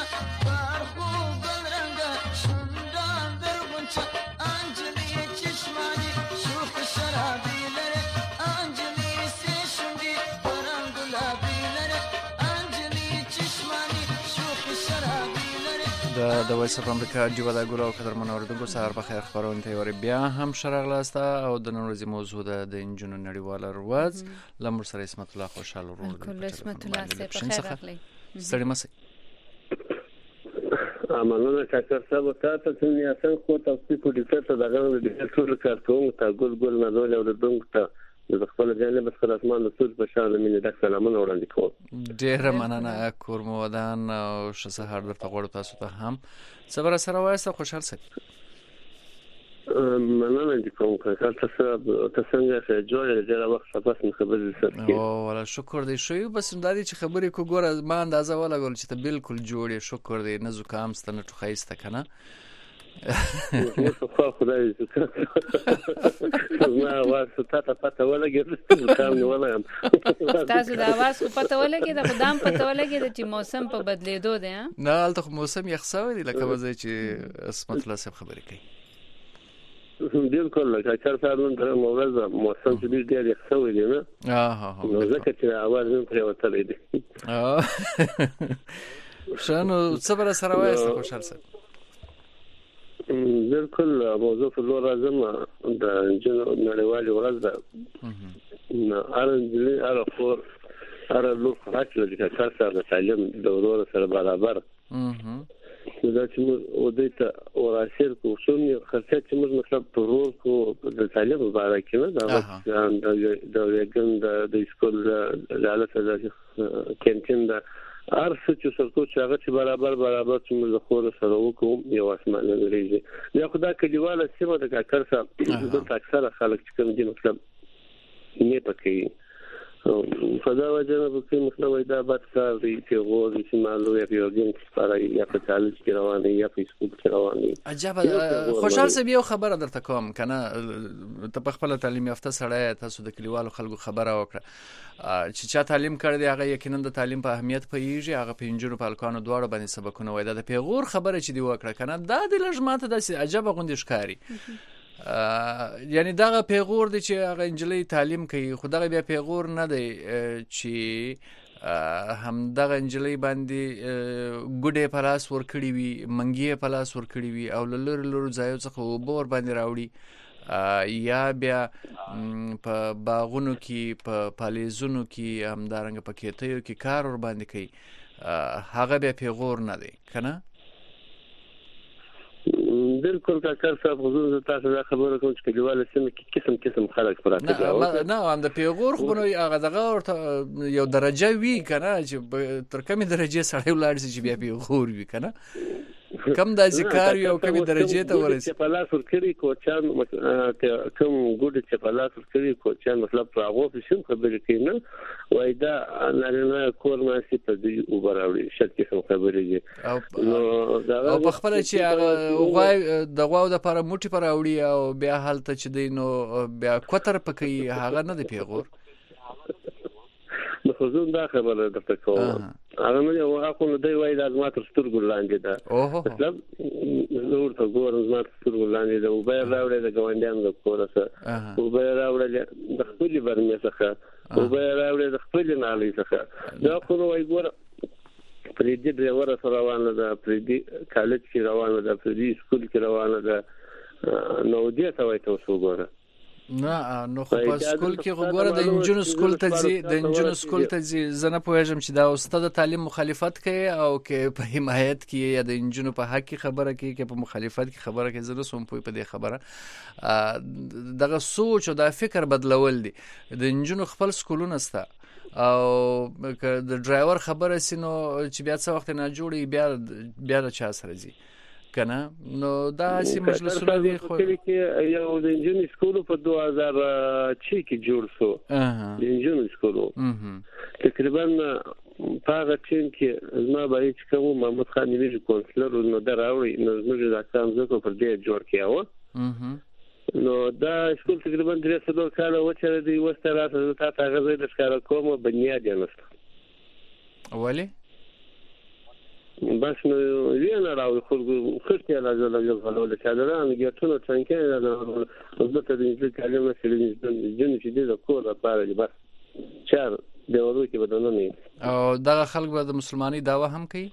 د وایس اف امریکا ډیو د ګورو قدرمن اوریدونکو سهار بخیر خبرونه ته ور بیا هم شرغلاسته او د نن ورځې موضوع د انجونو نړیواله ورځ لمر سره اسمت الله خوشاله ورو کله اسمت الله سره بخیر راغلی ستړي مسئ امانونه کاکر صاحب تاسو څنګه یاست خو تاسو په دې څه دغه د ټول کارکوم ته ګل نه ډول اوریدونکو ته د خپل ځان له بسخه اسمان د سود په شان مینه د سلامونه وړاندې کوم ډېر مننه کورمو ودان او شسهار درته غوړو تاسو ته هم صبر سره وایسته خوشحال سئ مننه کوم کاکر تاسو څنګه ښه جوړ دې وخت تاسو خبرې سره او ولا شکر دې شوی بس اندادي چې خبرې کو ګوره ما اندازه ولا ګول چې ته بالکل جوړې شکر دې نه زکام ستنه ټوخایسته کنه خو خدای دې ما واسه تاسو پته ولګی کار نه ولایم تاسو دا واسه پته ولګی دا خدام پته ولګی چې موسم په بدلیدو دی نه البته موسم یخساوي دی لکه وځي چې اسمت الله صاحب خبرې کوي بالکل لکه چار سال نن تر موږ موسم چې ډېر یخساوي دی نه نو ځکه چې اواز نه پرې وتلې دی شنو صبر سره وایسته خوشحال سره بالکل موضوع په لور راځم د انجونو نړیوالې ورځ ده نو ارنجلي ارفور ارلو حق لري چې تاسو د تعلیم د ورور سره برابر دا چې موږ ودیته وراسیر کو شومي خرڅه چې موږ مطلب ورور کو د تعلیم مبارک نه دا د وګن د سکول د حالت د کینټین د ارڅ چې څوک چې هغه چې برابر چې موږ خور سره وکړو یو اسمانه لري یا خدای کلیواله سیمه د کاکر صاحب د اکثره خلک چې کوم دي مطلب نه پکې فدا وجه په کې مطلب دا بات کار دی چې غوړ چې مالو یا پیوګین سپاره یا په کالج کې رواني یا فیسبوک کې رواني عجب خوشحال سه یو خبره درته کوم کنه ته په خپل تعلیم یافته سره تاسو د کلیوالو خلکو خبره وکړه چې چا تعلیم کړی دی هغه یقینا د تعلیم په اهمیت پوهیږي هغه په انجونو په الکانو دواړو باندې سبقونه وای د پیغور خبره چې دی وکړه کنه دا د لږماته د عجب غوندې ښکاری یعنی دغه پیغور دی چې هغه انجلۍ تعلیم کوي خو دغه بیا پیغور نه دی چې هم دغه انجلۍ باندې ګډه پلاس ورکړي وي منګي پلاس ورکړي وي او لور ځایو څخه وبور باندې راوړي یا بیا په باغونو کې په پالیزونو کې همدارنګ په کېتیو کې کار ور باندې کوي هغه بیا پیغور نه دی کنه بالکل کاکر صاحب حضور تاسو دا خبره کوم چې کلیواله سیمه کې قسم خلک پراته نه هم د پیغور خو نو هغه دغه یو درجه وی کنه چې تر کومه درجه سړی ولاړ شي چې بیا پیغور وی کنه کم د ذکر یو کومه درجه ته ورسې په لاس ورکړي کوچان کوم ګوډ چې په لاس ورکړي کوچان مطلب راغو په شم خبرې کوي نه وای دا نه کور ماسي په دې وبراوړي شت کې خبرې دي نو دا په خپل چې هغه غوای د غواو د لپاره موټي پر راوړي او بیا حالت چې دینو بیا کوتر پکې هغه نه دی پیغور نو خو دا خبره درته کوم هغه نو یو هغه نو دی وای د ازمات سترګو لاندې ده مطلب نور ته ګورم ازمات سترګو لاندې ده او به راوړل د ګوندیانو د کورسه او به راوړل د خپل برمه څخه او به راوړل د خپل نالي څخه دا خو وای ګور پرې دې ډرایور سره روانه ده پرې دې کالج کې روانه ده پرې دې سکول کې روانه ده نو دې ته وای تاسو ګوره نه نو خو په سکول کې وګوره د انجونو سکول ته ځي زنه پوهیږم چې دا استاد تعلیم مخالفت کوي او کې په حمایت کې یا د انجونو په حق کې خبره کوي کې په مخالفت کې خبره کوي زنه سوم په دې خبره دغه سوچ او د فکر بدلول دي د انجونو خپل سکولونه ستا او د ډرایور خبره سينو چې بیا څه وخت نه جوړي بیا چا سره ځي کنه نو دا سي مجلسونه دي خو یو د انجینری سکول په 2006 کې جوړ شو د انجینری سکول تقریبا هغه ټیم کې زما باندې چې کوم محمد خان نیوی کونسلر نو دراوي نو زموږ د اقسام زکو پر دې جوړ کیاو نو دا سکول تقریبا 300 کال وچره دی وستره تاسو هغه د ښکارا کومه بنیاد نه ولی بس نو وینا راوي خو خرته لازم یو غلول کادران ګټونه څنګه دا د دې کلمه چې جن چې د کور لپاره بس چار د ورو کې بدلونه نه او دا خلک به د مسلمانۍ داوا هم کوي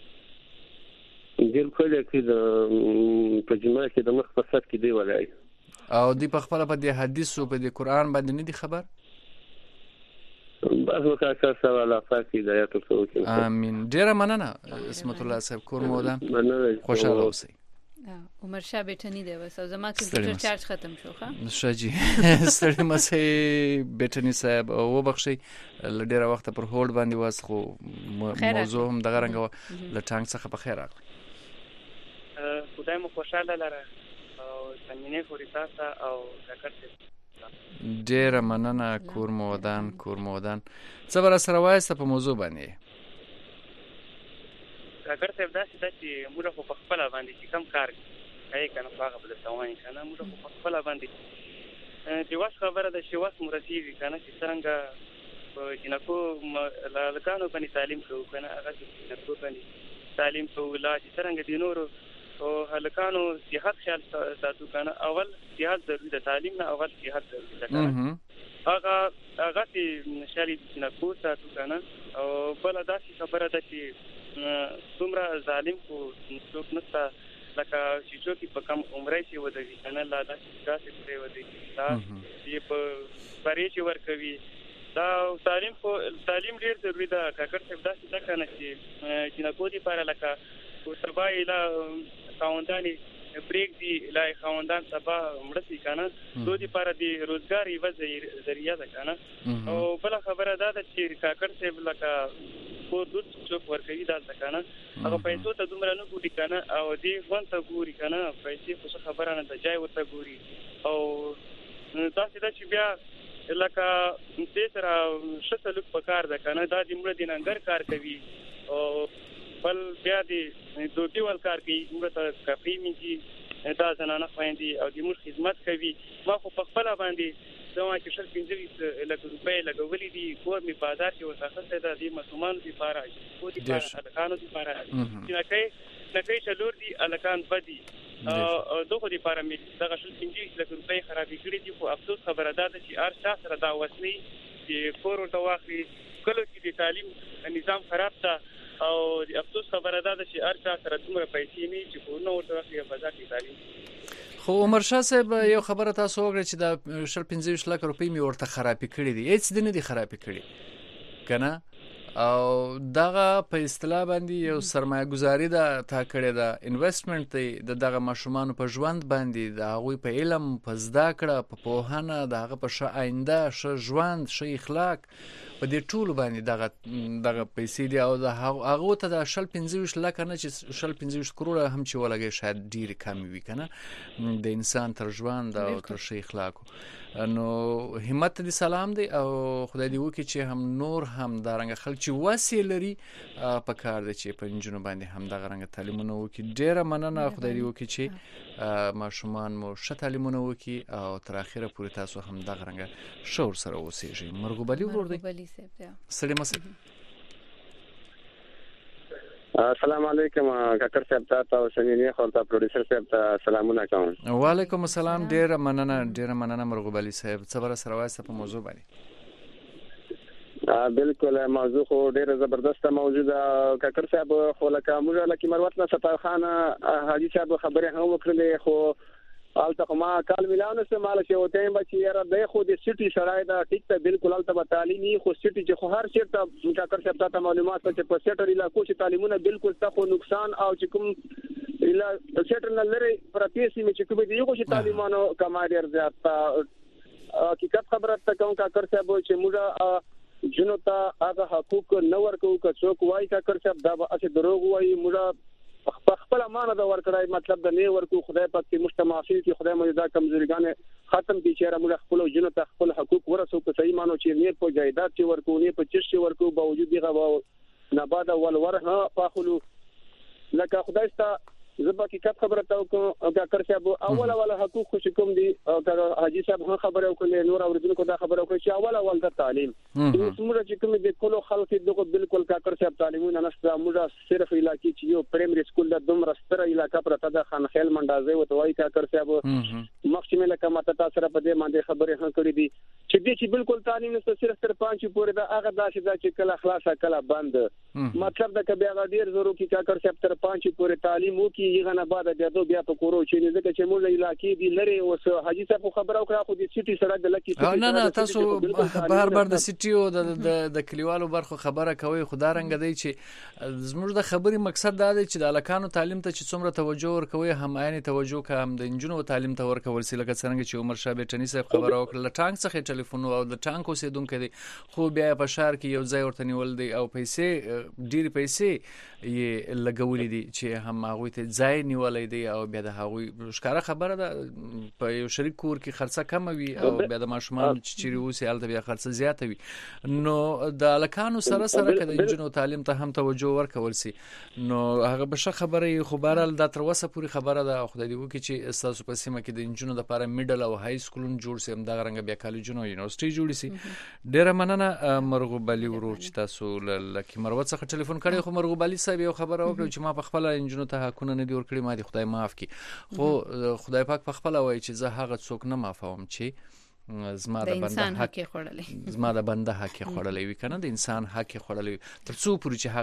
ګل کله کې د پجما کې د مخ په سات کې دی ولای او دی په خپل په د حدیثو په د قران باندې نه دی خبر بس وکړه سوال افاقي د آیات الکریم امين ډیر مننه اسمت الله صاحب کور مودان خوشاله اوسئ عمر شاه بیٹنی دی وسو زما کمپیوټر چارج ختم شو ښه شاجي ستړي مسې بیٹنی صاحب و بخشي لډیر وخت پر هولډ باندې واس خو موضوع هم دغه رنګ ل ټانګ څخه په خیر راغلی خدای مو خوشاله لره او څنګه خوري تاسو او ذکر ډیر مننه کور مودان څه بر سره وایسته په موضوع باندې اگر څه داسې چې موږ په خپل باندې چې کم کار کوي کنه هغه بل څه کنه موږ په خپل باندې چې واس خبره ده چې واس مرسي کنه چې څنګه جنکو لکانو باندې تعلیم کوو کنه هغه چې جنکو باندې تعلیم کوو لا چې څنګه د نورو او هلکانو صحت خیال ساتو کنه اول صحت ضروري ده تعلیم نه اول صحت ضروري ده کنه هغه چې شالي جنکو ساتو کنه او بل داسې خبره ده چې څومره ظالم کو څوک نشته لکه چې څوک په کم عمره کې ودی کنه لا داسې پرې ودی دا چې په پرې چې ورکوي دا تعلیم ډیر ضروري ده کاکر څه داسې ده کنه چې جنکو دي لپاره لکه سبا لا خاوندانی بریک دی لا خاوندان سبا مړسي کنه دوی لپاره دی روزګار یو ذریعہ ده کنه او بل خبره ده چې کاکر څه لکه کو دوت څوک ورکوي دا کنه هغه پیسو ته دومره نه ګوري کنه او دی وان ته ګوري کنه پیسې خو خبره نه ده ځای ورته ګوري او تاسو دا چې بیا لکه دې سره شته لوک پکار ده کنه دا د مړه دیننګر کار کوي او بل بیا دې دوی ول کار کوي موږ ته کافي میږي دا زنانه خويندې او د موږ خدمت کوي ما خو په خپل باندې زما چې شل 15 لک روپۍ لګولې دي کور می بازار کې وساخته ده د مسلمان لپاره او د الکانو لپاره چې نکای چلور دي الکان بدی او دغه لپاره می دغه شل 15 لک روپۍ خرابې کړې دي خو افسوس خبره ده چې هر شخص سره دا وسنی چې کور ورته واخلي کله چې د تعلیم نظام خراب ده او د افسوس خبره ده چې هر شخص سره دومره پیسې نه چې کورونه ورته واخلي بازار کې تعلیم خو عمر شاه صاحب یو خبره تاسو وګورئ چې د 15 لک روپۍ می ورته خرابې کړې دي هیڅ د نه دي خرابې کړې کنه او دغه په اصطلاح باندې یو سرمایه گذاری ده تا کړې ده انویسټمنټ دی دغه ماشومان په ژوند باندې د هغه په علم په زده کړه په پوهنه دغه په ښه آینده ښه ژوند ښه اخلاق په دې ټول باندې دغه پیسې دی او هغه ته د 15 لک نه چې 15 کروڑه هم چې ولګي شاید ډیر کم وي کنه د انسان تر ژوند او تر ښه اخلاق نو همت دې سلام دی او خدای دې وکړي چې هم نور هم دا رنګ خلک چې وسیله لري په کار دي چې په انجونو باندې هم دا رنګ تعلیمونه وکړي ډیره مننه خدای دې وکړي چې ماشومان مو ښه تعلیمونه وکړي او تر اخره پورې تاسو هم دا رنګ شور سره اوسئ مرغوبلی ور دي سلام علیکم السلام علیکم کاکر صاحب تاسو او سنینی خپل پروډوسر صاحب ته سلامونه کوم وعلیکم السلام ډیر مننه مرغوبلی صاحب څه بر سره وایسته په موضوع باندې بالکل موضوع خو ډیر زبردست موضوع ده کاکر صاحب خو لکه موږ لکه مروت نه صفای خان حاجی صاحب خبره هم وکړلې خو الته ما کال ملانه سماله چې وته به چې را د خو د سټي شرای دا ټیک ته بالکل الته تعلیمي خو سټي چې خو هر شي ته کاکر صاحب ته معلومات چې په سټر علاقو چې تعلیمونه بالکل تاسو نقصان او چې کوم الا سټر نه لري پرتیسي چې کوم دی یو چې تعلیمانو کما ډیر زیات حقیقت خبره ته کوم کاکر صاحب چې موږ جنو ته هغه حقوق نه ورکو که څوک وایي کاکر صاحب دا به دروغ وایي موږ خپل امانه دا ورکړای مطلب د نه ورکو خدای پاک چې مجتمعي کې خدای مو دا کمزوريګان ختم دي چې موږ خپل جنو ته خپل حقوق ورسو په صحیح مانو چې نه په جایداد چې ورکو نه په چش ورکو باوجود دغه نه بعد ول ورها فاخلو لکه خدای ست زبا حقیقت خبره تاو کوم ډاکټر صاحب اوله حقوق خو کوم دي حاجی صاحب هم خبره وکړي نور اوریدونکو دا خبره وکړي چې اوله د تعلیم موږ چې کوم د کولو خلک دغه بالکل ډاکټر صاحب تعلیمونه نشته موږ صرف علاقې چې یو پرایمري سکول د دومره ستره علاقې پرته د خانخیل منډازه وته وایي ډاکټر صاحب مخکې لکه ماته تاسو سره په دې باندې خبرې هم کړې دي چې دې چې بالکل تعلیم نشته صرف تر 5 پورې دا هغه داسې چې کله خلاصه کله بند مطلب دا کبه هغه ډیر ضروري کې ډاکټر صاحب تر 5 پورې تعلیم وکي یغه نه بعد بیا په کورو چې ځکه چې موږ علاقې دي لري او حاجی صاحب خبره وکړه خو د سيټي سره د لکې نه تاسو بهر د سيټي او د کلیوالو برخو خبره کوي خدای رنګ دی چې زموږ د خبري مقصد دا دی چې د الکانو تعلیم ته چې څومره توجه ورکوي هم عین توجه کوم د انجونو تعلیم ته ورکول سي لکه څنګه چې عمر شاه بیٹنی صاحب خبره وکړه ټانک څخه ټلیفون او د ټانک اوسیدونکو دي خو بیا په شهر کې یو ځای ورته نیول دي او پیسې ډیر پیسې یې لګولې دي چې هم هغه ته ځای نیولې دي او بیا د هغه ښکارا خبره ده په یو شریک کور کې خرڅه کم وي او بیا د ماشومان چې اوسې الته بیا خرڅه زیاته وي نو د الکانو سره کده انجونو تعلیم ته هم توجه ورکول سي نو هغه به خبره خو بهرال د تر وسه پوری خبره ده خدای دې وکړي چې تاسو په سیمه کې د انجونو لپاره میډل او های سکولون جوړ سي هم دا رنګ بیا کالجونو یونیورسيټي جوړ سي ډیره مننه مرغوب علي ورو چې تاسو لکه مروت څخه ټلیفون کړی خو مرغوب علي صاحب یو خبره وکړه چې ما په خپل انجونو ته حقونه نه دی ورکړي ما دي خدای معاف کړي خو خدای پاک په خپل وایي چې زه هغه څوک نه معافوم چې زما د بنده حق خورلې زما د بنده حق خورلې وي کنه د انسان حق خورلې تر څو پورې چې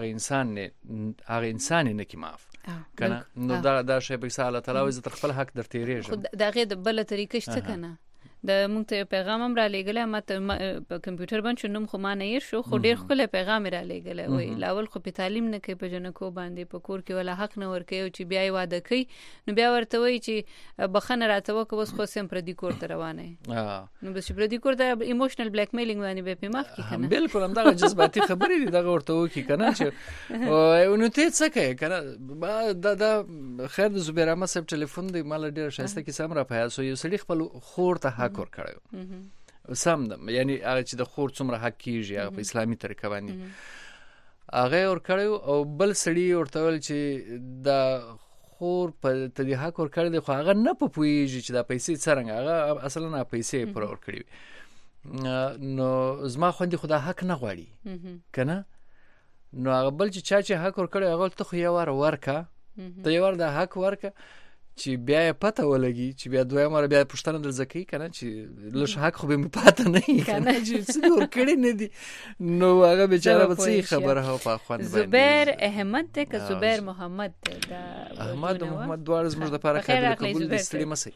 هغه انسان نه کی معاف کنه نو دا شی په الله تعالی وز تر خپل حق در تیریږي دا غي د بل طریقې شته کنه د مونږ ته پیغام هم را لېګل ما په کمپیوټر باندې شنو خو ما نه ير شو خو ډېر خپل پیغام را لېګل وای لاول خو په تعلیم نه کوي په جنکو باندې په کور کې ولا حق نه ور کوي چې بیا یې واده کوي نو بیا ورته وای چې بخنه راته وکه بس خو سم پر دې کور ته روانه نو بس پر دې کور ته ایموشنل بلیک میلینګ باندې به په معاف کی کنه بالکل هم دا جذباتي خبرې دي دا ورته وکي کنه چې او نو ته څه کوي کنه دا خیر د زبیر احمد صاحب ټلیفون دی مال ډېر شایسته کې سم را پیاسو یو سړي خپل خور ته کور کړو سم ده یعنی هغه چې د خور څومره حق کیږي هغه په اسلامي طریقه باندې هغه ور کړو او بل سړی ورته ول چې د خور په تدې حق ور کړی خو هغه نه پوهیږي چې دا پیسې څنګه هغه اصلا نه پیسې پر ور کړی نو زما خوندې خدا حق نه غواړي کنه نو هغه بل چې حق ور کړی هغه ته خو یو ورکا ته یو د حق ورکا چې بیا پته ولګي چې بیا دوی مر بیا پښتنه د زکی کنه چې لږ حق خو به پته نه کنه چې څه ور کړی نه دي نو هغه بیچاره به څه خبره هو په خوان باندې زبیر احمد ته که زبیر محمد ته دا احمد او محمد دوار زموږ د لپاره خبره قبول دي ستړي مسي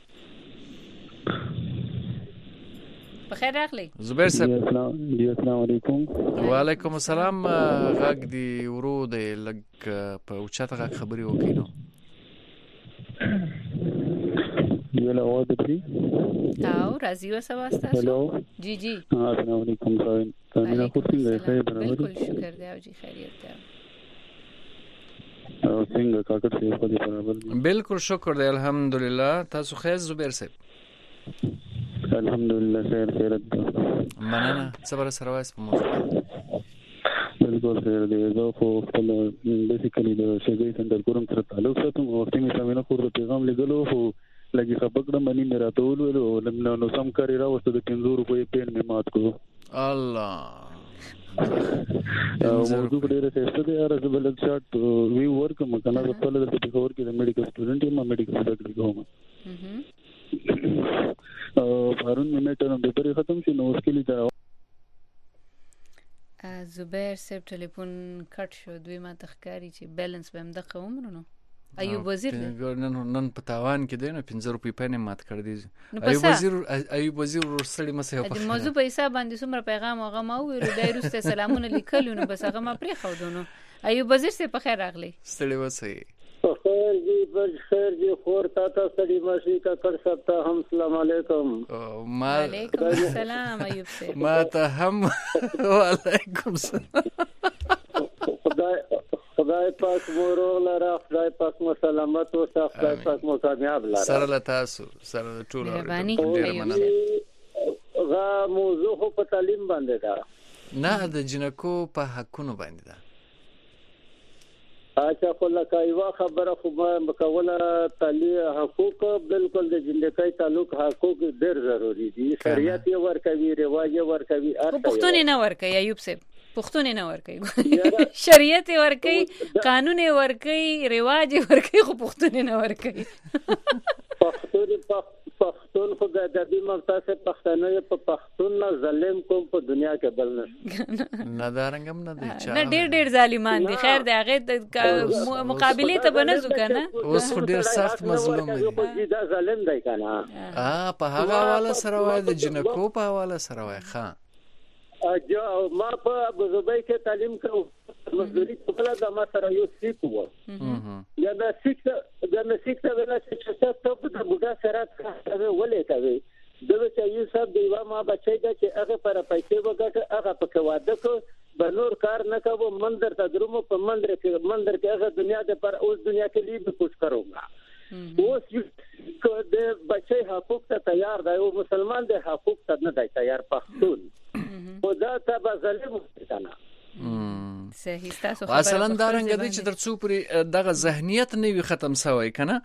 بخیر راغلی زبیر صاحب السلام علیکم وعلیکم السلام غږ دی ورو دی لګ په اوچته غږ خبري وکړو ویلا اواز دی او راضی و سواستا هلو جی جی السلام علیکم تامین کو څنګه خیر برابر بالکل شکر دی او جی خیریت دی او څنګه کاکړ څه په دې برابر بالکل شکر دی الحمدلله تاسو خیر زبیر صاحب الحمدلله خیریت مننه صبر سره واس په موضوع بالکل خیر دی زه خو خپل بیسیکلی د شګې سنټر کوم سره تعلق ساتم او وختي مې تامین خو پیغام لګلو خو لګي خبرګړه منی مې راتول ول نو سم کاری راوسته د 500 روپۍ پین مې مات کړو الله موضوع ډیره ښه ده راځه بل شات وی ورک مکنه په خپل د خبر کې د میډیکل سټوډنټ یم میډیکل سټډي کوم پرون مې ټرم پیپر ختم شو نو اسکلی دا زبیر صاحب ټلیفون کټ شو دوی ما تخکاری چې بیلانس به هم د قومونو ایوب وزیر نن په تاوان کې دی نو 500 روپۍ پنه مات کړ دي ایوب وزیر ورسړي مسه په موضوع په حساب باندې څومره پیغام هغه ما ویل دای روسته سلامونه لیکلو نو بس هغه ما پرې خو دونو ایوب وزیر سه په خیر راغلی ستړي وسی خیر جی خیر جی خور تا ستړي ماشي کا کر سکتا هم السلام علیکم وعلیکم السلام ایوب سے ما ته هم وعلیکم السلام خدای پاک مو روغ لره خدای پاک مو سلامت او خدای پاک مو کامیاب لره سره لتاسو سره ټول ډیر مننه غا موضوع په تعلیم باندې دا نه د جنکو په حقونو باندې دا اچھا خو لکه یو خبره خو مکوله تعلیم حقوق بالکل د ژوندۍ تعلق حقوق ډېر ضروری دي شریعت یې ورکوي رواج یې ورکوي پښتون نه ورکوي ایوب صاحب پښتون نه ورکوي شریعت یې ورکوي قانون یې ورکوي رواج یې ورکوي خو پښتون نه ورکوي پښتون خو د ادبي ممتاز پښتانه په پښتون نه ظلم کوم په دنیا کې بل نه دارنګم نه دي نه ډېر ظالمان دي خیر د هغه مقابله ته بنزو کنه اوس خو ډېر سخت مظلوم دي دا ظالم دی کنه په هغه حواله سره وای د جنکو په حواله سره وای خان ما په ابوظبي کې تعلیم کوم مزدوري په د ما سره یو سیک وو یا دا سیک ویلا چې تاسو په بوډا سره تاسو ولې کوي دغه چې یو صاحب دیوا ما بچی دا چې هغه پر پیسې وګټه هغه په واده کو بنور کار نه کوو مندر ته درومو په مندر کې هغه دنیا د پر اوس دنیا کې لیب کوش کومه اوس یو د بچی حقوق ته تیار دی او مسلمان د حقوق ته نه دی تیار پښتون خدا ته بظلم کنه صحیح تاسو اصلا دا رنګ دی چې ترڅو پرې دغه ذهنیت نه وي ختم شوی کنه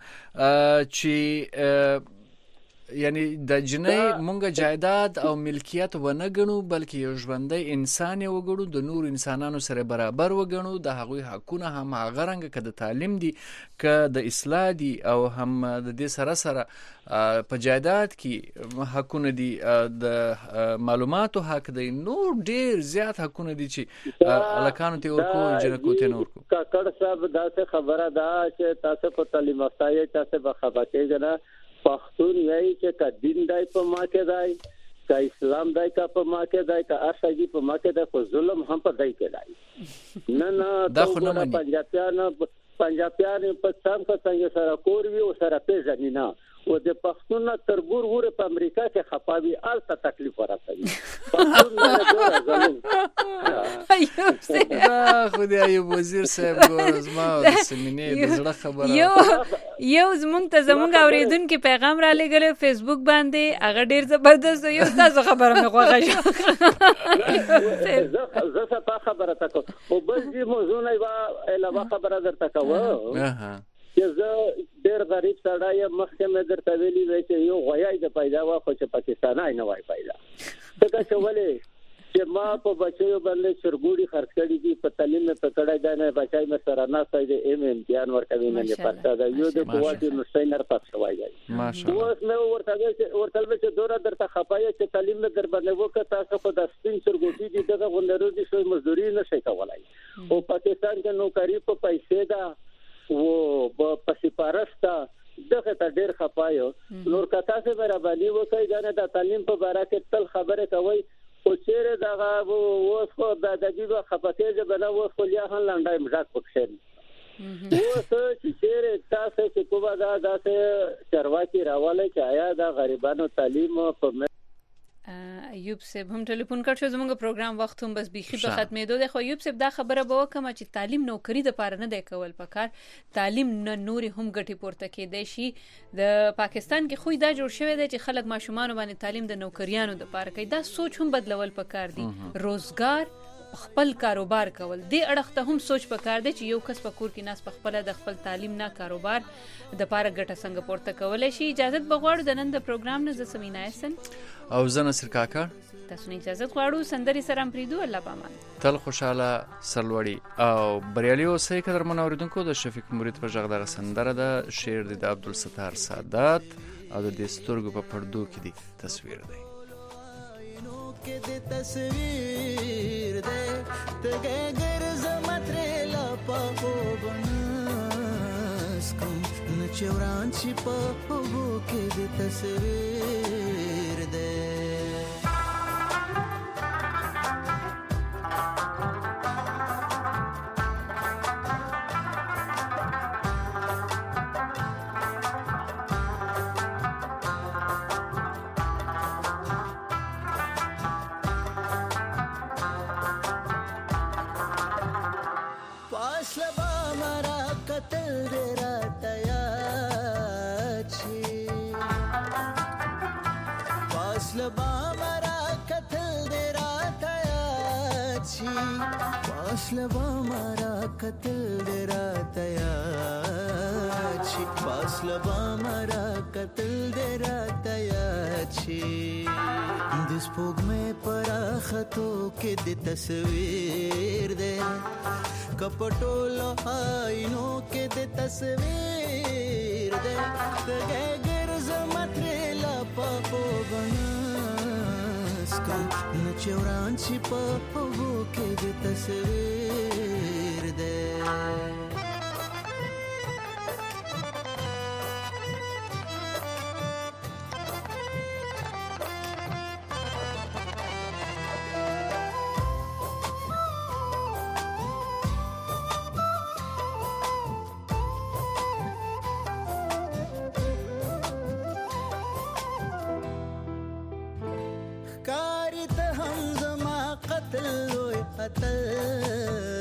چې یعنی د جنۍ مونږه جایداد او ملکیت ونه ګڼو بلکې یو ژوندۍ انسان یې وګڼو د نور انسانانو سره برابر وګڼو د هغوی حقونه هم هغه رنګه که د تعلیم دي که د اصلاح دي او هم د دې سره سره په جایداد کې حقونه دي د معلوماتو حق دی نور ډېر زیات حقونه دي چې الکانو ته ورکو جنکو ته نه ورکو کاکړ صاحب داسې خبره ده چې تاسو په تعلیم یافته یې تاسو به خبر کېږئ نه پښتون یې چې کا دین دای په ما کې دای کا اسلام دای کا په ما کې دای کا ارشادي په ما کې دای خو ظلم هم په دای کې دای نه دا خو نه پنجابیان په څنګه څنګه سره کور وی او سره پیژنې نه او د پښتون تربور وره په امریکا کې خپاوي الته تکلیف ورسوي پښتون نه ظلم خو دې ایوب وزیر صاحب ګورز ما د سیمینې د زړه خبره یو زمونږ اوریدونکو پیغام را لګل فیسبوک باندې هغه ډیر زبردست یو تاسو خبره مې خوښه شو زه څه خبره تاسو او بل دې موضوع نه علاوه خبره درته کوم چې زه ډېر غریب سړی مخکې مې درته ویلي وای چې یو غویای د پیدا وا خو چې پاکستانای نه وای پیدا څنګه چې ولې چې ما په بچیو باندې چرګوړي خرڅ کړي دي په تعلیم په کړه دا نه بچای مې سره نه ساده امتحان ورکوي نه پاتې دا یو د قوت نشټینر پات شوی دی ماشاءالله اوس مې ورته چې دوره درته خپای چې تعلیم مې در باندې وکړه تاسو په د سپین چرګوټي دي دغه غوندرو دي شوی مزدوري نشي کولای او پاکستان کې نوکری په پیسې دا و په سپارښت دغه ته ډیر خپایو نور کتا څه برابرۍ وکړي دا د تعلیم په اړه کې تل خبره کوي او چیرې دغه اوس خو د دغه خپته بنا اوس خو یا هن لنډای مزاق وکړي اوس چې چیرې تاسو چې کومه دا داسې چرواکي راواله چې آیا د غریبانو تعلیم په ایوب صاحب هم ټلیفون کړ شو زموږ پروګرام وخت هم بس بيخي په ختمېدو دی خو ایوب صاحب دا خبره به وکم چې تعلیم نوکری د پاره نه دی کول پکار تعلیم نه نوري هم ګټي پورته کېدای شي د پاکستان کې خو دا جوړ شوی دی چې خلک ماشومان باندې تعلیم د نوکریانو د پاره کوي دا سوچ هم بدلول پکار دي روزګار خپل کاروبار کول دې اړخ ته هم سوچ پکار دی چې یو کس په کور کې ناس په خپل د خپل تعلیم نه کاروبار د پاره ګټه څنګه پورته کولای شي اجازه بغواړو د نن د پروګرام نه زسمینا احسن او زه نصر کاکا تاسو نه اجازه غواړو سندري سره پریدو الله پامان تل خوشاله سرلوړي او بریالي اوسئ قدر منوریدونکو د شفیق مرید په ژغ دغه سندره د شعر د عبدالستار سادات او د دستورګو په پردو کې دی تصویر دی के दे तस्वीर दे तगे गर्ज मतरेला पापो बनस्कम नचवरांची पापो के दे तस्वीर दे لبا مارا قتل درا تیار شي پاس لبا مارا قتل درا تیار شي د سپوږمۍ پر خطو کې د تصویر دې کپټولو آینو کې د تصویر دې دغه ګرځمت لا پاپو بنس کا نچوران شي پاپو کې د تصویر دې قتل